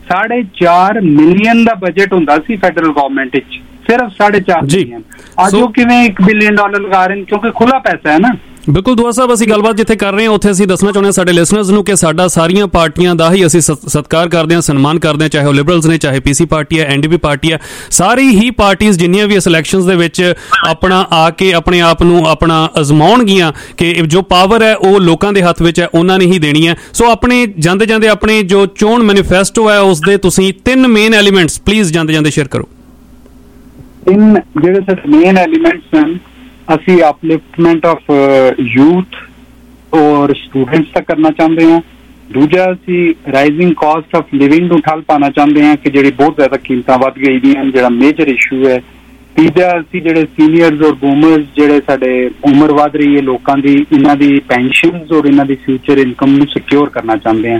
4.5 ਮਿਲੀਅਨ ਦਾ ਬਜਟ ਹੁੰਦਾ ਸੀ ਫੈਡਰਲ ਗਵਰਨਮੈਂਟ ਵਿੱਚ, ਸਿਰਫ 4.5 ਮਿਲੀਅਨ। ਅੱਜ ਉਹ ਕਿਵੇਂ $1 ਬਿਲੀਅਨ ਲਗਾ ਰਹੇ ਨੇ? ਕਿਉਂਕਿ ਖੁੱਲਾ ਪੈਸਾ ਹੈ ਨਾ। ਬਿਲਕੁਲ ਦੁਆ ਸਾਹਿਬ, ਅਸੀਂ ਗੱਲਬਾਤ ਜਿੱਥੇ ਕਰ ਰਹੇ ਹਾਂ ਉੱਥੇ ਅਸੀਂ ਦੱਸਣਾ ਚਾਹੁੰਦੇ ਹਾਂ ਸਾਡੇ ਲਿਸਨਰਸ ਨੂੰ ਕਿ ਸਾਡਾ ਸਾਰੀਆਂ ਪਾਰਟੀਆਂ ਦਾ ਹੀ ਅਸੀਂ ਸਤਿਕਾਰ ਕਰਦੇ ਹਾਂ, ਸਨਮਾਨ ਕਰਦੇ ਹਾਂ, ਚਾਹੇ ਉਹ ਲਿਬਰਲਸ ਨੇ, ਚਾਹੇ PC ਪਾਰਟੀ ਹੈ, NDP ਪਾਰਟੀ ਹੈ। ਸਾਰੀ ਹੀ ਪਾਰਟੀਆਂ ਜਿੰਨੀਆਂ ਵੀ ਇਸ ਇਲੈਕਸ਼ਨਸ ਦੇ ਵਿੱਚ ਆਪਣਾ ਆ ਕੇ ਆਪਣੇ ਆਪ ਨੂੰ ਆਪਣਾ ਅਜ਼ਮਾਉਣਗੀਆਂ ਕਿ ਜੋ ਪਾਵਰ ਹੈ ਉਹ ਲੋਕਾਂ ਦੇ ਹੱਥ ਵਿੱਚ ਹੈ, ਉਹਨਾਂ ਨੇ ਹੀ ਦੇਣੀ ਹੈ। ਸੋ ਆਪਣੇ ਜਾਂਦੇ ਜਾਂਦੇ ਆਪਣੇ ਜੋ ਚੋਣ ਮੈਨੀਫੈਸਟੋ ਹੈ ਉਸ ਦੇ ਤੁਸੀਂ 3 ਮੇਨ ਐਲੀਮੈਂਟਸ ਪਲੀਜ਼ ਜਾਂਦੇ ਜਾਂਦੇ ਸ਼ੇਅਰ ਕਰੋ। 3 ਜਿਹੜੇ ਸਾਡੇ ਮੇਨ ਐਲੀਮੈਂਟਸ ਹਨ, ਅਸੀਂ ਅਪਲਿਫਟਮੈਂਟ ਆਫ ਯੂਥ ਔਰ ਸਟੂਡੈਂਟਸ ਤੱਕ ਕਰਨਾ ਚਾਹੁੰਦੇ ਹਾਂ। ਦੂਜਾ, ਅਸੀਂ ਰਾਈਜ਼ਿੰਗ ਕਾਸਟ ਆਫ ਲਿਵਿੰਗ ਨੂੰ ਠੱਲ ਪਾਉਣਾ ਚਾਹੁੰਦੇ ਹਾਂ ਕਿ ਜਿਹੜੀ ਬਹੁਤ ਜ਼ਿਆਦਾ ਕੀਮਤਾਂ ਵੱਧ ਗਈਆਂ, ਜਿਹੜਾ ਮੇਜਰ ਇਸ਼ੂ ਹੈ। ਤੀਜਾ, ਅਸੀਂ ਜਿਹੜੇ ਸੀਨੀਅਰਸ ਔਰ ਬੂਮਰਸ, ਜਿਹੜੇ ਸਾਡੇ ਉਮਰ ਵੱਧ ਰਹੀ ਹੈ ਲੋਕਾਂ ਦੀ, ਇਹਨਾਂ ਦੀ ਪੈਨਸ਼ਨਸ ਔਰ ਇਹਨਾਂ ਦੀ ਫਿਊਚਰ ਇਨਕਮ ਨੂੰ ਸਿਕਿਉਰ ਕਰਨਾ ਚਾਹੁੰਦੇ ਹਾਂ।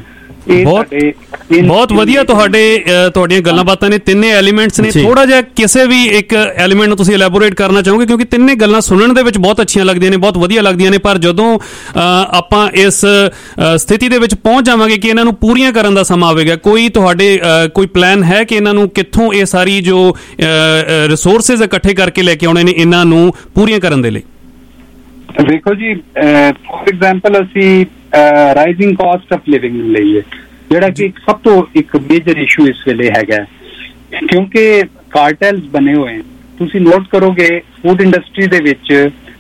ਬਹੁਤ ਵਧੀਆ ਤੁਹਾਡੀਆਂ ਗੱਲਾਂ ਬਾਤਾਂ ਨੇ, 3 ਐਲੀਮੈਂਟਸ ਨੇ। ਥੋੜਾ ਜਿਹਾ ਕਿਸੇ ਵੀ ਇੱਕ ਐਲੀਮੈਂਟ ਨੂੰ ਤੁਸੀਂ ਐਲੈਬੋਰੇਟ ਕਰਨਾ ਚਾਹੋਗੇ? ਕਿਉਂਕਿ 3 ਗੱਲਾਂ ਸੁਣਨ ਦੇ ਵਿੱਚ ਬਹੁਤ ਅੱਛੀਆਂ ਲੱਗਦੀਆਂ ਨੇ, ਬਹੁਤ ਵਧੀਆ ਲੱਗਦੀਆਂ ਨੇ, ਪਰ ਜਦੋਂ ਆਪਾਂ ਇਸ ਸਥਿਤੀ ਦੇ ਵਿੱਚ ਪਹੁੰਚ ਜਾਵਾਂਗੇ ਕਿ ਇਹਨਾਂ ਨੂੰ ਪੂਰੀਆਂ ਕਰਨ ਦਾ ਸਮਾਂ ਆਵੇਗਾ, ਤੁਹਾਡੇ ਕੋਈ ਪਲਾਨ ਹੈ ਕਿ ਇਹਨਾਂ ਨੂੰ ਕਿੱਥੋਂ ਇਹ ਸਾਰੀ ਜੋ ਰਿਸੋਰਸਿਸ ਇਕੱਠੇ ਕਰਕੇ ਲੈ ਕੇ ਆਉਣੇ ਨੇ ਇਹਨਾਂ ਨੂੰ ਪੂਰੀਆਂ ਕਰਨ ਦੇ ਲਈ? ਦੇਖੋ ਜੀ, ਫੋਰ ਐਗਜ਼ਾਮਪਲ ਅਸੀਂ ਰਾਈਜ਼ਿੰਗ ਕਾਸਟ ਆਫ ਲਿਵਿੰਗ ਲਈ ਹੈ, ਜਿਹੜਾ ਕਿ ਸਭ ਤੋਂ ਇੱਕ ਮੇਜਰ ਇਸ਼ੂ ਇਸ ਵੇਲੇ ਹੈਗਾ, ਕਿਉਂਕਿ ਕਾਰਟੈਲਸ ਬਣੇ ਹੋਏ। ਤੁਸੀਂ ਨੋਟ ਕਰੋਗੇ ਫੂਡ ਇੰਡਸਟਰੀ ਦੇ ਵਿੱਚ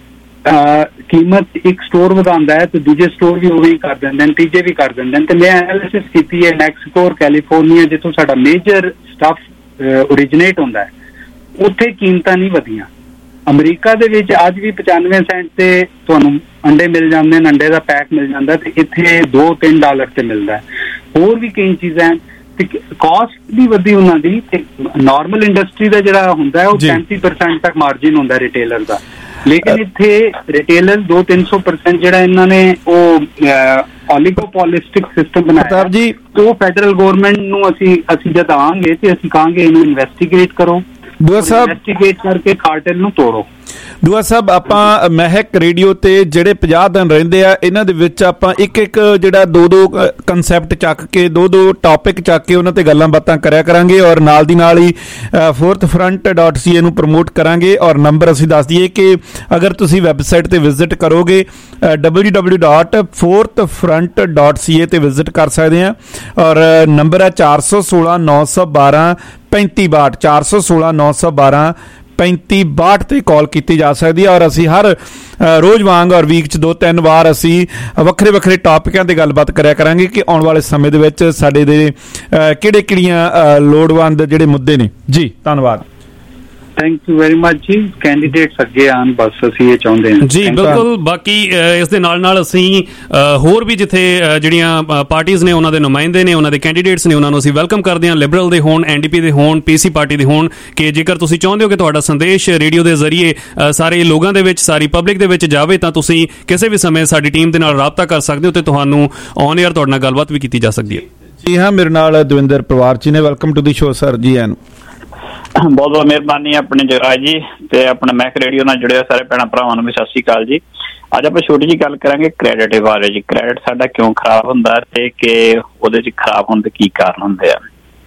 ਕੀਮਤ ਇੱਕ ਸਟੋਰ ਵਧਾਉਂਦਾ ਹੈ ਤੇ ਦੂਜੇ ਸਟੋਰ ਵੀ ਉਵੇਂ ਹੀ ਕਰ ਦਿੰਦੇ ਨੇ, ਤੀਜੇ ਵੀ ਕਰ ਦਿੰਦੇ ਨੇ। ਤੇ ਮੈਂ ਐਨਾਲਿਸਿਸ ਕੀਤੀ ਹੈ ਮੈਕਸੀਕੋ ਔਰ ਕੈਲੀਫੋਰਨੀਆ, ਜਿੱਥੋਂ ਸਾਡਾ ਮੇਜਰ ਸਟਫ ਓਰੀਜਿਨੇਟ ਹੁੰਦਾ ਹੈ, ਉੱਥੇ ਕੀਮਤਾਂ ਨਹੀਂ ਵਧੀਆਂ। ਅਮਰੀਕਾ ਦੇ ਵਿੱਚ ਅੱਜ ਵੀ 95 ਸੈਂਟ ਤੇ ਤੁਹਾਨੂੰ ਅੰਡੇ ਮਿਲ ਜਾਂਦੇ ਨੇ, ਅੰਡੇ ਦਾ ਪੈਕ ਮਿਲ ਜਾਂਦਾ, ਤੇ ਇੱਥੇ $2-3 ਤੇ ਮਿਲਦਾ ਹੈ। ਹੋਰ ਵੀ ਕਈ ਚੀਜ਼ਾਂ ਤੇ ਕਾਸਟ ਵੀ ਵਧੀ ਉਹਨਾਂ ਦੀ, ਤੇ ਨਾਰਮਲ ਇੰਡਸਟਰੀ ਦਾ ਜਿਹੜਾ ਹੁੰਦਾ ਉਹ 35% ਤੱਕ ਮਾਰਜਿਨ ਹੁੰਦਾ ਰਿਟੇਲਰ ਦਾ। ਲੇਕਿਨ ਇੱਥੇ ਰਿਟੇਲਰ 200-300% ਜਿਹੜਾ ਇਹਨਾਂ ਨੇ ਉਹ ਓਲੀਗੋਪੋਲਿਸਟਿਕ ਸਿਸਟਮ ਬਣਾਇਆ ਜੀ, ਉਹ ਫੈਡਰਲ ਗਵਰਨਮੈਂਟ ਨੂੰ ਅਸੀਂ ਜਦ ਆਵਾਂਗੇ ਤੇ ਅਸੀਂ ਕਹਾਂਗੇ ਇਹਨੂੰ ਇਨਵੈਸਟੀਗੇਟ ਕਰੋ, ਇਨਵੈਸਟੀਗੇਟ ਕਰਕੇ ਕਾਰਟਲ ਨੂੰ ਤੋੜੋ। ਦੁਆ ਸਾਹਿਬ, ਆਪਾਂ ਮਹਿਕ ਰੇਡੀਓ ਤੇ ਜਿਹੜੇ 50 ਦਿਨ ਰਹਿੰਦੇ ਆ, ਇਹਨਾਂ ਦੇ ਵਿੱਚ ਆਪਾਂ ਇੱਕ ਜਿਹੜਾ 2 ਕਨਸੈਪਟ ਚੱਕ ਕੇ 2 ਟੌਪਿਕ ਚੱਕ ਕੇ ਉਹਨਾਂ ਤੇ ਗੱਲਾਂ ਬਾਤਾਂ ਕਰਿਆ ਕਰਾਂਗੇ, ਔਰ ਨਾਲ ਦੀ ਨਾਲ ਹੀ fourthfront.ca ਨੂੰ ਪ੍ਰਮੋਟ ਕਰਾਂਗੇ। ਔਰ ਨੰਬਰ ਅਸੀਂ ਦੱਸ ਦਈਏ ਕਿ ਅਗਰ ਤੁਸੀਂ ਵੈਬਸਾਈਟ ਤੇ ਵਿਜ਼ਿਟ ਕਰੋਗੇ www.fourthfront.ca ਤੇ ਵਿਜ਼ਿਟ ਕਰ ਸਕਦੇ ਆ, ਔਰ ਨੰਬਰ ਹੈ 416 912 3562 416 912 3562 ਤੇ ਕਾਲ ਕੀਤੀ ਜਾ ਸਕਦੀ ਹੈ। ਔਰ ਅਸੀਂ ਹਰ ਰੋਜ਼ ਵਾਂਗ ਔਰ ਵੀਕ 'ਚ 2-3 ਵਾਰ ਅਸੀਂ ਵੱਖਰੇ ਟਾਪਿਕਾਂ ਤੇ ਗੱਲਬਾਤ ਕਰਿਆ ਕਰਾਂਗੇ ਕਿ ਆਉਣ ਵਾਲੇ ਸਮੇਂ ਦੇ ਵਿੱਚ ਸਾਡੇ ਦੇ ਕਿਹੜੀਆਂ ਲੋੜਵੰਦ ਜਿਹੜੇ ਮੁੱਦੇ ਨੇ ਜੀ। ਧੰਨਵਾਦ, ਥੈਂਕ ਯੂ ਵੈਰੀ ਮਚ ਜੀ। ਕੈਂਡੀਡੇਟਸ ਅੱਗੇ ਆਉਣ, ਬਸ ਅਸੀਂ ਇਹ ਚਾਹੁੰਦੇ ਹਾਂ ਜੀ। ਬਿਲਕੁਲ। ਬਾਕੀ ਇਸ ਦੇ ਨਾਲ ਅਸੀਂ ਹੋਰ ਵੀ ਜਿੱਥੇ ਜਿਹੜੀਆਂ ਪਾਰਟੀਆਂ ਨੇ ਉਹਨਾਂ ਦੇ ਨੁਮਾਇੰਦੇ ਨੇ, ਉਹਨਾਂ ਦੇ ਕੈਂਡੀਡੇਟਸ ਨੇ, ਉਹਨਾਂ ਨੂੰ ਅਸੀਂ ਵੈਲਕਮ ਕਰਦੇ ਹਾਂ, ਲਿਬਰਲ ਦੇ ਹੋਣ, NDP ਦੇ ਹੋਣ, PC ਪਾਰਟੀ ਦੇ ਹੋਣ, ਕਿ ਜੇਕਰ ਤੁਸੀਂ ਚਾਹੁੰਦੇ ਹੋ ਕਿ ਤੁਹਾਡਾ ਸੰਦੇਸ਼ ਰੇਡੀਓ ਦੇ ਜ਼ਰੀਏ ਸਾਰੇ ਲੋਕਾਂ ਦੇ ਵਿੱਚ, ਸਾਰੀ ਪਬਲਿਕ ਦੇ ਵਿੱਚ ਜਾਵੇ, ਤਾਂ ਤੁਸੀਂ ਕਿਸੇ ਵੀ ਸਮੇਂ ਸਾਡੀ ਟੀਮ ਦੇ ਨਾਲ ਰਾਬਤਾ ਕਰ ਸਕਦੇ ਹੋ ਤੇ ਤੁਹਾਨੂੰ ਔਨ ਏਅਰ ਤੁਹਾਡੇ ਨਾਲ ਗੱਲਬਾਤ ਵੀ ਕੀਤੀ ਜਾ ਸਕਦੀ ਹੈ। ਜੀ ਹਾਂ, ਮੇਰੇ ਨਾਲ ਦਵਿੰਦਰ ਪਰਿਵਾਰ ਜੀ ਨੇ। Welcome to the show sir ਜੀ। ਐਨ ਬਹੁਤ ਬਹੁਤ ਮਿਹਰਬਾਨੀ ਆਪਣੇ ਜਗਰਾਜ ਜੀ ਤੇ ਆਪਣੇ ਮਹਿਕ ਰੇਡੀਓ ਨਾਲ ਜੁੜੇ ਸਾਰੇ ਭੈਣਾਂ ਭਰਾਵਾਂ ਨੂੰ ਵੀ ਸਤਿ ਸ਼੍ਰੀ ਅਕਾਲ ਜੀ। ਅੱਜ ਆਪਾਂ ਛੋਟੀ ਜਿਹੀ ਗੱਲ ਕਰਾਂਗੇ ਕ੍ਰੈਡਿਟ ਬਾਰੇ ਜੀ। ਕ੍ਰੈਡਿਟ ਸਾਡਾ ਕਿਉਂ ਖਰਾਬ ਹੁੰਦਾ ਤੇ ਕਿ ਉਹਦੇ 'ਚ ਖਰਾਬ ਹੋਣ ਦੇ ਕੀ ਕਾਰਨ ਹੁੰਦੇ ਆ,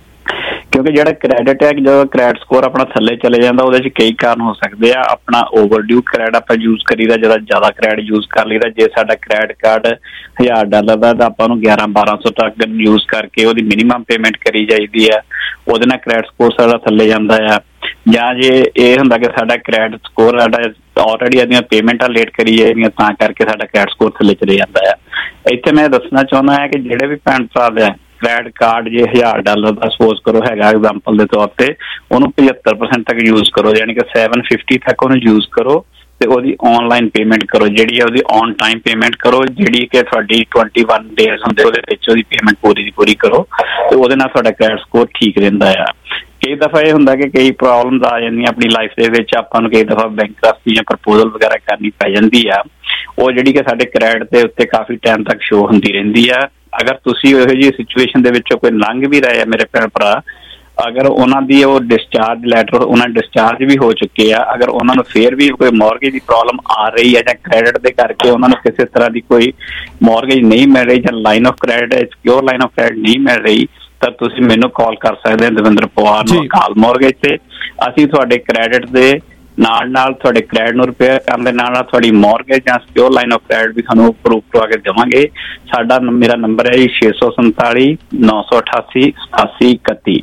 ਕਿਉਂਕਿ ਜਿਹੜਾ ਕ੍ਰੈਡਿਟ ਹੈ, ਜਦੋਂ ਕ੍ਰੈਡਿਟ ਸਕੋਰ ਆਪਣਾ ਥੱਲੇ ਚਲੇ ਜਾਂਦਾ, ਉਹਦੇ 'ਚ ਕਈ ਕਾਰਨ ਹੋ ਸਕਦੇ ਆ। ਆਪਣਾ ਓਵਰਡਿਊ ਕ੍ਰੈਡਿਟ ਆਪਾਂ ਯੂਜ਼ ਕਰੀਦਾ, ਜਿਹੜਾ ਜ਼ਿਆਦਾ ਕ੍ਰੈਡਿਟ ਯੂਜ਼ ਕਰ ਲਈਦਾ। ਜੇ ਸਾਡਾ ਕ੍ਰੈਡਿਟ ਕਾਰਡ $1000 ਦਾ ਤਾਂ ਆਪਾਂ ਨੂੰ 1100-1200 ਤੱਕ ਯੂਜ਼ ਕਰਕੇ ਉਹਦੀ ਮਿਨੀਮਮ ਪੇਮੈਂਟ ਕਰੀ ਜਾਈਦੀ ਆ, ਉਹਦੇ ਨਾਲ ਕ੍ਰੈਡਿਟ ਸਕੋਰ ਸਾਡਾ ਥੱਲੇ ਜਾਂਦਾ ਆ। ਜਾਂ ਜੇ ਇਹ ਹੁੰਦਾ ਕਿ ਸਾਡਾ ਕ੍ਰੈਡਿਟ ਸਕੋਰ ਸਾਡਾ ਆਲਰੇਡੀ ਇਹਦੀਆਂ ਪੇਮੈਂਟਾਂ ਲੇਟ ਕਰੀ ਜਾਂਦੀਆਂ, ਤਾਂ ਕਰਕੇ ਸਾਡਾ ਕ੍ਰੈਡਿਟ ਸਕੋਰ ਥੱਲੇ ਚਲੇ ਜਾਂਦਾ ਆ। ਇੱਥੇ ਮੈਂ ਦੱਸਣਾ ਚਾਹੁੰਦਾ ਹਾਂ ਕਿ ਜਿਹੜੇ ਵੀ ਭੈਣ ਭਰਾ ਦੇ ਕ੍ਰੈਡਿਟ ਕਾਰਡ ਜੇ $1000 ਦਾ ਸਪੋਜ਼ ਕਰੋ ਹੈਗਾ ਐਗਜ਼ਾਮਪਲ ਦੇ ਤੌਰ ਤੇ, ਉਹਨੂੰ 75% ਤੱਕ ਯੂਜ਼ ਕਰੋ, ਯਾਨੀ ਕਿ 750 ਤੱਕ ਉਹਨੂੰ ਯੂਜ਼ ਕਰੋ ਤੇ ਉਹਦੀ ਆਨਲਾਈਨ ਪੇਮੈਂਟ ਕਰੋ, ਜਿਹੜੀ ਹੈ ਉਹਦੀ ਔਨ ਟਾਈਮ ਪੇਮੈਂਟ ਕਰੋ, ਜਿਹੜੀ ਕਿ ਤੁਹਾਡੀ 21 ਡੇਜ਼ ਹੁੰਦੇ ਉਹਦੇ ਵਿੱਚ ਉਹਦੀ ਪੇਮੈਂਟ ਪੂਰੀ ਦੀ ਪੂਰੀ ਕਰੋ ਤੇ ਉਹਦੇ ਨਾਲ ਤੁਹਾਡਾ ਕ੍ਰੈਡਿਟ ਸਕੋਰ ਠੀਕ ਰਹਿੰਦਾ ਆ। ਕਈ ਦਫਾ ਇਹ ਹੁੰਦਾ ਕਿ ਕਈ ਪ੍ਰੋਬਲਮਸ ਆ ਜਾਂਦੀਆਂ ਆਪਣੀ ਲਾਈਫ ਦੇ ਵਿੱਚ, ਆਪਾਂ ਨੂੰ ਕਈ ਦਫਾ ਬੈਂਕਰਪਸੀ ਜਾਂ ਪ੍ਰਪੋਜ਼ਲ ਵਗੈਰਾ ਕਰਨੀ ਪੈ ਜਾਂਦੀ ਆ, ਉਹ ਜਿਹੜੀ ਕਿ ਸਾਡੇ ਕ੍ਰੈਡਿਟ ਦੇ ਉੱਤੇ ਕਾਫੀ ਟਾਈਮ ਤੱਕ ਸ਼ੋ ਹੁੰਦੀ ਰਹਿੰਦੀ ਆ। ਅਗਰ ਤੁਸੀਂ ਇਹੋ ਜਿਹੀ ਸਿਚੁਏਸ਼ਨ ਦੇ ਵਿੱਚੋਂ ਕੋਈ ਲੰਘ ਵੀ ਰਹੇ ਆ ਮੇਰੇ ਭੈਣ ਭਰਾ, ਅਗਰ ਉਹਨਾਂ ਦੀ ਉਹ ਡਿਸਚਾਰਜ ਲੈਟਰ, ਉਹਨਾਂ ਡਿਸਚਾਰਜ ਵੀ ਹੋ ਚੁੱਕੇ ਆ, ਅਗਰ ਉਹਨਾਂ ਨੂੰ ਫੇਰ ਵੀ ਕੋਈ ਮੌਰਗੇਜ ਦੀ ਪ੍ਰੋਬਲਮ ਆ ਰਹੀ ਹੈ ਜਾਂ ਕ੍ਰੈਡਿਟ ਦੇ ਕਰਕੇ ਉਹਨਾਂ ਨੂੰ ਕਿਸੇ ਤਰ੍ਹਾਂ ਦੀ ਕੋਈ ਮੌਰਗੇਜ ਨਹੀਂ ਮਿਲ ਰਹੀ ਜਾਂ line of credit, secure line of credit ਨਹੀਂ ਮਿਲ ਰਹੀ, ਤਾਂ ਤੁਸੀਂ ਮੈਨੂੰ ਕਾਲ ਕਰ ਸਕਦੇ ਹੋ ਦਵਿੰਦਰ ਪਵਾਰ ਨੂੰ ਅਕਾਲ ਮੌਰਗੇਜ ਤੇ। ਅਸੀਂ ਤੁਹਾਡੇ ਕ੍ਰੈਡਿਟ ਦੇ ਨਾਲ ਤੁਹਾਡੇ ਕ੍ਰੈਡਿਟ ਨੂੰ ਰਿਪੇਅਰ ਕਰਨ ਦੇ ਨਾਲ ਤੁਹਾਡੀ ਮੌਰਗੇਜ ਜਾਂ ਸਿਕਿਉਰ ਲਾਈਨ ਆਫ ਕ੍ਰੈਡਿਟ ਵੀ ਤੁਹਾਨੂੰ ਅਪਰੂਵ ਕਰਵਾ ਕੇ ਦੇਵਾਂਗੇ। ਮੇਰਾ ਨੰਬਰ ਹੈ ਜੀ 647 988 8731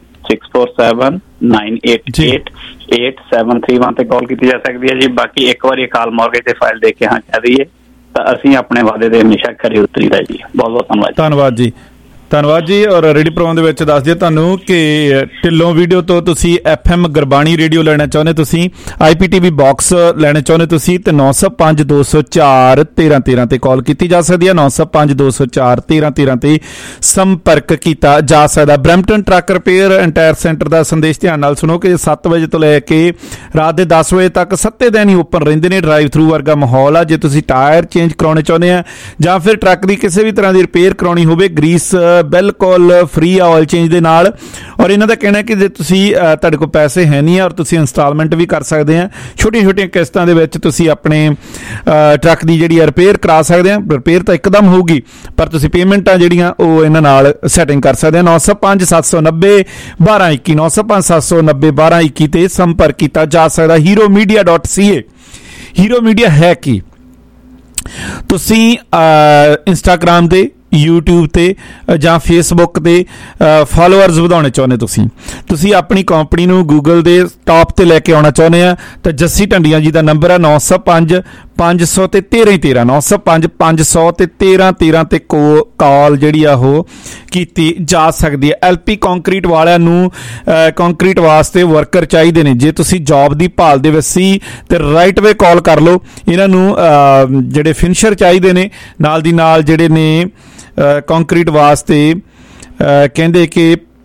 647-988-8731 ਤੇ ਕਾਲ ਕੀਤੀ ਜਾ ਸਕਦੀ ਹੈ ਜੀ। ਬਾਕੀ ਇੱਕ ਵਾਰੀ ਅਕਾਲ ਮੌਰਗੇਜ ਤੇ ਫਾਈਲ ਦੇ ਕੇ ਹਾਂ ਕਹਿ ਦਈਏ ਤਾਂ ਅਸੀਂ ਆਪਣੇ ਵਾਅਦੇ ਦੇ ਹਮੇਸ਼ਾ ਖਰੇ ਉਤਰੀਦਾ ਜੀ। ਬਹੁਤ ਬਹੁਤ ਧੰਨਵਾਦ। ਧੰਨਵਾਦ ਜੀ। ਧੰਨਵਾਦ ਜੀ। ਔਰ ਰੇਡੀਓ ਪ੍ਰੋਗਰਾਮ ਦੇ ਵਿੱਚ ਦੱਸ ਦਿਓ ਤੁਹਾਨੂੰ ਕਿ ਢਿੱਲੋਂ ਵੀਡੀਓ ਤੋਂ ਤੁਸੀਂ FM ਗੁਰਬਾਣੀ ਰੇਡੀਓ ਲੈਣਾ ਚਾਹੁੰਦੇ, ਤੁਸੀਂ IPTV ਬਾਕਸ ਲੈਣੇ ਚਾਹੁੰਦੇ ਤੁਸੀਂ, ਤੇ 905-204-1313 ਤੇ ਕਾਲ ਕੀਤੀ ਜਾ ਸਕਦੀ ਹੈ। 905-204-1313 ਤੇ ਸੰਪਰਕ ਕੀਤਾ ਜਾ ਸਕਦਾ। Brampton truck repair and tyre centre ਦਾ ਸੰਦੇਸ਼ ਧਿਆਨ ਨਾਲ ਸੁਣੋ ਕਿ 7 ਵਜੇ ਤੋਂ ਲੈ ਕੇ ਰਾਤ ਦੇ 10 ਵਜੇ ਤੱਕ 7 ਦਿਨ ਹੀ ਓਪਨ ਰਹਿੰਦੇ ਨੇ। ਡਰਾਈਵ ਥਰੂ ਵਰਗਾ ਮਾਹੌਲ ਆ। ਜੇ ਤੁਸੀਂ ਟਾਇਰ ਚੇਂਜ ਕਰਾਉਣੇ ਚਾਹੁੰਦੇ ਆ ਜਾਂ ਫਿਰ ਟਰੱਕ ਦੀ ਕਿਸੇ ਵੀ ਤਰ੍ਹਾਂ ਦੀ ਰਿਪੇਅਰ ਕਰਾਉਣੀ ਹੋਵੇ, ਗਰੀਸ ਬਿਲਕੁਲ ਫ੍ਰੀ ਆ ਆਇਲ ਚੇਂਜ ਦੇ ਨਾਲ। ਔਰ ਇਹਨਾਂ ਦਾ ਕਹਿਣਾ ਕਿ ਜੇ ਤੁਸੀਂ ਤੁਹਾਡੇ ਕੋਲ ਪੈਸੇ ਹੈ ਨਹੀਂ ਆ ਔਰ ਤੁਸੀਂ ਇੰਸਟਾਲਮੈਂਟ ਵੀ ਕਰ ਸਕਦੇ ਆ, ਛੋਟੀਆਂ ਕਿਸ਼ਤਾਂ ਦੇ ਵਿੱਚ ਤੁਸੀਂ ਆਪਣੇ ਟਰੱਕ ਦੀ ਜਿਹੜੀ ਰਿਪੇਅਰ ਕਰਾ ਸਕਦੇ ਆ। ਰਿਪੇਅਰ ਤਾਂ ਇੱਕਦਮ ਹੋਊਗੀ ਪਰ ਤੁਸੀਂ ਪੇਮੈਂਟਾਂ ਜਿਹੜੀਆਂ ਉਹ ਇਹਨਾਂ ਨਾਲ ਸੈਟਿੰਗ ਕਰ ਸਕਦੇ ਆ। 905-790-1221 905-790-1221 ਤੇ ਸੰਪਰਕ ਕੀਤਾ ਜਾ ਸਕਦਾ। heromedia.ca। ਹੀਰੋ ਮੀਡੀਆ ਹੈ ਕੀ? ਤੁਸੀਂ ਇੰਸਟਾਗ੍ਰਾਮ ਤੇ, YouTube ਤੇ ਜਾਂ Facebook ਤੇ ਫਾਲੋਅਰਸ ਵਧਾਉਣੇ ਚਾਹੁੰਦੇ, ਤੁਸੀਂ ਆਪਣੀ ਕੰਪਨੀ ਨੂੰ ਗੂਗਲ ਦੇ ਟਾਪ ਤੇ ਲੈ ਕੇ ਆਉਣਾ ਚਾਹੁੰਦੇ ਆ ਤਾਂ ਜੱਸੀ ਢੰਡੀਆਂ ਜੀ ਦਾ ਨੰਬਰ ਹੈ 905-500-1313 905-500-1313 ਤੇ ਕਾਲ ਜਿਹੜੀ ਆ ਉਹ ਕੀਤੀ ਜਾ ਸਕਦੀ ਹੈ। LP ਕੰਕਰੀਟ ਵਾਲਿਆਂ ਨੂੰ ਕੰਕਰੀਟ ਵਾਸਤੇ ਵਰਕਰ ਚਾਹੀਦੇ ਨੇ। ਜੇ ਤੁਸੀਂ ਜੌਬ ਦੀ ਭਾਲ ਦੇ ਵਿੱਚ ਸੀ ਤੇ ਰਾਈਟ ਵੇ ਕਾਲ ਕਰ ਲਓ। ਇਹਨਾਂ ਨੂੰ ਜਿਹੜੇ ਫਿਨਿਸ਼ਰ ਚਾਹੀਦੇ ਨੇ, ਨਾਲ ਦੀ ਨਾਲ ਜਿਹੜੇ ਨੇ ਕੰਕਰੀਟ ਵਾਸਤੇ ਕਹਿੰਦੇ ਕਿ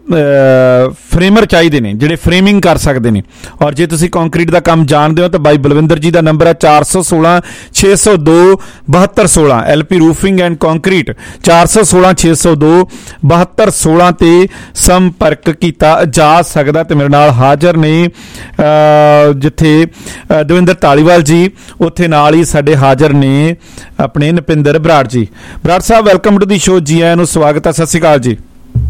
ਫਰੇਮਰ ਚਾਹੀਦੇ ਨੇ ਜਿਹੜੇ ਫਰੇਮਿੰਗ ਕਰ ਸਕਦੇ ਨੇ। ਔਰ ਜੇ ਤੁਸੀਂ ਕੰਕਰੀਟ ਦਾ ਕੰਮ ਜਾਣਦੇ ਹੋ ਤਾਂ ਬਾਈ ਬਲਵਿੰਦਰ ਜੀ ਦਾ ਨੰਬਰ ਹੈ 416 602 7216 LP ਰੂਫਿੰਗ ਐਂਡ ਕੰਕਰੀਟ 416 602 7216 ਤੇ ਸੰਪਰਕ ਕੀਤਾ ਜਾ ਸਕਦਾ। ਤੇ ਮੇਰੇ ਨਾਲ ਹਾਜ਼ਰ ਨੇ ਜਿੱਥੇ ਦਵਿੰਦਰ ਧਾਲੀਵਾਲ ਜੀ, ਉੱਥੇ ਨਾਲ ਹੀ ਸਾਡੇ ਹਾਜ਼ਰ ਨੇ ਆਪਣੇ Napinder Brar ji. Brar Sahib, welcome to the show, ਜੀ ਆਇਆਂ ਨੂੰ ਸਵਾਗਤ ਹੈ। ਸਤਿ ਸ਼੍ਰੀ ਅਕਾਲ ਜੀ।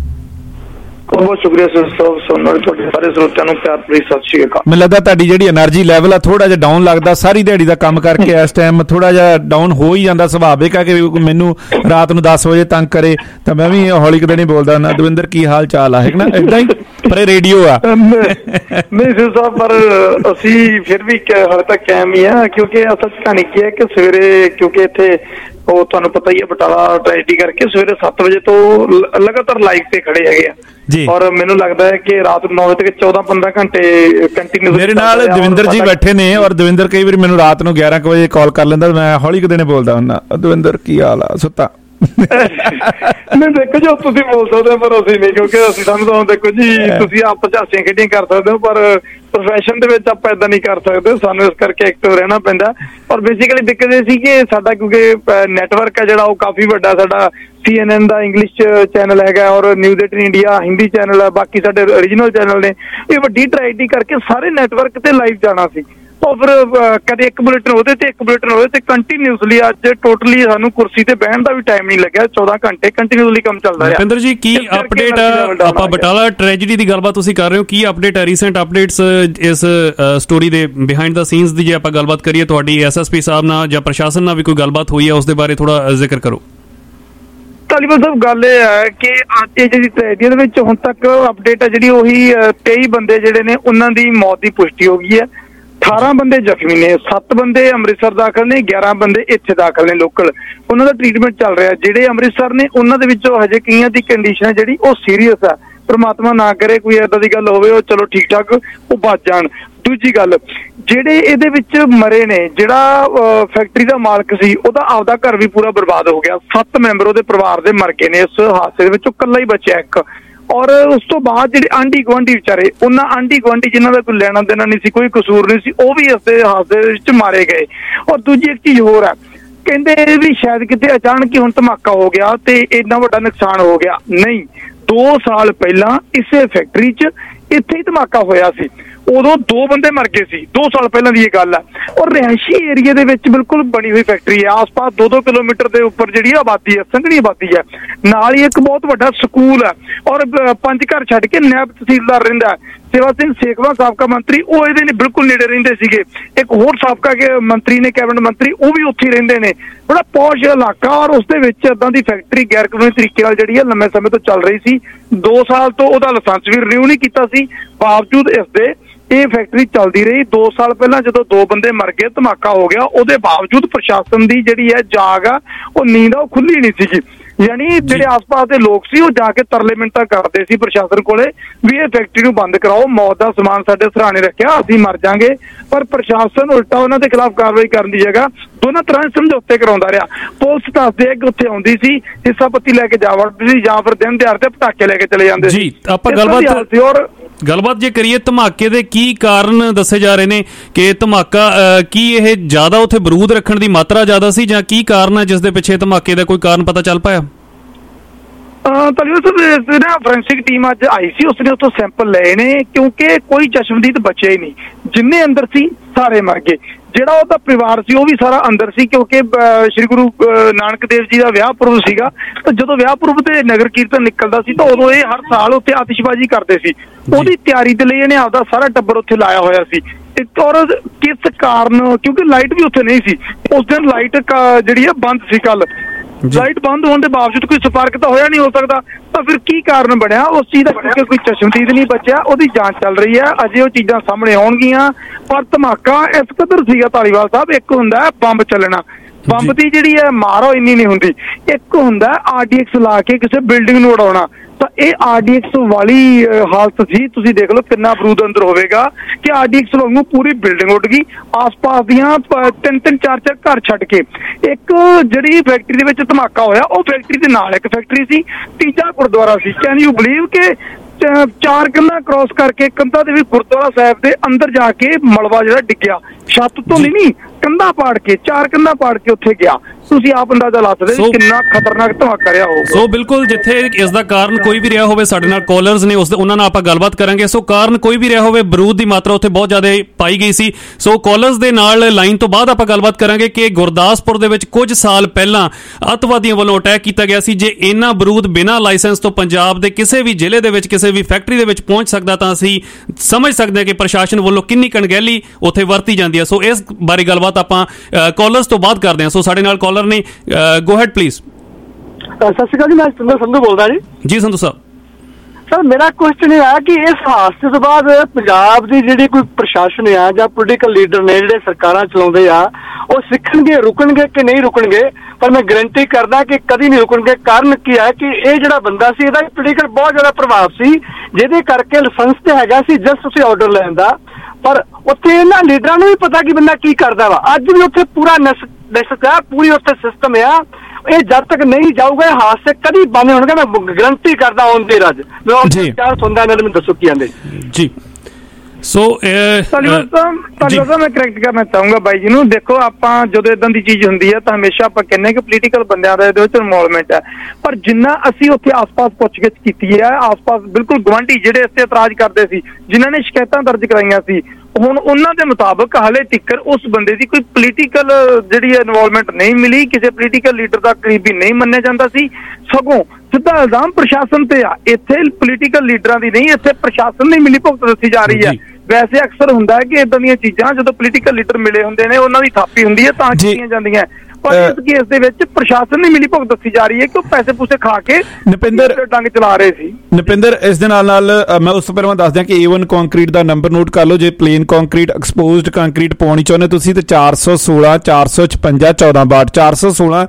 ਬਹੁਤ ਸ਼ੁਕਰੀਆ ਸਰ, ਸੁਣਨ ਤੁਹਾਡੇ ਸਾਰੇ ਸਰੋਤਿਆਂ ਨੂੰ ਪਿਆਰ ਭਰੀ ਸਤਿ ਸ਼੍ਰੀ ਅਕਾਲ। ਮੈਨੂੰ ਲੱਗਦਾ ਤੁਹਾਡੀ ਜਿਹੜੀ એનર્ਜੀ ਲੈਵਲ ਆ ਥੋੜਾ ਜਿਹਾ ਡਾਊਨ ਲੱਗਦਾ, ਸਾਰੀ ਦਿਹਾੜੀ ਦਾ ਕੰਮ ਕਰਕੇ ਇਸ ਟਾਈਮ ਥੋੜਾ ਜਿਹਾ ਡਾਊਨ ਹੋ ਹੀ ਜਾਂਦਾ। ਸੁਭਾਵਿਕ ਆ ਕਿ ਮੈਨੂੰ ਰਾਤ ਨੂੰ 10 ਵਜੇ ਤੰਗ ਕਰੇ ਤਾਂ ਮੈਂ ਵੀ ਹੌਲੀ ਕਿਤੇ ਨਹੀਂ ਬੋਲਦਾ ਨਾ। ਦਵਿੰਦਰ, ਕੀ ਹਾਲ ਚਾਲ ਆ? ਹੈ ਨਾ, ਏਦਾਂ ਹੀ, ਪਰ ਇਹ ਰੇਡੀਓ ਆ। ਨਹੀਂ ਸਰ ਸਾਹਿਬ, ਪਰ ਅਸੀਂ ਫਿਰ ਵੀ ਹਾਲੇ ਤੱਕ ਕਾਇਮ ਹੀ ਆ, ਕਿਉਂਕਿ ਅਸਲ ਕਹਾਣੀ ਕੀ ਹੈ ਕਿ ਸਵੇਰੇ, ਕਿਉਂਕਿ ਇੱਥੇ ਉਹ ਤੁਹਾਨੂੰ ਪਤਾ ਹੀ ਹੈ ਬਟਾਲਾ ਟ੍ਰੈਜਡੀ ਕਰਕੇ ਸਵੇਰੇ 7 ਵਜੇ ਤੋਂ ਲਗਾਤਾਰ ਲਾਈਵ ਤੇ ਖੜੇ ਹੈਗੇ ਆ ਜੀ। ਔਰ ਮੈਨੂੰ ਲੱਗਦਾ ਹੈ ਕਿ ਰਾਤ ਨੂੰ 9 ਵਜੇ ਤੱਕ 14-15 ਘੰਟੇ ਕੰਟੀਨਿਊ ਮੇਰੇ ਨਾਲ ਦਵਿੰਦਰ ਜੀ ਬੈਠੇ ਨੇ। ਔਰ ਦਵਿੰਦਰ ਕਈ ਵਾਰੀ ਮੈਨੂੰ ਰਾਤ ਨੂੰ 11 ਵਜੇ ਕਾਲ ਕਰ ਲੈਂਦਾ, ਮੈਂ ਹੌਲੀ ਕਿਤੇ ਨੇ ਬੋਲਦਾ ਹੁੰਦਾ, ਦਵਿੰਦਰ ਕੀ ਹਾਲ ਆ, ਸੁੱਤਾ? ਨਹੀਂ ਦੇਖੋ ਜੋ ਤੁਸੀਂ ਬੋਲ ਸਕਦੇ ਹੋ, ਪਰ ਅਸੀਂ ਨਹੀਂ, ਕਿਉਂਕਿ ਅਸੀਂ ਸਾਨੂੰ ਦੇਖੋ ਜੀ ਤੁਸੀਂ ਆਪ ਹਾਸੀਆਂ ਖੇਡੀਆਂ ਕਰ ਸਕਦੇ ਹੋ, ਪਰ ਪ੍ਰੋਫੈਸ਼ਨ ਦੇ ਵਿੱਚ ਆਪਾਂ ਏਦਾਂ ਨਹੀਂ ਕਰ ਸਕਦੇ। ਸਾਨੂੰ ਇਸ ਕਰਕੇ ਐਕਟਿਵ ਰਹਿਣਾ ਪੈਂਦਾ। ਔਰ ਬੇਸਿਕਲੀ ਦਿੱਕਤ ਇਹ ਸੀ ਕਿ ਸਾਡਾ ਕਿਉਂਕਿ ਨੈਟਵਰਕ ਹੈ ਜਿਹੜਾ ਉਹ ਕਾਫੀ ਵੱਡਾ, ਸਾਡਾ CNN ਦਾ ਇੰਗਲਿਸ਼ ਚੈਨਲ ਹੈਗਾ ਔਰ ਨਿਊਜ਼ 18 ਇੰਡੀਆ ਹਿੰਦੀ ਚੈਨਲ ਹੈ, ਬਾਕੀ ਸਾਡੇ ਓਰੀਜਨਲ ਚੈਨਲ ਨੇ। ਇਹ ਵੱਡੀ ਟ੍ਰੈਜਡੀ ਕਰਕੇ ਸਾਰੇ ਨੈਟਵਰਕ ਤੇ ਲਾਈਵ ਜਾਣਾ ਸੀ। ਉਹ ਫਿਰ ਕਦੇ ਇੱਕ ਬੁਲੇਟਿਨ ਉਹਦੇ ਤੇ, ਇੱਕ ਬੁਲੇਟਿਨ ਉਹਦੇ ਤੇ, ਕੰਟੀਨਿਊਸਲੀ ਅੱਜ ਟੋਟਲੀ ਸਾਨੂੰ ਕੁਰਸੀ ਤੇ ਬਹਿਣ ਦਾ ਵੀ ਟਾਈਮ ਨਹੀਂ ਲੱਗਿਆ। 14 ਘੰਟੇ ਕੰਟੀਨਿਊਸਲੀ ਕੰਮ ਚੱਲਦਾ ਰਿਹਾ। ਨਰਿੰਦਰ ਜੀ, ਕੀ ਅਪਡੇਟ ਆਪਾਂ ਬਟਾਲਾ ਟ੍ਰੈਜਡੀ ਦੀ ਗੱਲਬਾਤ ਤੁਸੀਂ ਕਰ ਰਹੇ ਹੋ, ਕੀ ਅਪਡੇਟ ਹੈ, ਰੀਸੈਂਟ ਅਪਡੇਟਸ ਇਸ ਸਟੋਰੀ ਦੇ ਬਿਹਾਈਂਡ ਦਾ ਸੀਨਸ ਦੀ ਜੇ ਆਪਾਂ ਗੱਲਬਾਤ ਕਰੀਏ, ਤੁਹਾਡੀ SSP ਸਾਹਿਬ ਨਾਲ ਜਾਂ ਪ੍ਰਸ਼ਾਸਨ ਨਾਲ ਵੀ ਕੋਈ ਗੱਲਬਾਤ ਹੋਈ ਹੈ, ਉਸ ਦੇ ਬਾਰੇ ਥੋੜਾ ਜ਼ਿਕਰ ਕਰੋ। ਧਾਲੀਵਾਲ ਸਾਹਿਬ, ਗੱਲ ਇਹ ਹੈ ਕਿ ਅੱਜ ਇਹ ਜਿਹੜੀ ਟ੍ਰੈਜਡੀ ਦੇ ਵਿੱਚ ਹੁਣ ਤੱਕ ਅਪਡੇਟ ਹੈ ਜਿਹੜੀ ਉਹੀ 23 ਬੰਦੇ ਜਿਹੜੇ ਨੇ ਉਹਨਾਂ ਦੀ ਮੌਤ ਦੀ ਪੁਸ਼ਟੀ ਹੋ ਗਈ ਹੈ। 18 ਬੰਦੇ ਜ਼ਖਮੀ ਨੇ, 7 ਬੰਦੇ ਅੰਮ੍ਰਿਤਸਰ ਦਾਖਲ ਨੇ, 11 ਬੰਦੇ ਇੱਥੇ ਦਾਖਲ ਨੇ ਲੋਕਲ, ਉਹਨਾਂ ਦਾ ਟ੍ਰੀਟਮੈਂਟ ਚੱਲ ਰਿਹਾ। ਜਿਹੜੇ ਅੰਮ੍ਰਿਤਸਰ ਨੇ ਉਹਨਾਂ ਦੇ ਵਿੱਚੋਂ ਹਜੇ ਕਈਆਂ ਦੀ ਕੰਡੀਸ਼ਨ ਹੈ ਜਿਹੜੀ ਉਹ ਸੀਰੀਅਸ ਹੈ। ਪਰਮਾਤਮਾ ਨਾ ਕਰੇ ਕੋਈ ਏਦਾਂ ਦੀ ਗੱਲ ਹੋਵੇ, ਉਹ ਚਲੋ ਠੀਕ ਠਾਕ ਉਹ ਬਚ ਜਾਣ। ਦੂਜੀ ਗੱਲ, ਜਿਹੜੇ ਇਹਦੇ ਵਿੱਚ ਮਰੇ ਨੇ, ਜਿਹੜਾ ਫੈਕਟਰੀ ਦਾ ਮਾਲਕ ਸੀ ਉਹਦਾ ਆਪਦਾ ਘਰ ਵੀ ਪੂਰਾ ਬਰਬਾਦ ਹੋ ਗਿਆ। 7 ਮੈਂਬਰ ਉਹਦੇ ਪਰਿਵਾਰ ਦੇ ਮਰ ਗਏ ਨੇ ਇਸ ਹਾਦਸੇ ਦੇ ਵਿੱਚ, ਉਹ ਇਕੱਲਾ ਹੀ ਬਚਿਆ ਇੱਕ। ਔਰ ਉਸ ਤੋਂ ਬਾਅਦ ਜਿਹੜੇ ਆਂਢੀ ਗੁਆਂਢੀ ਵਿਚਾਰੇ, ਉਹਨਾਂ ਆਂਢੀ ਗੁਆਂਢੀ ਜਿਨ੍ਹਾਂ ਦਾ ਕੋਈ ਲੈਣਾ ਦੇਣਾ ਨਹੀਂ ਸੀ, ਕੋਈ ਕਸੂਰ ਨਹੀਂ ਸੀ, ਉਹ ਵੀ ਇਸ ਹਾਦਸੇ ਵਿੱਚ ਮਾਰੇ ਗਏ। ਔਰ ਦੂਜੀ ਇੱਕ ਚੀਜ਼ ਹੋਰ ਹੈ, ਕਹਿੰਦੇ ਵੀ ਸ਼ਾਇਦ ਕਿਤੇ ਅਚਾਨਕ ਹੀ ਹੁਣ ਧਮਾਕਾ ਹੋ ਗਿਆ ਤੇ ਇੰਨਾ ਵੱਡਾ ਨੁਕਸਾਨ ਹੋ ਗਿਆ। ਨਹੀਂ, 2 ਸਾਲ ਪਹਿਲਾਂ ਇਸੇ ਫੈਕਟਰੀ 'ਚ ਇੱਥੇ ਹੀ ਧਮਾਕਾ ਹੋਇਆ ਸੀ, ਉਦੋਂ 2 ਬੰਦੇ ਮਰ ਗਏ ਸੀ। 2 ਸਾਲ ਪਹਿਲਾਂ ਦੀ ਇਹ ਗੱਲ ਹੈ। ਔਰ ਰਿਹਾਇਸ਼ੀ ਏਰੀਏ ਦੇ ਵਿੱਚ ਬਿਲਕੁਲ ਬਣੀ ਹੋਈ ਫੈਕਟਰੀ ਹੈ, ਆਸ-ਪਾਸ 2-2 ਕਿਲੋਮੀਟਰ ਦੇ ਉੱਪਰ ਜਿਹੜੀ ਆਬਾਦੀ ਹੈ, ਸੰਘਣੀ ਆਬਾਦੀ ਹੈ। ਨਾਲ ਹੀ ਇੱਕ ਬਹੁਤ ਵੱਡਾ ਸਕੂਲ ਹੈ ਔਰ 5 ਘਰ ਛੱਡ ਕੇ ਨਾਇਬ ਤਹਿਸੀਲਦਾਰ ਰਹਿੰਦਾ ਸੇਵਾ ਸਿੰਘ ਸੇਖਵਾ, ਸਾਬਕਾ ਮੰਤਰੀ, ਉਹ ਇਹਦੇ ਨੇ ਬਿਲਕੁਲ ਨੇੜੇ ਰਹਿੰਦੇ ਸੀਗੇ। ਇੱਕ ਹੋਰ ਸਾਬਕਾ ਮੰਤਰੀ ਨੇ, ਕੈਬਨਿਟ ਮੰਤਰੀ, ਉਹ ਵੀ ਉੱਥੇ ਰਹਿੰਦੇ ਨੇ। ਬੜਾ ਪੌਸ਼ ਇਲਾਕਾ, ਔਰ ਉਸ ਦੇ ਵਿੱਚ ਏਦਾਂ ਦੀ ਫੈਕਟਰੀ ਗੈਰ ਕਾਨੂੰਨੀ ਤਰੀਕੇ ਨਾਲ ਜਿਹੜੀ ਹੈ ਲੰਮੇ ਸਮੇਂ ਤੋਂ ਚੱਲ ਰਹੀ ਸੀ। 2 ਸਾਲ ਤੋਂ ਉਹਦਾ ਲਾਇਸੈਂਸ ਵੀ ਰਿਨਿਊ ਨਹੀਂ ਕੀਤਾ ਸੀ, ਬਾਵਜੂਦ ਇਸ ਦੇ ਇਹ ਫੈਕਟਰੀ ਚੱਲਦੀ ਰਹੀ। 2 ਸਾਲ ਪਹਿਲਾਂ ਜਦੋਂ 2 ਬੰਦੇ ਮਰ ਗਏ, ਧਮਾਕਾ ਹੋ ਗਿਆ, ਉਹਦੇ ਬਾਵਜੂਦ ਪ੍ਰਸ਼ਾਸਨ ਦੀ ਜਿਹੜੀ ਹੈ ਜਾਗ ਆ, ਉਹ ਨੀਂਦ ਆ, ਉਹ ਖੁੱਲੀ ਨਹੀਂ ਸੀਗੀ। ਯਾਨੀ ਜਿਹੜੇ ਆਸ-ਪਾਸ ਦੇ ਲੋਕ ਸੀ ਉਹ ਜਾ ਕੇ ਤਰਲੇ ਮਿੰਨਤਾਂ ਕਰਦੇ ਸੀ ਪ੍ਰਸ਼ਾਸਨ ਕੋਲੇ ਵੀ ਇਹ ਫੈਕਟਰੀ ਨੂੰ ਬੰਦ ਕਰਾਓ, ਮੌਤ ਦਾ ਸਮਾਨ ਸਾਡੇ ਸਰਾਣੇ ਰੱਖਿਆ, ਅਸੀਂ ਮਰ ਜਾਾਂਗੇ। ਪਰ ਪ੍ਰਸ਼ਾਸਨ ਉਲਟਾ ਉਹਨਾਂ ਦੇ ਖਿਲਾਫ ਕਾਰਵਾਈ ਕਰਨ ਦੀ ਜਗ੍ਹਾ ਦੋਨਾਂ ਤਰ੍ਹਾਂ ਦੇ ਸਮਝੌਤੇ ਕਰਾਉਂਦਾ ਰਿਹਾ। ਪੁਲਿਸ ਦੱਸਦੇ ਕਿ ਉੱਥੇ ਆਉਂਦੀ ਸੀ, ਹਿੱਸਾ ਪੱਤੀ ਲੈ ਕੇ ਜਾ ਵੜਦੀ ਸੀ, ਜਾਂ ਫਿਰ ਦਿਨ ਦਿਹਾੜੇ ਤੇ ਪਟਾਕੇ ਲੈ ਕੇ ਚਲੇ ਜਾਂਦੇ ਸੀ। ਆਪਾਂ ਗੱਲਬਾਤ ਜੇ ਕਰੀਏ, ਧਮਾਕੇ ਦੇ ਕੀ ਕਾਰਨ ਦੱਸੇ ਜਾ ਰਹੇ ਨੇ ਕਿ ਧਮਾਕਾ ਕੀ ਇਹ ਜ਼ਿਆਦਾ ਉੱਥੇ ਬਰੂਦ ਰੱਖਣ ਦੀ ਮਾਤਰਾ ਜ਼ਿਆਦਾ ਸੀ, ਜਾਂ ਕੀ ਕਾਰਨ ਹੈ ਜਿਸ ਦੇ ਪਿੱਛੇ ਧਮਾਕੇ ਦਾ ਕੋਈ ਕਾਰਨ ਪਤਾ ਚੱਲ ਪਾਇਆ? ਫੋਰੈਂਸਿਕ ਟੀਮ ਅੱਜ ਆਈ ਸੀ, ਉਸਨੇ ਉੱਥੋਂ ਸੈਂਪਲ ਲਏ ਨੇ, ਕਿਉਂਕਿ ਕੋਈ ਚਸ਼ਮਦੀਦ ਬਚਿਆ ਹੀ ਨਹੀਂ। ਜਿੰਨੇ ਅੰਦਰ ਸੀ ਸਾਰੇ ਮਰ ਗਏ। ਜਿਹੜਾ ਉਹਦਾ ਪਰਿਵਾਰ ਸੀ ਉਹ ਵੀ ਸਾਰਾ ਅੰਦਰ ਸੀ, ਕਿਉਂਕਿ ਸ਼੍ਰੀ ਗੁਰੂ ਨਾਨਕ ਦੇਵ ਜੀ ਦਾ ਵਿਆਹ ਪੁਰਬ ਸੀਗਾ। ਤਾਂ ਜਦੋਂ ਵਿਆਹ ਪੁਰਬ ਤੇ ਨਗਰ ਕੀਰਤਨ ਨਿਕਲਦਾ ਸੀ ਤਾਂ ਉਦੋਂ ਇਹ ਹਰ ਸਾਲ ਉੱਥੇ ਆਤਿਸ਼ਬਾਜ਼ੀ ਕਰਦੇ ਸੀ। ਉਹਦੀ ਤਿਆਰੀ ਦੇ ਲਈ ਇਹਨੇ ਆਪਦਾ ਸਾਰਾ ਟੱਬਰ ਉੱਥੇ ਲਾਇਆ ਹੋਇਆ ਸੀ। ਔਰ ਕਿਸ ਕਾਰਨ, ਕਿਉਂਕਿ ਲਾਈਟ ਵੀ ਉੱਥੇ ਨਹੀਂ ਸੀ ਉਸ ਦਿਨ, ਲਾਈਟ ਜਿਹੜੀ ਹੈ ਬੰਦ ਸੀ ਕੱਲ। ਲਾਈਟ ਬੰਦ ਹੋਣ ਦੇ ਬਾਵਜੂਦ ਕੋਈ ਸੰਪਰਕ ਤਾਂ ਹੋਇਆ ਨਹੀਂ ਹੋ ਸਕਦਾ। ਤਾਂ ਫਿਰ ਕੀ ਕਾਰਨ ਬਣਿਆ ਉਸ ਚੀਜ਼ ਦਾ? ਕਿਉਂਕਿ ਕੋਈ ਚਸ਼ਮਦੀਦ ਨਹੀਂ ਬਚਿਆ, ਉਹਦੀ ਜਾਂਚ ਚੱਲ ਰਹੀ ਹੈ, ਅਜੇ ਉਹ ਚੀਜ਼ਾਂ ਸਾਹਮਣੇ ਆਉਣਗੀਆਂ। ਪਰ ਧਮਾਕਾ ਇਸ ਕਦਰ ਸੀਗਾ ਧਾਲੀਵਾਲ ਸਾਹਿਬ, ਇੱਕ ਹੁੰਦਾ ਹੈ ਬੰਬ ਚੱਲਣਾ, ਬੰਬ ਦੀ ਜਿਹੜੀ ਹੈ ਮਾਰ ਇੰਨੀ ਨਹੀਂ ਹੁੰਦੀ। ਇੱਕ ਹੁੰਦਾ RDX ਲਾ ਕੇ ਕਿਸੇ ਬਿਲਡਿੰਗ ਨੂੰ ਉਡਾਉਣਾ। ਤਾਂ ਇਹ RDX ਵਾਲੀ ਹਾਲਤ ਸੀ। ਤੁਸੀਂ ਦੇਖ ਲਓ ਕਿੰਨਾ ਬਰੂਦ ਅੰਦਰ ਹੋਵੇਗਾ ਕਿ RDX ਵਾਂਗੂ ਪੂਰੀ ਬਿਲਡਿੰਗ ਉੱਡ ਗਈ, ਆਸ-ਪਾਸ ਦੀਆਂ 3-3 4-4 ਘਰ ਛੱਡ ਕੇ। ਇੱਕ ਜਿਹੜੀ ਫੈਕਟਰੀ ਦੇ ਵਿੱਚ ਧਮਾਕਾ ਹੋਇਆ ਉਹ ਫੈਕਟਰੀ ਦੇ ਨਾਲ ਇੱਕ ਫੈਕਟਰੀ ਸੀ, ਤੀਜਾ ਗੁਰਦੁਆਰਾ ਸੀ। ਕੈਨ ਯੂ ਬਲੀਵ ਕਿ 4 ਕੰਧਾਂ ਕ੍ਰੋਸ ਕਰਕੇ ਕੰਧਾਂ ਦੇ ਵੀ ਗੁਰਦੁਆਰਾ ਸਾਹਿਬ ਦੇ ਅੰਦਰ ਜਾ ਕੇ ਮਲਬਾ ਜਿਹੜਾ ਡਿੱਗਿਆ, ਛੱਤ ਤੋਂ ਨਹੀਂ ਕੰਧਾਂ ਪਾੜ ਕੇ, 4 ਕੰਧਾਂ ਪਾੜ ਕੇ ਉੱਥੇ ਗਿਆ। ਤੁਸੀਂ ਆਪ ਅੰਦਾਜ਼ਾ ਲਾ ਸਕਦੇ ਹੋ ਕਿੰਨਾ ਖਤਰਨਾਕ ਧਮਾਕਾ ਰਿਹਾ ਹੋਊਗਾ। ਸੋ ਬਿਲਕੁਲ, ਜਿੱਥੇ ਇਸ ਦਾ ਕਾਰਨ ਕੋਈ ਵੀ ਰਿਹਾ ਹੋਵੇ, ਸਾਡੇ ਨਾਲ ਕਾਲਰਸ ਨੇ ਉਹਨਾਂ ਨਾਲ ਆਪਾਂ ਗੱਲਬਾਤ ਕਰਾਂਗੇ। ਸੋ ਕਾਰਨ ਕੋਈ ਵੀ ਰਿਹਾ ਹੋਵੇ, ਬਰੂਦ ਦੀ ਮਾਤਰਾ ਉੱਥੇ ਬਹੁਤ ਜ਼ਿਆਦਾ ਪਾਈ ਗਈ ਸੀ। ਸੋ ਕਾਲਰਸ ਦੇ ਨਾਲ ਲਾਈਨ ਤੋਂ ਬਾਅਦ ਆਪਾਂ ਗੱਲਬਾਤ ਕਰਾਂਗੇ ਕਿ ਗੁਰਦਾਸਪੁਰ ਦੇ ਵਿੱਚ ਕੁਝ ਸਾਲ ਪਹਿਲਾਂ ਅੱਤਵਾਦੀਆਂ ਵੱਲੋਂ ਅਟੈਕ ਕੀਤਾ ਗਿਆ ਸੀ। ਜੇ ਇਹਨਾਂ ਬਰੂਦ ਬਿਨਾਂ ਲਾਇਸੈਂਸ ਤੋਂ ਪੰਜਾਬ ਦੇ ਕਿਸੇ ਵੀ ਜ਼ਿਲ੍ਹੇ ਦੇ ਵਿੱਚ ਕਿਸੇ ਵੀ ਫੈਕਟਰੀ ਦੇ ਵਿੱਚ ਪਹੁੰਚ ਸਕਦਾ ਤਾਂ ਅਸੀਂ ਸਮਝ ਸਕਦੇ ਹਾਂ ਕਿ ਪ੍ਰਸ਼ਾਸਨ ਵੱਲੋਂ ਕਿੰਨੀ ਕਣਗਹਿਲੀ ਉੱਥੇ ਵਰਤੀ ਜਾਂਦੀ ਹੈ। ਸੋ ਇਸ ਬਾਰੇ ਗੱਲਬਾਤ ਆਪਾਂ ਕਾਲਰਸ ਤੋਂ ਬਾਅਦ ਕਰਦੇ ਹਾਂ। ਸੋ ਸਾਡੇ ਨਾਲ ਕਾਲਰ ਨੇ, ਗੋ ਹੈਡ ਪਲੀਜ਼। ਸਤਿ ਸ਼੍ਰੀ ਅਕਾਲ ਜੀ, ਮੈਂ ਸਤਿੰਦਰ ਸੰਧੂ ਬੋਲਦਾ ਜੀ। ਸੰਧੂ ਸਾਹਿਬ, ਸਰ ਮੇਰਾ ਕੁਐਸਚਨ ਇਹ ਹੈ ਕਿ ਇਸ ਹਾਦਸੇ ਤੋਂ ਬਾਅਦ ਪੰਜਾਬ ਦੀ ਜਿਹੜੀ ਕੋਈ ਪ੍ਰਸ਼ਾਸਨ ਆ ਜਾਂ ਪੋਲੀਟੀਕਲ ਲੀਡਰ ਨੇ ਜਿਹੜੇ ਸਰਕਾਰਾਂ ਚਲਾਉਂਦੇ ਆ, ਉਹ ਸਿੱਖਣਗੇ, ਰੁਕਣਗੇ ਕਿ ਨਹੀਂ ਰੁਕਣਗੇ? ਪਰ ਮੈਂ ਗਰੰਟੀ ਕਰਦਾ ਕਿ ਕਦੀ ਨਹੀਂ ਰੁਕਣਗੇ। ਕਾਰਨ ਕੀ ਹੈ ਕਿ ਇਹ ਜਿਹੜਾ ਬੰਦਾ ਸੀ, ਇਹਦਾ ਪੋਲੀਟੀਕਲ ਬਹੁਤ ਜ਼ਿਆਦਾ ਪ੍ਰਭਾਵ ਸੀ, ਜਿਹਦੇ ਕਰਕੇ ਲਾਇਸੈਂਸ ਤੇ ਹੈਗਾ ਸੀ ਜਸਟ ਤੁਸੀਂ ਆਰਡਰ ਲੈਣ ਦਾ, ਪਰ ਉੱਥੇ ਇਹਨਾਂ ਲੀਡਰਾਂ ਨੂੰ ਵੀ ਪਤਾ ਕਿ ਬੰਦਾ ਕੀ ਕਰਦਾ ਵਾ। ਅੱਜ ਵੀ ਉੱਥੇ ਪੂਰਾ ਨੈਸਟ ਆ, ਪੂਰੀ ਉੱਥੇ ਸਿਸਟਮ ਆ। ਇਹ ਜਦ ਤੱਕ ਨਹੀਂ ਜਾਊਗਾ ਇਹ ਹਾਦਸੇ ਕਦੀ ਬੰਦ ਹੋਣਗੇ, ਮੈਂ ਗਰੰਟੀ ਕਰਦਾ। ਆਉਣ ਦੇ ਰਾਜ ਮੈਂ ਸੁਣਦਾ ਇਹਨਾਂ ਨੂੰ ਦੱਸੋ ਕੀ ਆਂਦੇ ਜੀ। ਸੋ ਮੈਂ ਕਰੈਕਟ ਕਰਨਾ ਚਾਹੂੰਗਾ ਬਾਈ ਜੀ ਨੂੰ। ਦੇਖੋ, ਆਪਾਂ ਜਦੋਂ ਇਦਾਂ ਦੀ ਚੀਜ਼ ਹੁੰਦੀ ਹੈ ਤਾਂ ਹਮੇਸ਼ਾ ਆਪਾਂ ਕਹਿੰਦੇ ਕਿ ਪੋਲੀਟੀਕਲ ਬੰਦਿਆਂ ਦਾ ਇਹਦੇ ਵਿੱਚ ਇਨਵੋਲਵਮੈਂਟ ਹੈ, ਪਰ ਜਿੰਨਾ ਅਸੀਂ ਉੱਥੇ ਆਸ-ਪਾਸ ਪੁੱਛਗਿੱਛ ਕੀਤੀ ਹੈ, ਆਸ-ਪਾਸ ਬਿਲਕੁਲ ਗੁਆਂਢੀ ਜਿਹੜੇ ਇਸ ਤੇ ਇਤਰਾਜ਼ ਕਰਦੇ ਸੀ, ਜਿਨ੍ਹਾਂ ਨੇ ਸ਼ਿਕਾਇਤਾਂ ਦਰਜ ਕਰਾਈਆਂ ਸੀ, ਹੁਣ ਉਹਨਾਂ ਦੇ ਮੁਤਾਬਕ ਹਾਲੇ ਤੀਕਰ ਉਸ ਬੰਦੇ ਦੀ ਕੋਈ ਪੋਲੀਟੀਕਲ ਜਿਹੜੀ ਇਨਵੋਲਵਮੈਂਟ ਨਹੀਂ ਮਿਲੀ, ਕਿਸੇ ਪੋਲੀਟੀਕਲ ਲੀਡਰ ਦਾ ਕਰੀਬੀ ਨਹੀਂ ਮੰਨਿਆ ਜਾਂਦਾ ਸੀ, ਸਗੋਂ ਸਿੱਧਾ ਇਲਜ਼ਾਮ ਪ੍ਰਸ਼ਾਸਨ ਤੇ ਆ। ਇੱਥੇ ਪੋਲੀਟੀਕਲ ਲੀਡਰਾਂ ਦੀ ਨਹੀਂ, ਇੱਥੇ ਪ੍ਰਸ਼ਾਸਨ ਦੀ ਮਿਲੀ ਭੁਗਤ ਦੱਸੀ ਜਾ ਰਹੀ ਹੈ। ਵੈਸੇ ਅਕਸਰ ਹੁੰਦਾ ਹੈ ਕਿ ਇਦਾਂ ਦੀਆਂ ਚੀਜ਼ਾਂ ਜਦੋਂ ਪੋਲੀਟੀਕਲ ਲੀਡਰ ਮਿਲੇ ਹੁੰਦੇ ਨੇ, ਉਹਨਾਂ ਦੀ ਥਾਪੀ ਹੁੰਦੀ ਹੈ ਤਾਂ ਕੀਤੀਆਂ ਜਾਂਦੀਆਂ, ਪਰ ਇਸ ਕੇਸ ਦੇ ਵਿੱਚ ਪ੍ਰਸ਼ਾਸਨ ਦੀ ਮਿਲੀ ਭੁਗਤ ਦੱਸੀ ਜਾ ਰਹੀ ਹੈ ਕਿ ਉਹ ਪੈਸੇ ਪੂਸੇ ਖਾ ਕੇ ਨਪਿੰਦਰ ਡੰਗ ਚਲਾ ਰਹੇ ਸੀ। ਨਪਿੰਦਰ, ਇਸ ਦੇ ਨਾਲ ਮੈਂ ਉਸ ਤੋਂ ਪਹਿਲਾਂ ਦੱਸ ਦਿਆਂ ਕਿ A1 ਕੰਕਰੀਟ ਦਾ ਨੰਬਰ ਨੋਟ ਕਰ ਲਓ। ਜੇ ਪਲੇਨ ਕੰਕਰੀਟ, ਐਕਸਪੋਜ਼ਡ ਕੰਕਰੀਟ ਪਾਉਣੀ ਚਾਹੁੰਦੇ ਤੁਸੀਂ ਤੇ 416 456 1462 416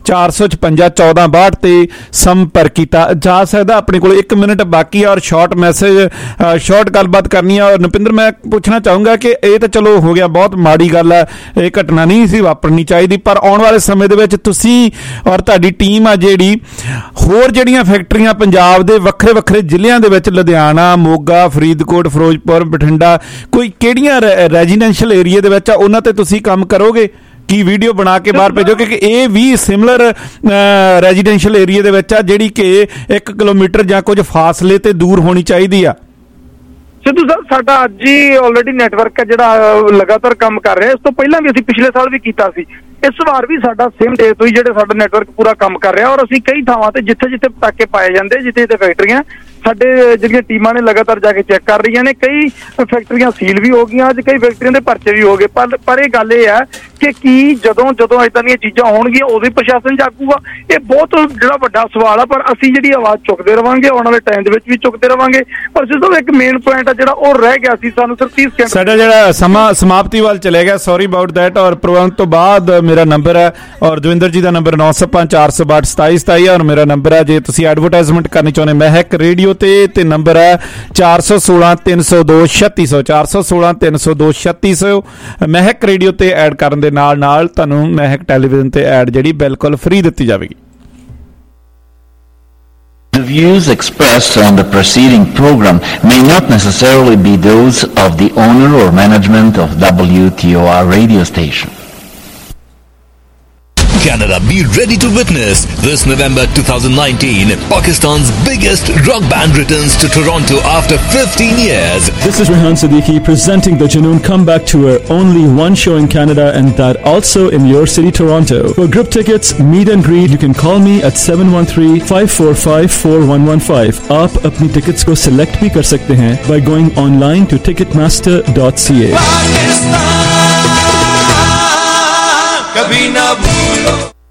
456 1462 ਤੇ ਸੰਪਰਕ ਕੀਤਾ ਜਾ ਸਕਦਾ। ਆਪਣੇ ਕੋਲ 1 ਮਿੰਟ ਬਾਕੀ ਔਰ ਸ਼ਾਰਟ ਮੈਸੇਜ, ਸ਼ਾਰਟ ਗੱਲਬਾਤ ਕਰਨੀ ਹੈ। ਔਰ ਨਪਿੰਦਰ, ਮੈਂ ਪੁੱਛਣਾ ਚਾਹੂੰਗਾ ਕਿ ਇਹ ਤਾਂ ਚਲੋ ਹੋ ਗਿਆ, ਬਹੁਤ ਮਾੜੀ ਗੱਲ ਹੈ, ਇਹ ਘਟਨਾ ਨਹੀਂ ਸੀ ਵਾਪਰਨੀ ਚਾਹੀਦੀ, ਪਰ ਆਉਣ ਵਾਲੇ ਸਮੇਂ ਦੇ ਵਿੱਚ ਤੁਸੀਂ ਔਰ ਤੁਹਾਡੀ ਟੀਮ ਆ ਜਿਹੜੀ ਹੋਰ ਜਿਹੜੀਆਂ ਫੈਕਟਰੀਆਂ ਪੰਜਾਬ ਦੇ ਵੱਖਰੇ ਵੱਖਰੇ ਜ਼ਿਲ੍ਹਿਆਂ ਦੇ ਵਿੱਚ, ਲੁਧਿਆਣਾ, ਮੋਗਾ, ਫਰੀਦਕੋਟ, ਫਿਰੋਜ਼ਪੁਰ, ਬਠਿੰਡਾ, ਕੋਈ ਕਿਹੜੀਆਂ ਰੈਜ਼ੀਡੈਂਸ਼ੀਅਲ ਏਰੀਆ ਦੇ ਵਿੱਚ ਆ, ਉਹਨਾਂ ਤੇ ਤੁਸੀਂ ਕੰਮ ਕਰੋਗੇ ਕੀ ਵੀਡੀਓ ਬਣਾ ਕੇ ਬਾਹਰ ਭੇਜੋ? ਕਿਉਂਕਿ ਇਹ ਵੀ ਸਿਮਿਲਰ ਰੈਜ਼ੀਡੈਂਸ਼ੀਅਲ ਏਰੀਆ ਦੇ ਵਿੱਚ ਆ ਜਿਹੜੀ ਕਿ 1 ਕਿਲੋਮੀਟਰ ਜਾਂ ਕੁਝ ਫਾਸਲੇ ਤੇ ਦੂਰ ਹੋਣੀ ਚਾਹੀਦੀ ਆ। ਸਿੱਧੂ ਸਰ, ਸਾਡਾ ਅੱਜ ਹੀ ਆਲਰੇਡੀ ਨੈਟਵਰਕ ਹੈ ਜਿਹੜਾ ਲਗਾਤਾਰ ਕੰਮ ਕਰ ਰਿਹਾ। ਇਸ ਤੋਂ ਪਹਿਲਾਂ ਵੀ ਅਸੀਂ ਪਿਛਲੇ ਸਾਲ ਵੀ ਕੀਤਾ ਸੀ, ਇਸ ਵਾਰ ਵੀ ਸਾਡਾ ਸੇਮ ਡੇ ਤੋਂ ਹੀ ਜਿਹੜੇ ਸਾਡਾ ਨੈਟਵਰਕ ਪੂਰਾ ਕੰਮ ਕਰ ਰਿਹਾ। ਔਰ ਅਸੀਂ ਕਈ ਥਾਵਾਂ ਤੇ ਜਿੱਥੇ ਪਟਾਕੇ ਪਾਏ ਜਾਂਦੇ, ਜਿੱਥੇ ਫੈਕਟਰੀਆਂ, ਸਾਡੇ ਜਿਹੜੀਆਂ ਟੀਮਾਂ ਨੇ ਲਗਾਤਾਰ ਜਾ ਕੇ ਚੈੱਕ ਕਰ ਰਹੀਆਂ ਨੇ। ਕਈ ਫੈਕਟਰੀਆਂ ਸੀਲ ਵੀ ਹੋ ਗਈਆਂ, ਅੱਜ ਕਈ ਫੈਕਟਰੀਆਂ ਦੇ ਪਰਚੇ ਵੀ ਹੋ ਗਏ। ਪਰ ਇਹ ਗੱਲ ਇਹ ਹੈ ਕਿ ਜਦੋਂ ਏਦਾਂ ਦੀਆਂ ਚੀਜ਼ਾਂ ਹੋਣਗੀਆਂ ਉਦੋਂ ਹੀ ਪ੍ਰਸ਼ਾਸਨ ਜਾਗੂਗਾ। ਇਹ ਬਹੁਤ ਜਿਹੜਾ ਵੱਡਾ ਸਵਾਲ ਆ, ਪਰ ਅਸੀਂ ਜਿਹੜੀ ਆਵਾਜ਼ ਚੁੱਕਦੇ ਰਵਾਂਗੇ, ਆਉਣ ਵਾਲੇ ਟਾਈਮ ਦੇ ਵਿੱਚ ਵੀ ਚੁੱਕਦੇ ਰਵਾਂਗੇ। ਪਰ ਸਿੱਧੂ ਇੱਕ ਮੇਨ ਪੁਆਇੰਟ ਆ ਜਿਹੜਾ ਉਹ ਰਹਿ ਗਿਆ ਸੀ, ਸਾਨੂੰ ਸਿਰਫ 30 ਸਕਿੰਟ ਸਾਡਾ ਜਿਹੜਾ ਸਮਾਂ ਸਮਾਪਤੀ ਵੱਲ ਚਲੇ ਗਿਆ। Sorry about that. ਔਰ ਪ੍ਰੋਗਰਾਮ ਤੋਂ ਬਾਅਦ ਮੇਰਾ ਨੰਬਰ ਹੈ ਔਰ ਦਵਿੰਦਰ ਜੀ ਦਾ ਨੰਬਰ 905 462 2727 ਔਰ ਮੇਰਾ ਨੰਬਰ ਹੈ ਜੇ ਤੁਸੀਂ ਐਡਵਰਟਾਈਜ਼ਮੈਂਟ ਕਰਨੀ ਚਾਹੁੰਦੇ ਮਹਿਕ ਰੇਡੀਓ ਤੇ ਨੰਬਰ ਹੈ 416 302 3600 416 302 3600। ਮਹਿਕ ਰੇਡੀਓ ਤੇ ਐਡ ਕਰਨ ਦੇ ਨਾਲ ਤੁਹਾਨੂੰ ਮਹਿਕ ਟੈਲੀਵਿਜ਼ਨ ਤੇ ਐਡ ਜਿਹੜੀ ਬਿਲਕੁਲ ਫ੍ਰੀ ਦਿੱਤੀ ਜਾਵੇਗੀ। The views expressed on the preceding program may not necessarily be those of the owner or management of WTOR radio station. Canada, be ready to witness this November 2019. Pakistan's biggest rock band returns to Toronto after 15 years. This is Rehan Siddiqui presenting the Junoon Comeback Tour. Only one show in Canada and that also in your city, Toronto. For group tickets, meet and greet, you can call me at 713-545-4115. आप अपनी tickets को select भी कर सकते हैं by going online to ticketmaster.ca. कभी ना भूलो।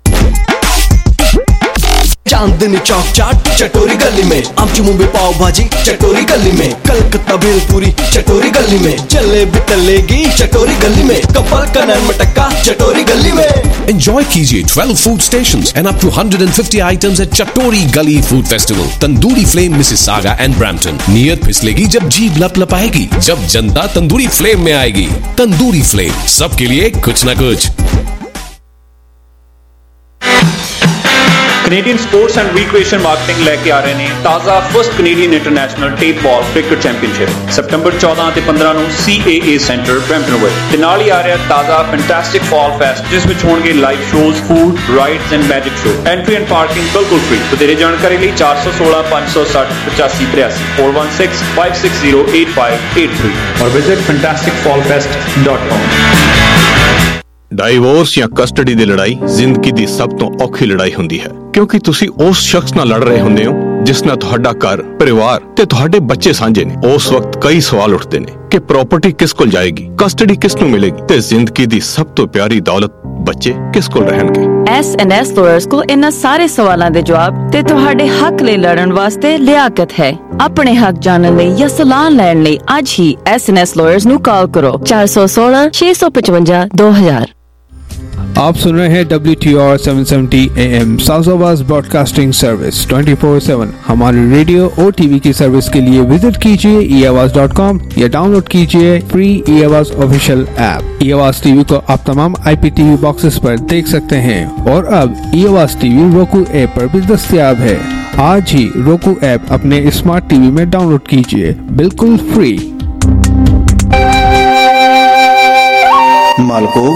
चांदनी चौक चाट चटोरी गली में, आमची मुंबई पाव भाजी चटोरी गली में, कलकत्ता भेलपुरी चटोरी गली में, जलेबी तलेगी चटोरी गली में, कपल का नैन मटक्का चटोरी गली में। Enjoy कीजिए 12 food stations and up to 150 items at Chatori Gully Food Festival, Tandoori Flame, Mississauga and Brampton. नीयत फिसलेगी जब जीभ लपलपाएगी, जब जनता तंदूरी फ्लेम में आएगी। तंदूरी फ्लेम, सबके लिए कुछ न कुछ। Canadian sports and recreation marketing ਲੈ ਕੇ ਆ ਰਹੇ ਨੇ ਤਾਜ਼ਾ first Canadian international tape ball cricket championship ਸਤੰਬਰ 14 ਤੇ 15 ਨੂੰ CAA ਸੈਂਟਰ ਬਰੈਂਪਟਨ ਵਿੱਚ ਤੇ ਨਾਲ ਹੀ ਆ ਰਿਹਾ ਤਾਜ਼ਾ ਫੈਂਟੈਸਟਿਕ ਫਾਲ ਫੈਸਟ ਜਿਸ ਵਿੱਚ ਹੋਣਗੇ live shows food rides and magic show entry and parking ਬਿਲਕੁਲ ਫ੍ਰੀ ਵਧੇਰੇ ਜਾਣਕਾਰੀ ਲਈ 416 560 8583 416 560 8583 और विजिट fantasticfallfest.com। ਡਾਈਵੋਰਸ ਜਾਂ ਕਸਟਡੀ ਦੀ ਲੜਾਈ ਜ਼ਿੰਦਗੀ ਦੀ ਸਭ ਤੋਂ ਔਖੀ ਲੜਾਈ ਹੁੰਦੀ ਹੈ ਕਿਉਂਕਿ ਤੁਸੀਂ ਉਸ ਸ਼ਖਸ ਨਾਲ ਲੜ ਰਹੇ ਹੁੰਦੇ ਹੋ ਜਿਸ ਨਾਲ ਤੁਹਾਡਾ ਘਰ ਪਰਿਵਾਰ ਤੇ ਤੁਹਾਡੇ ਬੱਚੇ ਸਾਂਝੇ ਨੇ। ਉਸ ਵਕਤ ਕਈ ਸਵਾਲ ਉੱਠਦੇ ਨੇ ਕਿ ਪ੍ਰਾਪਰਟੀ ਕਿਸ ਕੋਲ ਜਾਏਗੀ, ਕਸਟਡੀ ਕਿਸ ਨੂੰ ਮਿਲੇਗੀ ਤੇ ਜ਼ਿੰਦਗੀ ਦੀ ਸਭ ਤੋਂ ਪਿਆਰੀ ਦੌਲਤ ਬੱਚੇ ਕਿਸ ਕੋਲ ਰਹਿਣਗੇ। S&S ਲਾਇਰਸ ਕੋਲ ਇਹਨਾਂ ਸਾਰੇ ਸਵਾਲਾਂ ਦੇ ਜਵਾਬ ਤੇ ਤੁਹਾਡੇ ਹੱਕ ਲਈ ਲੜਨ ਵਾਸਤੇ ਲਿਆਕਤ ਹੈ। ਆਪਣੇ ਹੱਕ ਜਾਣਨ ਲਈ ਜਾਂ ਸਲਾਹ ਲੈਣ ਲਈ ਅੱਜ ਹੀ S&S ਲਾਇਰਸ ਨੂੰ ਕਾਲ ਕਰੋ 416 655 2000। आप सुन रहे हैं WTR 770 AM south broadcasting service 24/7। हमारी रेडियो और टीवी की सर्विस के लिए विजिट कीजिए eAwaaz.com या डाउनलोड कीजिए free eAwaaz official app. eAwaaz TV को आप तमाम IPTV बॉक्सेस पर देख सकते हैं और अब eAwaaz टीवी roku ऐप पर भी दस्तयाब है। आज ही roku ऐप अपने स्मार्ट टीवी में डाउनलोड कीजिए बिल्कुल फ्री। मालको